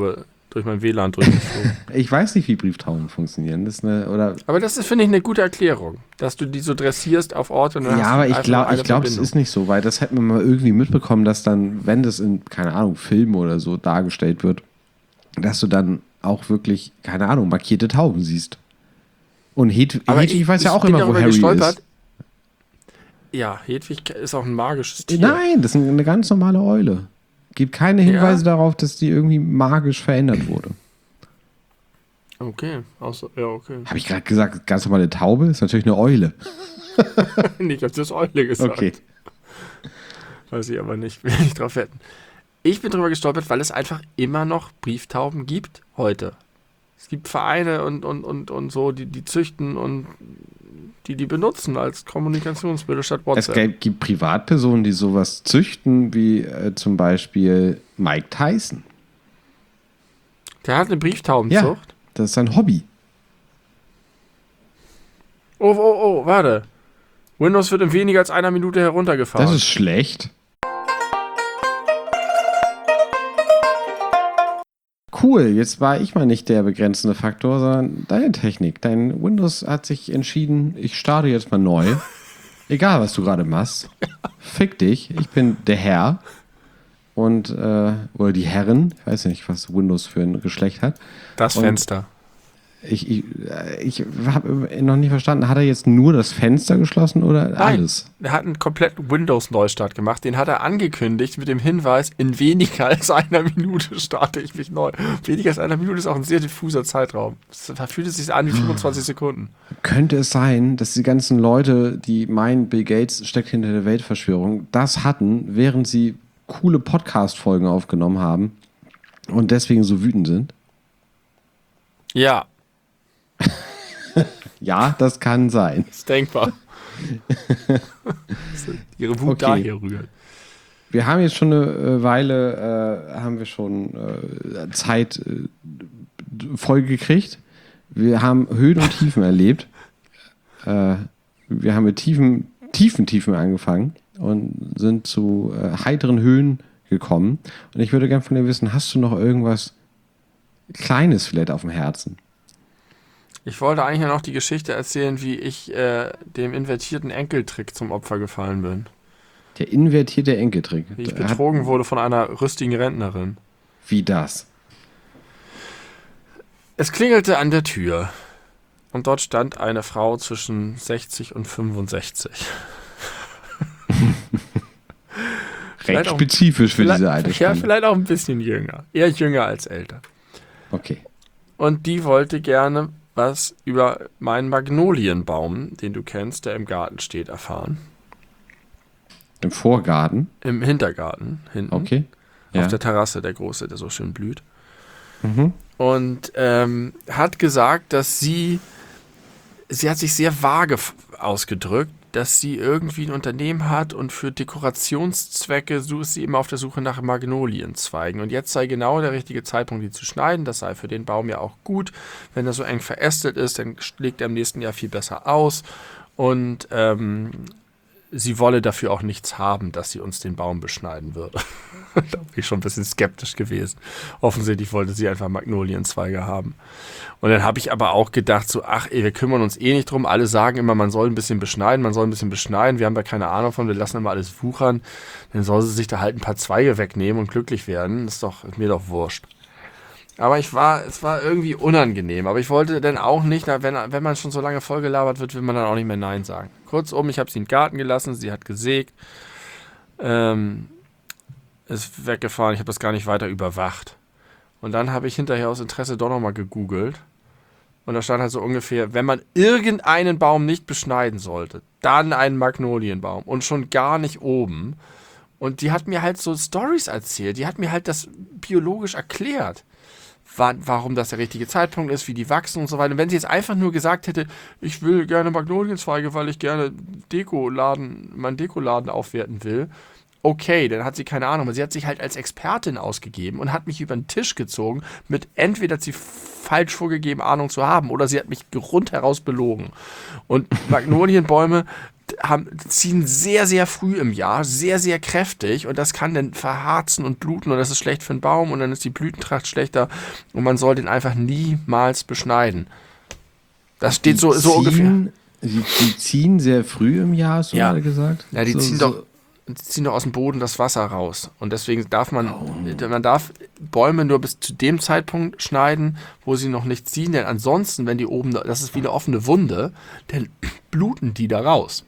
durch mein WLAN durchgeflogen. Ich weiß nicht, wie Brieftauben funktionieren. Aber das ist, finde ich, eine gute Erklärung, dass du die so dressierst auf Orte. Und dann ja, aber ich glaube, es ist nicht so, weil das hätten wir mal irgendwie mitbekommen, dass dann, wenn das in, keine Ahnung, Filmen oder so dargestellt wird, dass du dann auch wirklich, keine Ahnung, markierte Tauben siehst. Und Hedwig weiß ja auch immer, wo Harry ist. Ja, Hedwig ist auch ein magisches Tier. Nein, das ist eine ganz normale Eule. Gibt keine Hinweise darauf, dass die irgendwie magisch verändert wurde. Okay, okay. Habe ich gerade gesagt, ganz normale Taube? Ist natürlich eine Eule. Ich habe das Eule gesagt. Okay. Weiß ich aber nicht, will nicht drauf wetten. Ich bin drüber gestolpert, weil es einfach immer noch Brieftauben gibt heute. Es gibt Vereine und so, die züchten und die benutzen als Kommunikationsmittel statt WhatsApp. Es gibt Privatpersonen, die sowas züchten, wie zum Beispiel Mike Tyson. Der hat eine Brieftaubenzucht? Ja, das ist sein Hobby. Oh, warte. Windows wird in weniger als einer Minute heruntergefahren. Das ist schlecht. Cool, jetzt war ich mal nicht der begrenzende Faktor, sondern deine Technik. Dein Windows hat sich entschieden, ich starte jetzt mal neu. Egal, was du gerade machst. Fick dich, ich bin der Herr. Und, oder die Herren, ich weiß nicht, was Windows für ein Geschlecht hat. Das Fenster. Ich habe noch nicht verstanden, hat er jetzt nur das Fenster geschlossen oder alles? Er hat einen kompletten Windows-Neustart gemacht. Den hat er angekündigt mit dem Hinweis, in weniger als einer Minute starte ich mich neu. Weniger als einer Minute ist auch ein sehr diffuser Zeitraum. Da fühlt es sich an wie 25 Sekunden. Könnte es sein, dass die ganzen Leute, die meinen, Bill Gates steckt hinter der Weltverschwörung, das hatten, während sie coole Podcast-Folgen aufgenommen haben und deswegen so wütend sind? Ja. Ja, das kann sein. Das ist denkbar. Ihre Wut daher rührt. Wir haben jetzt schon eine Weile Zeit voll gekriegt. Wir haben Höhen und Tiefen erlebt. Wir haben mit Tiefen angefangen und sind zu heiteren Höhen gekommen. Und ich würde gerne von dir wissen, hast du noch irgendwas Kleines vielleicht auf dem Herzen? Ich wollte eigentlich noch die Geschichte erzählen, wie ich dem invertierten Enkeltrick zum Opfer gefallen bin. Der invertierte Enkeltrick? Wie ich betrogen wurde von einer rüstigen Rentnerin. Wie das? Es klingelte an der Tür und dort stand eine Frau zwischen 60 und 65. Recht spezifisch für diese Altersspanne. Ja, vielleicht auch ein bisschen jünger. Eher jünger als älter. Okay. Und die wollte gerne was über meinen Magnolienbaum, den du kennst, der im Garten steht, erfahren. Im Vorgarten? Im Hintergarten, hinten. Okay. Ja. Auf der Terrasse, der große, der so schön blüht. Mhm. Und hat gesagt, dass sie hat sich sehr vage ausgedrückt, dass sie irgendwie ein Unternehmen hat und für Dekorationszwecke ist sie immer auf der Suche nach Magnolienzweigen. Und jetzt sei genau der richtige Zeitpunkt, die zu schneiden. Das sei für den Baum ja auch gut. Wenn er so eng verästelt ist, dann schlägt er im nächsten Jahr viel besser aus. Und sie wolle dafür auch nichts haben, dass sie uns den Baum beschneiden würde. Da bin ich schon ein bisschen skeptisch gewesen. Offensichtlich wollte sie einfach Magnolienzweige haben. Und dann habe ich aber auch gedacht, so, wir kümmern uns eh nicht drum. Alle sagen immer, man soll ein bisschen beschneiden. Wir haben da keine Ahnung von, wir lassen immer alles wuchern. Dann soll sie sich da halt ein paar Zweige wegnehmen und glücklich werden. Das ist mir doch wurscht. Aber es war irgendwie unangenehm. Aber ich wollte dann auch nicht, wenn man schon so lange vollgelabert wird, will man dann auch nicht mehr Nein sagen. Kurzum, ich habe sie in den Garten gelassen, sie hat gesägt, ist weggefahren, ich habe das gar nicht weiter überwacht. Und dann habe ich hinterher aus Interesse doch nochmal gegoogelt. Und da stand halt so ungefähr, wenn man irgendeinen Baum nicht beschneiden sollte, dann einen Magnolienbaum und schon gar nicht oben. Und die hat mir halt so Storys erzählt, die hat mir halt das biologisch erklärt. Warum das der richtige Zeitpunkt ist, wie die wachsen und so weiter. Und wenn sie jetzt einfach nur gesagt hätte, ich will gerne Magnolienzweige, weil ich gerne meinen Dekoladen aufwerten will, okay, dann hat sie keine Ahnung. Aber sie hat sich halt als Expertin ausgegeben und hat mich über den Tisch gezogen mit entweder hat sie falsch vorgegeben, Ahnung zu haben, oder sie hat mich rundheraus belogen. Und Magnolienbäume ziehen sehr, sehr früh im Jahr, sehr, sehr kräftig und das kann dann verharzen und bluten und das ist schlecht für den Baum und dann ist die Blütentracht schlechter und man soll den einfach niemals beschneiden. Das steht so ungefähr. Die ziehen sehr früh im Jahr, hast du gerade gesagt? Ja, die ziehen doch aus dem Boden das Wasser raus. Und deswegen darf man darf Bäume nur bis zu dem Zeitpunkt schneiden, wo sie noch nicht ziehen. Denn ansonsten, wenn die oben, das ist wie eine offene Wunde, dann bluten die da raus.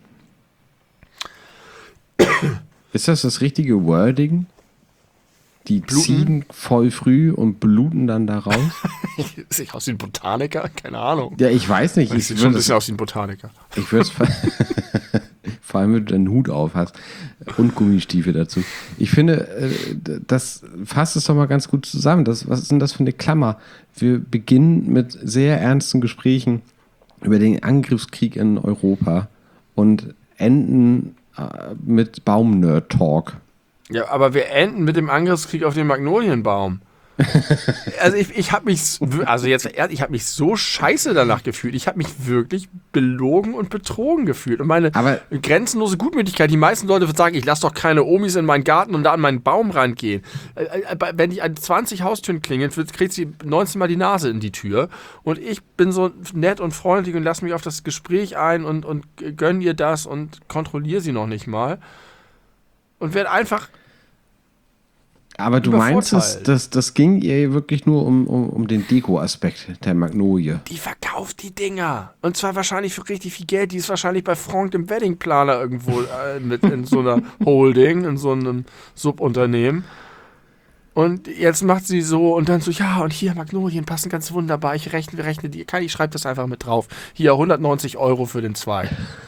Ist das richtige Wording? Die Bluten? ziehen voll früh und bluten dann da raus? Sehe ich aus wie ein Botaniker? Keine Ahnung. Ja, ich weiß nicht. Ich sehe schon ein bisschen aus wie ein Botaniker. Ich würde es vor allem, wenn du deinen Hut auf hast und Gummistiefel dazu. Ich finde, das fasst es doch mal ganz gut zusammen. Was ist denn das für eine Klammer? Wir beginnen mit sehr ernsten Gesprächen über den Angriffskrieg in Europa und enden mit Baum-Nerd-Talk. Ja, aber wir enden mit dem Angriffskrieg auf den Magnolienbaum. Also ich habe mich so scheiße danach gefühlt. Ich habe mich wirklich belogen und betrogen gefühlt. Und meine grenzenlose Gutmütigkeit, die meisten Leute würden sagen, ich lasse doch keine Omis in meinen Garten und da an meinen Baum rangehen. Wenn die an 20 Haustüren klingeln, kriegt sie 19 Mal die Nase in die Tür. Und ich bin so nett und freundlich und lasse mich auf das Gespräch ein und gönne ihr das und kontrolliere sie noch nicht mal. Und werde einfach... Aber du meinst, das ging ihr wirklich nur um den Deko-Aspekt der Magnolie. Die verkauft die Dinger. Und zwar wahrscheinlich für richtig viel Geld. Die ist wahrscheinlich bei Frank dem Weddingplaner irgendwo mit in so einer Holding, in so einem Subunternehmen. Und jetzt macht sie so und dann so, ja, und hier Magnolien passen ganz wunderbar. Ich rechne die. Ich schreibe das einfach mit drauf. Hier 190 € für den Zweig.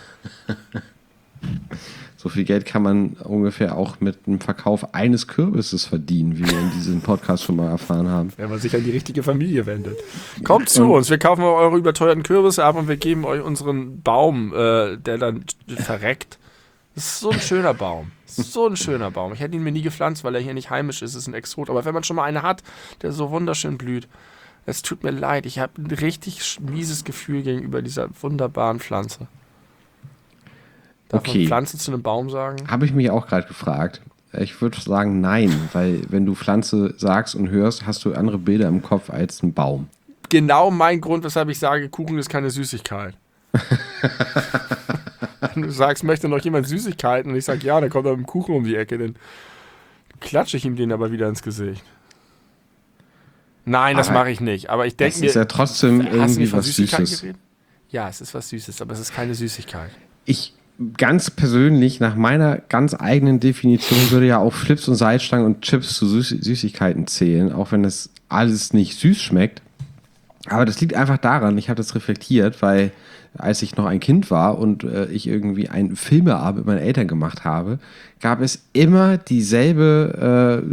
So viel Geld kann man ungefähr auch mit dem Verkauf eines Kürbisses verdienen, wie wir in diesem Podcast schon mal erfahren haben. Wenn man sich an die richtige Familie wendet. Kommt zu uns, wir kaufen eure überteuerten Kürbisse ab und wir geben euch unseren Baum, der dann verreckt. Das ist so ein schöner Baum. So ein schöner Baum. Ich hätte ihn mir nie gepflanzt, weil er hier nicht heimisch ist. Es ist ein Exot. Aber wenn man schon mal eine hat, der so wunderschön blüht, es tut mir leid. Ich habe ein richtig mieses Gefühl gegenüber dieser wunderbaren Pflanze. Darf man Pflanze zu einem Baum sagen? Habe ich mich auch gerade gefragt. Ich würde sagen nein, weil wenn du Pflanze sagst und hörst, hast du andere Bilder im Kopf als ein Baum. Genau mein Grund, weshalb ich sage, Kuchen ist keine Süßigkeit. Wenn du sagst, möchte noch jemand Süßigkeiten und ich sage, ja, dann kommt er mit dem Kuchen um die Ecke, dann klatsche ich ihm den aber wieder ins Gesicht. Nein, das mache ich nicht. Aber ich denke mir... Das ist ja trotzdem irgendwie was Süßes. Geredet? Ja, es ist was Süßes, aber es ist keine Süßigkeit. Ich ganz persönlich, nach meiner ganz eigenen Definition, würde ja auch Flips und Salzstangen und Chips zu Süßigkeiten zählen, auch wenn das alles nicht süß schmeckt. Aber das liegt einfach daran, ich habe das reflektiert, weil als ich noch ein Kind war und ich irgendwie einen Filmeabend mit meinen Eltern gemacht habe, gab es immer dieselbe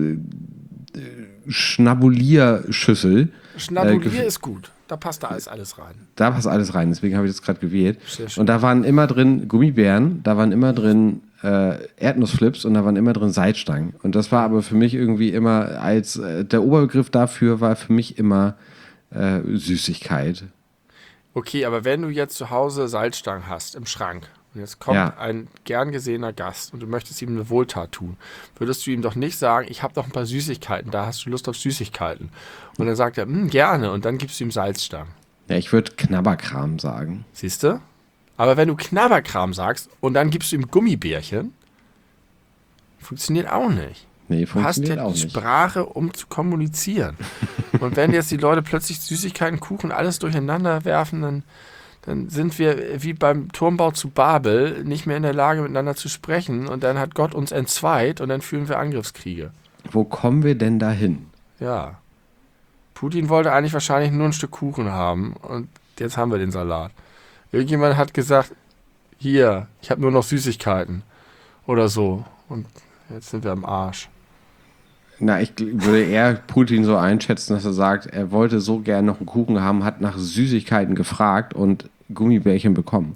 Schnabulierschüssel. Schnabulier ist gut. Da passt da alles rein. Da passt alles rein, deswegen habe ich das gerade gewählt. Und da waren immer drin Gummibären, da waren immer drin Erdnussflips und da waren immer drin Salzstangen. Und das war aber für mich irgendwie immer der Oberbegriff dafür war für mich immer Süßigkeit. Okay, aber wenn du jetzt zu Hause Salzstangen hast im Schrank und jetzt kommt ein gern gesehener Gast und du möchtest ihm eine Wohltat tun, würdest du ihm doch nicht sagen, ich habe doch ein paar Süßigkeiten, da hast du Lust auf Süßigkeiten. Und dann sagt er, gerne, und dann gibst du ihm Salzstangen. Ja, ich würde Knabberkram sagen. Siehst du? Aber wenn du Knabberkram sagst und dann gibst du ihm Gummibärchen, funktioniert auch nicht. Nee, du hast ja die Sprache, um zu kommunizieren. Und wenn jetzt die Leute plötzlich Süßigkeiten, Kuchen, alles durcheinander werfen, dann sind wir wie beim Turmbau zu Babel nicht mehr in der Lage, miteinander zu sprechen. Und dann hat Gott uns entzweit und dann führen wir Angriffskriege. Wo kommen wir denn dahin? Ja. Putin wollte eigentlich wahrscheinlich nur ein Stück Kuchen haben. Und jetzt haben wir den Salat. Irgendjemand hat gesagt, hier, ich habe nur noch Süßigkeiten. Oder so. Und jetzt sind wir am Arsch. Na, ich würde eher Putin so einschätzen, dass er sagt, er wollte so gerne noch einen Kuchen haben, hat nach Süßigkeiten gefragt und Gummibärchen bekommen.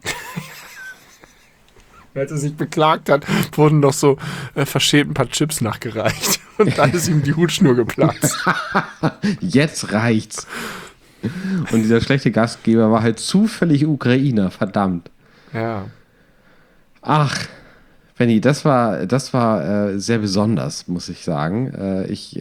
Als er sich beklagt hat, wurden noch so verschämt ein paar Chips nachgereicht. Und dann ist ihm die Hutschnur geplatzt. Jetzt reicht's. Und dieser schlechte Gastgeber war halt zufällig Ukrainer, verdammt. Ja. Ach, Benni, das war sehr besonders, muss ich sagen. Ich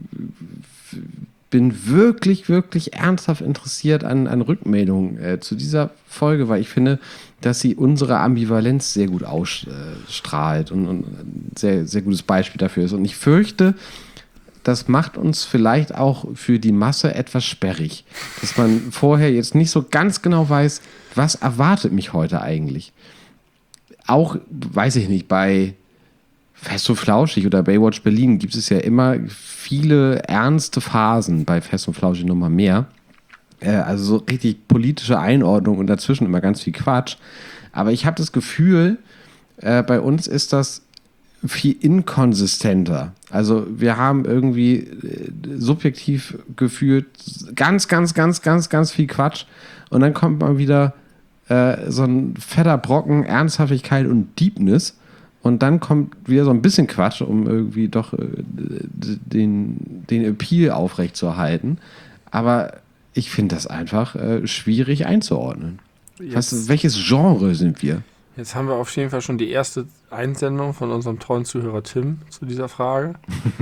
bin wirklich, wirklich ernsthaft interessiert an Rückmeldungen zu dieser Folge, weil ich finde, dass sie unsere Ambivalenz sehr gut ausstrahlt und ein sehr, sehr gutes Beispiel dafür ist. Und ich fürchte, das macht uns vielleicht auch für die Masse etwas sperrig, dass man vorher jetzt nicht so ganz genau weiß, was erwartet mich heute eigentlich. Auch, weiß ich nicht, bei Fest und Flauschig oder Baywatch Berlin gibt es ja immer viele ernste Phasen, bei Fest und Flauschig nochmal mehr. Also so richtig politische Einordnung und dazwischen immer ganz viel Quatsch. Aber ich habe das Gefühl, bei uns ist das viel inkonsistenter. Also wir haben irgendwie subjektiv gefühlt ganz, ganz, ganz, ganz, ganz viel Quatsch und dann kommt mal wieder so ein fetter Brocken Ernsthaftigkeit und Deepness und dann kommt wieder so ein bisschen Quatsch, um irgendwie doch den Appeal aufrechtzuerhalten. Aber ich finde das einfach schwierig einzuordnen. Welches Genre sind wir? Jetzt haben wir auf jeden Fall schon die erste Einsendung von unserem treuen Zuhörer Tim zu dieser Frage.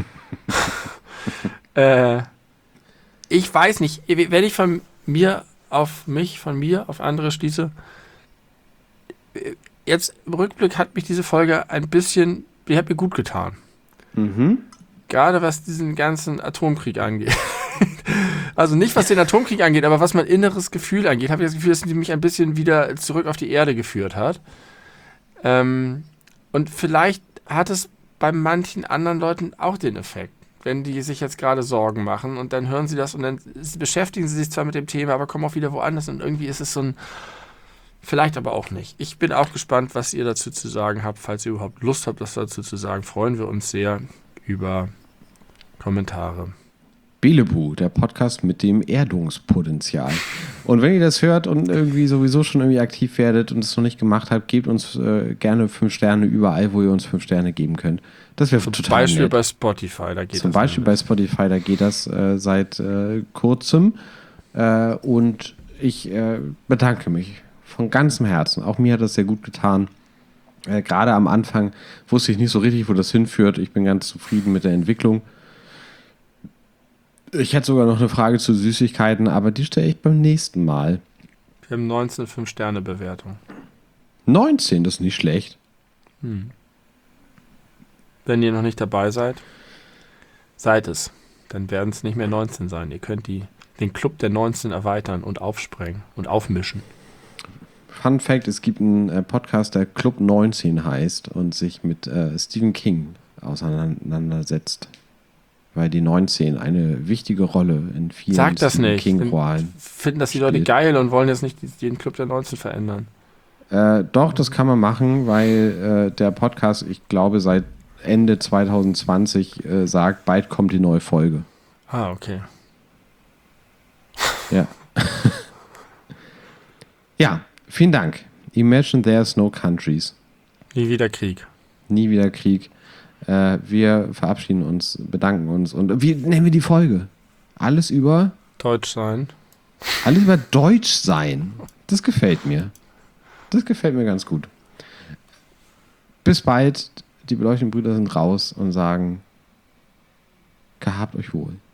Ich weiß nicht, wenn ich von mir auf andere schließe, jetzt im Rückblick hat mich diese Folge die hat mir gut getan. Mhm. Gerade was diesen ganzen Atomkrieg angeht. Also nicht, was den Atomkrieg angeht, aber was mein inneres Gefühl angeht, habe ich das Gefühl, dass sie mich ein bisschen wieder zurück auf die Erde geführt hat. Und vielleicht hat es bei manchen anderen Leuten auch den Effekt, wenn die sich jetzt gerade Sorgen machen und dann hören sie das und dann beschäftigen sie sich zwar mit dem Thema, aber kommen auch wieder woanders und irgendwie ist es so ein, vielleicht aber auch nicht. Ich bin auch gespannt, was ihr dazu zu sagen habt. Falls ihr überhaupt Lust habt, das dazu zu sagen, freuen wir uns sehr über Kommentare. Belebu, der Podcast mit dem Erdungspotenzial. Und wenn ihr das hört und irgendwie sowieso schon irgendwie aktiv werdet und es noch nicht gemacht habt, gebt uns gerne 5 Sterne überall, wo ihr uns 5 Sterne geben könnt. Das wäre total nett. Zum Beispiel bei Spotify, da geht das. Zum Beispiel bei Spotify, da geht das seit kurzem. Und ich bedanke mich von ganzem Herzen. Auch mir hat das sehr gut getan. Gerade am Anfang wusste ich nicht so richtig, wo das hinführt. Ich bin ganz zufrieden mit der Entwicklung. Ich hätte sogar noch eine Frage zu Süßigkeiten, aber die stelle ich beim nächsten Mal. Wir haben 19 5-Sterne-Bewertung. 19, das ist nicht schlecht. Wenn ihr noch nicht dabei seid es. Dann werden es nicht mehr 19 sein. Ihr könnt den Club der 19 erweitern und aufsprengen und aufmischen. Fun Fact, es gibt einen Podcast, der Club 19 heißt und sich mit Stephen King auseinandersetzt. Weil die 19 eine wichtige Rolle in vielen Sag das Stephen nicht. King-Rollen Finden das die Leute geil und wollen jetzt nicht den Club der 19 verändern. Doch, das kann man machen, weil der Podcast, ich glaube, seit Ende 2020 sagt, bald kommt die neue Folge. Ah, okay. Ja. Ja, vielen Dank. Imagine There's No Countries. Nie wieder Krieg. Nie wieder Krieg. Wir verabschieden uns, bedanken uns und wie nennen wir die Folge? Alles über Deutsch sein. Alles über Deutsch sein. Das gefällt mir. Das gefällt mir ganz gut. Bis bald. Die beleuchteten Brüder sind raus und sagen, gehabt euch wohl.